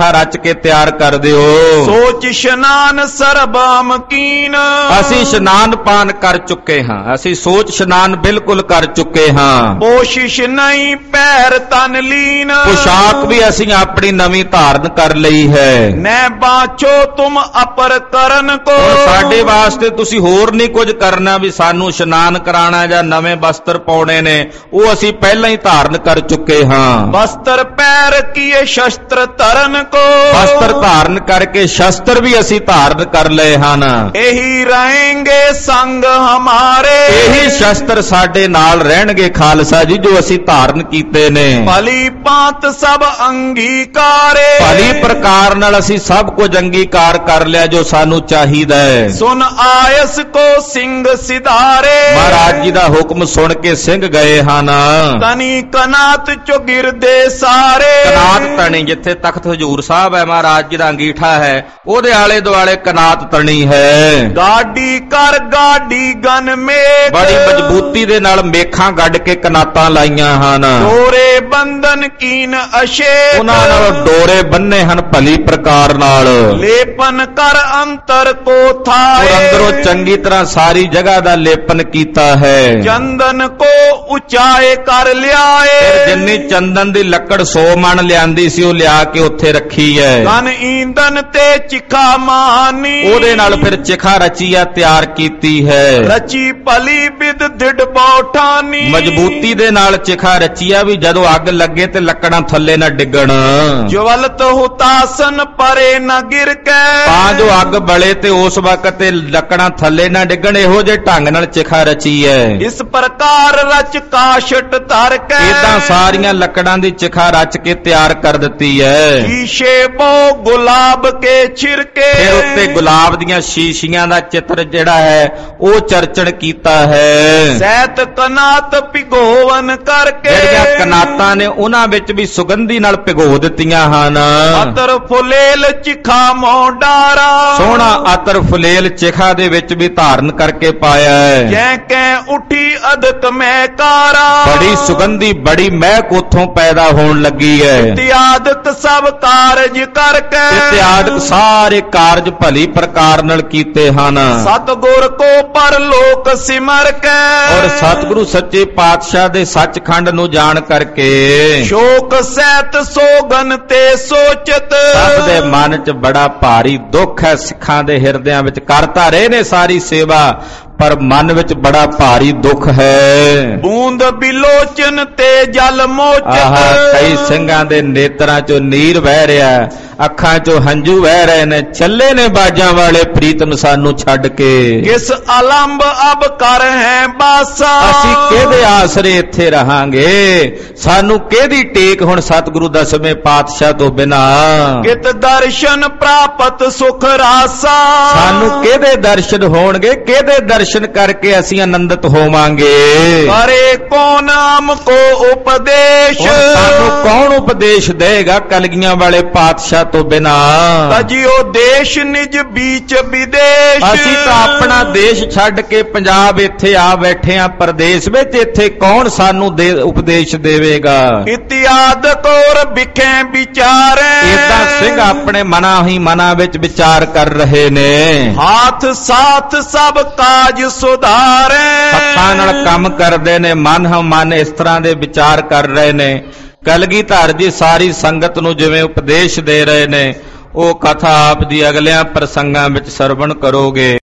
ਚਿਖਾ ਰਚ ਕੇ ਤਿਆਰ ਕਰ ਦਿਓ। ਸੋਚ ਇਸ਼ਨਾਨ ਸਰਬਮ ਕੀਨ, ਅਸੀਂ ਇਸ਼ਨਾਨ ਪਾਨ ਕਰ ਚੁੱਕੇ ਹਾਂ, ਅਸੀਂ ਸੋਚ ਇਸ਼ਨਾਨ ਬਿਲਕੁਲ ਕਰ ਚੁੱਕੇ ਹਾਂ। ਕੋਸ਼ਿਸ਼ ਨਹੀਂ ਪੈਰ ਤਨ ਲੀਨ, ਪੁਸ਼ਾਕ ਵੀ ਅਸੀਂ ਆਪਣੀ ਨਵੀਂ ਧਾਰਨ ਕਰ ਲਈ ਹੈ। ਨੈ ਬਾਛੋ ਤੁਮ ਅਪਰ ਕਰਨ ਕੋ, ਸਾਡੇ ਵਾਸਤੇ ਤੁਸੀਂ ਹੋਰ ਨਹੀਂ ਕੁਝ ਕਰਨਾ ਵੀ ਸਾਨੂੰ ਇਸ਼ਨਾਨ ਕਰਾਣਾ ਜਾਂ ਨਵੇਂ ਵਸਤਰ ਪਾਉਣੇ ਨੇ, ਉਹ ਅਸੀਂ ਪਹਿਲਾਂ ਹੀ ਧਾਰਨ ਕਰ ਚੁੱਕੇ ਹਾਂ। ਵਸਤਰ ਪੈਰ ਕੀਏ ਸ਼ਸਤਰ ਧਰਨ ਕੋ, ਵਸਤਰ ਧਾਰਨ ਕਰਕੇ ਸ਼ਸਤਰ ਵੀ ਅਸੀਂ ਧਾਰਨ ਕਰ ਲਏ ਹਨ। ਇਹੀ ਰਹੇਂਗੇ ਸੰਗ ਹਮਾਰੇ, ਇਹੀ ਸ਼ਸਤਰ ਸਾਡੇ ਨਾਲ ਰਹਿਣਗੇ ਖਾਲਸਾ ਜੀ ਜੋ ਅਸੀਂ ਧਾਰਨ ਕੀਤੇ ਨੇ। ਭਲੀ ਭਾਂਤ ਸਭ ਅੰਗੀਕਾਰੇ, ਭਲੀ ਪ੍ਰਕਾਰ ਨਾਲ ਅਸੀਂ ਸਭ ਕੁਝ ਅੰਗੀਕਾਰ ਕਰ ਲਿਆ ਜੋ ਸਾਨੂੰ ਚਾਹੀਦਾ ਹੈ। ਸੁਨ ਆਇਸ ਕੋ ਸਿੰਘ ਸਿਧਾਰੇ, ਮਹਾਰਾਜ ਜੀ ਦਾ ਹੁਕਮ ਸੁਣ ਕੇ ਸਿੰਘ ਗਏ ਹਨ। ਤਨੀ ਕਨਾਤ ਚੋ ਗਿਰਦੇ ਸਾਰੇ, ਕਨਾਤ ਤਣੀ ਜਿੱਥੇ ਤਖਤ ਹਜੂਰ ਸਾਹਿਬ ਹੈ ਮਹਾਰਾਜ ਜੀ ਦਾ ਅੰਗੀਠਾ ਹੈ ਉਹਦੇ ਆਲੇ ਦੁਆਲੇ ਕਨਾਤ ਤਣੀ ਹੈ। ਗਾਡੀ ਕਰ ਗਾਡੀ ਗਨ ਮੇਖ, ਬੜੀ ਮਜ਼ਬੂਤੀ ਦੇ ਨਾਲ ਮੇਖਾਂ ਗੱਡ ਕੇ ਕਨਾਤਾਂ ਲਾਈਆਂ ਹਨ। ਡੋਰੇ ਬੰਧਨ ਕੀਨ ਅਸ਼ੇਕ, ਉਹਨਾਂ ਨਾਲ ਡੋਰੇ ਬੰਨੇ ਹਨ ਭਲੀ ਪ੍ਰਕਾਰ ਨਾਲ। ਲੇਪਨ ਕਰ ਅੰਤਰ ਕੋ ਥਾਏ, ਔਰ ਅੰਦਰੋਂ ਚੰਗੀ ਤਰ੍ਹਾਂ ਸਾਰੀ ਜਗ੍ਹਾ ਦਾ ਲੇਪਨ ਕੀਤਾ ਹੈ। ਚੰਦਨ ਕੋ ਉਚਾਏ ਕਰ ਲਿਆਏ, ਫਿਰ ਜਿੰਨੀ ਚੰਦਨ ਦੀ ਲੱਕੜ 100 ਮਣ ਲਿਆਂਦੀ ਸੀ ਉਹ ਲਿਆ ਕੇ ਉੱਥੇ ਰੱਖੀ ਹੈ। ਗਨ ਈਂਦਨ ਤੇ ਚਿਖਾ ਮਾਨੀ, ਉਹਦੇ ਨਾਲ ਫਿਰ ਚਿਖਾ ਰਚੀਆ ਤਿਆਰ ਕੀਤੀ ਹੈ। ਰਚੀ ਭਲੀ ਬਿਦ ਦਿੜ ਬੌਠਾਨੀ, ਮਜ਼ਬੂਤੀ ਦੇ ਨਾਲ ਚਿਖਾ ਰਚੀਆ ਵੀ ਜਦੋਂ ਅੱਗ ਲੱਗੇ ਤੇ ਲੱਕੜਾਂ ਥੱਲੇ ਨਾ ਡਿੱਗਣ। ਜਵਲਤ ਹੁਤਾਸਨ ਪਰੇ ਨਾ ਗਿਰ ਕੇ, ਤਾਂ ਜੋ ਅੱਗ ਬਲੇ ਤੇ ਉਸ ਵਕਤ ਤੇ ਲੱਕੜਾਂ ਥੱਲੇ ਨਾ ਡਿੱਗਣ, ਇਹੋ ਜਿਹੇ ਢੰਗ ਨਾਲ ਚਿਖਾ ਰਚੀ ਹੈ। ਇਸ ਪ੍ਰਕਾਰ ਰਚ ਕਾਸ਼ਟ ਧਰ ਕੇ, ਇਦਾਂ ਸਾਰੀਆਂ ਲੱਕੜਾਂ ਦੀ ਚਿਖਾ ਰਚ ਕੇ ਤਿਆਰ ਕਰ ਦਿੱਤੀ ਹੈ। ਸ਼ੀਸ਼ੇ ਬੋ ਗੁਲਾਬ ਕੇ ਛਿਰਕੇ, ਫਿਰ ਉੱਤੇ ਗੁਲਾਬ ਦੀਆਂ ਸ਼ੀਸ਼ੀਆਂ ਦਾ ਚਿੱਤਰ ਜਿਹੜਾ ਹੈ ਉਹ ਚਰਚਣ ਕੀਤਾ ਹੈ। ਸੈਤ ਕਨਾਤ ਭਿਗੋਵਨ ਕਰਕੇ, ਜਿਹੜੀਆਂ ਕਨਾਤਾਂ ਨੇ ਉਹਨਾਂ ਵਿੱਚ ਵੀ ਸੁਗੰਧੀ ਨਾਲ ਭਿਗੋ ਦਿੱਤੀਆਂ ਹਨ। ਅਤਰ ਫੁਲੇਲ ਚਿਖਾ ਮੋਡਾਰਾ, ਸੋਹਣਾ ਅਤਰ ਫੁਲੇਲ ਚਿਖਾ ਦੇ ਵਿੱਚ ਵੀ ਧਾਰਨ ਕਰਕੇ ਪਾਇਆ ਹੈ। ਜੈ ਕੈ ਉਠੀ ਅਦਕ ਮਹਿਕਾਰਾ, ਬੜੀ ਸੁਗੰਧੀ ਬੜੀ ਮਹਿਕ ਉੱਥੋਂ ਪੈਦਾ ਹੋਣ ਲੱਗੀ ਹੈ। ਇਤਿਆਦਿਕ ਸਭ ਕਾਰਜ ਕਰਕੇ, ਇਤਿਆਦਿਕ ਸਾਰੇ ਕਾਰਜ ਭਲੀ ਪ੍ਰਕਾਰ ਨਾਲ ਕੀਤੇ ਹਨ। ਸਤਿਗੁਰ ਕੋ ਪਰਲੋਕ ਸਿਮਰ ਕੇ, ਔਰ ਸਤਿਗੁਰੂ ਸੱਚੇ ਪਾਤਸ਼ਾਹ ਦੇ ਸੱਚਖੰਡ ਨੂੰ ਜਾਣ ਕਰਕੇ ਸ਼ੋਕ ਸਹਿਤ ਸੋਗਨ ਤੇ ਸੋਚਤ, ਸਭ ਦੇ ਮਨ 'ਚ ਬੜਾ ਭਾਰੀ ਦੁੱਖ ਹੈ। ਸਿੱਖਾਂ ਦੇ ਹਿਰਦਿਆਂ ਵਿੱਚ ਕਰਤਾ ਰਹੇ ਨੇ ਸਾਰੀ ਸੇਵਾ, ਪਰ ਮਨ ਵਿੱਚ ਬੜਾ ਭਾਰੀ ਦੁੱਖ ਹੈ। ਬੂੰਦ ਬਿਲੋਚਨ ਤੇ ਜਲ ਮੋਚਤ, ਕਈ ਸਿੰਘਾਂ ਦੇ ਨੇਤਰਾਂ 'ਚੋਂ ਨੀਰ ਵਹਿ ਰਿਹਾ, ਅੱਖਾਂ 'ਚੋਂ ਹੰਝੂ ਵਹਿ ਰਹੇ ਨੇ। ਚੱਲੇ ਨੇ ਬਾਜਾਂ ਵਾਲੇ ਪ੍ਰੀਤਮ ਸਾਨੂੰ ਛੱਡ ਕੇ, ਕਿਸ ਅਲੰਬ ਅਬ ਕਰ ਹੈ ਬਾਸਾ, ਅਸੀਂ ਕਿਹਦੇ ਆਸਰੇ ਇੱਥੇ ਰਹਾਂਗੇ, ਸਾਨੂੰ ਕਿਹਦੀ ਟੇਕ ਹੁਣ ਸਤਿਗੁਰੂ ਦਸਵੇਂ ਪਾਤਸ਼ਾਹ ਤੋਂ ਬਿਨਾ। ਕਿਤ ਦਰਸ਼ਨ ਪ੍ਰਾਪਤ ਸੁਖ ਰਾਸਾ, ਸਾਨੂੰ ਕਿਹਦੇ ਦਰਸ਼ਨ ਹੋਣਗੇ, ਕਿਹਦੇ ਦਰਸ਼ਨ ਕਰਕੇ ਅਸੀਂ ਆਨੰਦਿਤ ਹੋਵਾਂਗੇ। ਕਰੇ ਕੌਣ ਹਮਕੋ ਉਪਦੇਸ਼, ਸਾਨੂੰ ਕੌਣ ਉਪਦੇਸ਼ ਦੇਗਾ ਕਲਗੀਆਂ ਵਾਲੇ ਪਾਤਸ਼ਾਹ ਤੋਂ ਬਿਨਾ। ਤਜਿਓ ਦੇਸ਼ ਨਿਜ ਬੀਚ ਵਿਦੇਸ਼, ਅਸੀਂ ਤਾਂ ਆਪਣਾ ਦੇਸ਼ ਛੱਡ ਕੇ ਪੰਜਾਬ ਇੱਥੇ ਆ ਬੈਠੇ ਆ ਪਰਦੇਸ ਵਿੱਚ, ਇੱਥੇ ਕੌਣ ਸਾਨੂੰ ਉਪਦੇਸ਼ ਦੇਵੇਗਾ। ਇਤਿਆਦਿਕ ਔਰ ਵਿਖੇ ਵਿਚਾਰੇ, ਇਦਾਂ ਸਿੰਘ ਆਪਣੇ ਮਨਾਂ ਵਿੱਚ ਵਿਚਾਰ ਕਰ ਰਹੇ ਨੇ। ਹਾਥ ਸਾਥ ਸਭ ਕਾਜ ਸੁਧਾਰੇ, ਹੱਥਾਂ ਨਾਲ ਕੰਮ ਕਰਦੇ ਨੇ, ਮਨ ਹਮ ਮਨ ਇਸ ਤਰ੍ਹਾਂ ਦੇ ਵਿਚਾਰ ਕਰ ਰਹੇ ਨੇ। ਕਲਗੀਧਰ ਜੀ ਸਾਰੀ ਸੰਗਤ ਨੂੰ ਜਿਵੇਂ ਉਪਦੇਸ਼ ਦੇ ਰਹੇ ਨੇ, ਉਹ ਕਥਾ ਆਪ ਦੀ ਅਗਲਿਆਂ ਪ੍ਰਸੰਗਾਂ ਵਿੱਚ ਸਰਵਣ ਕਰੋਗੇ।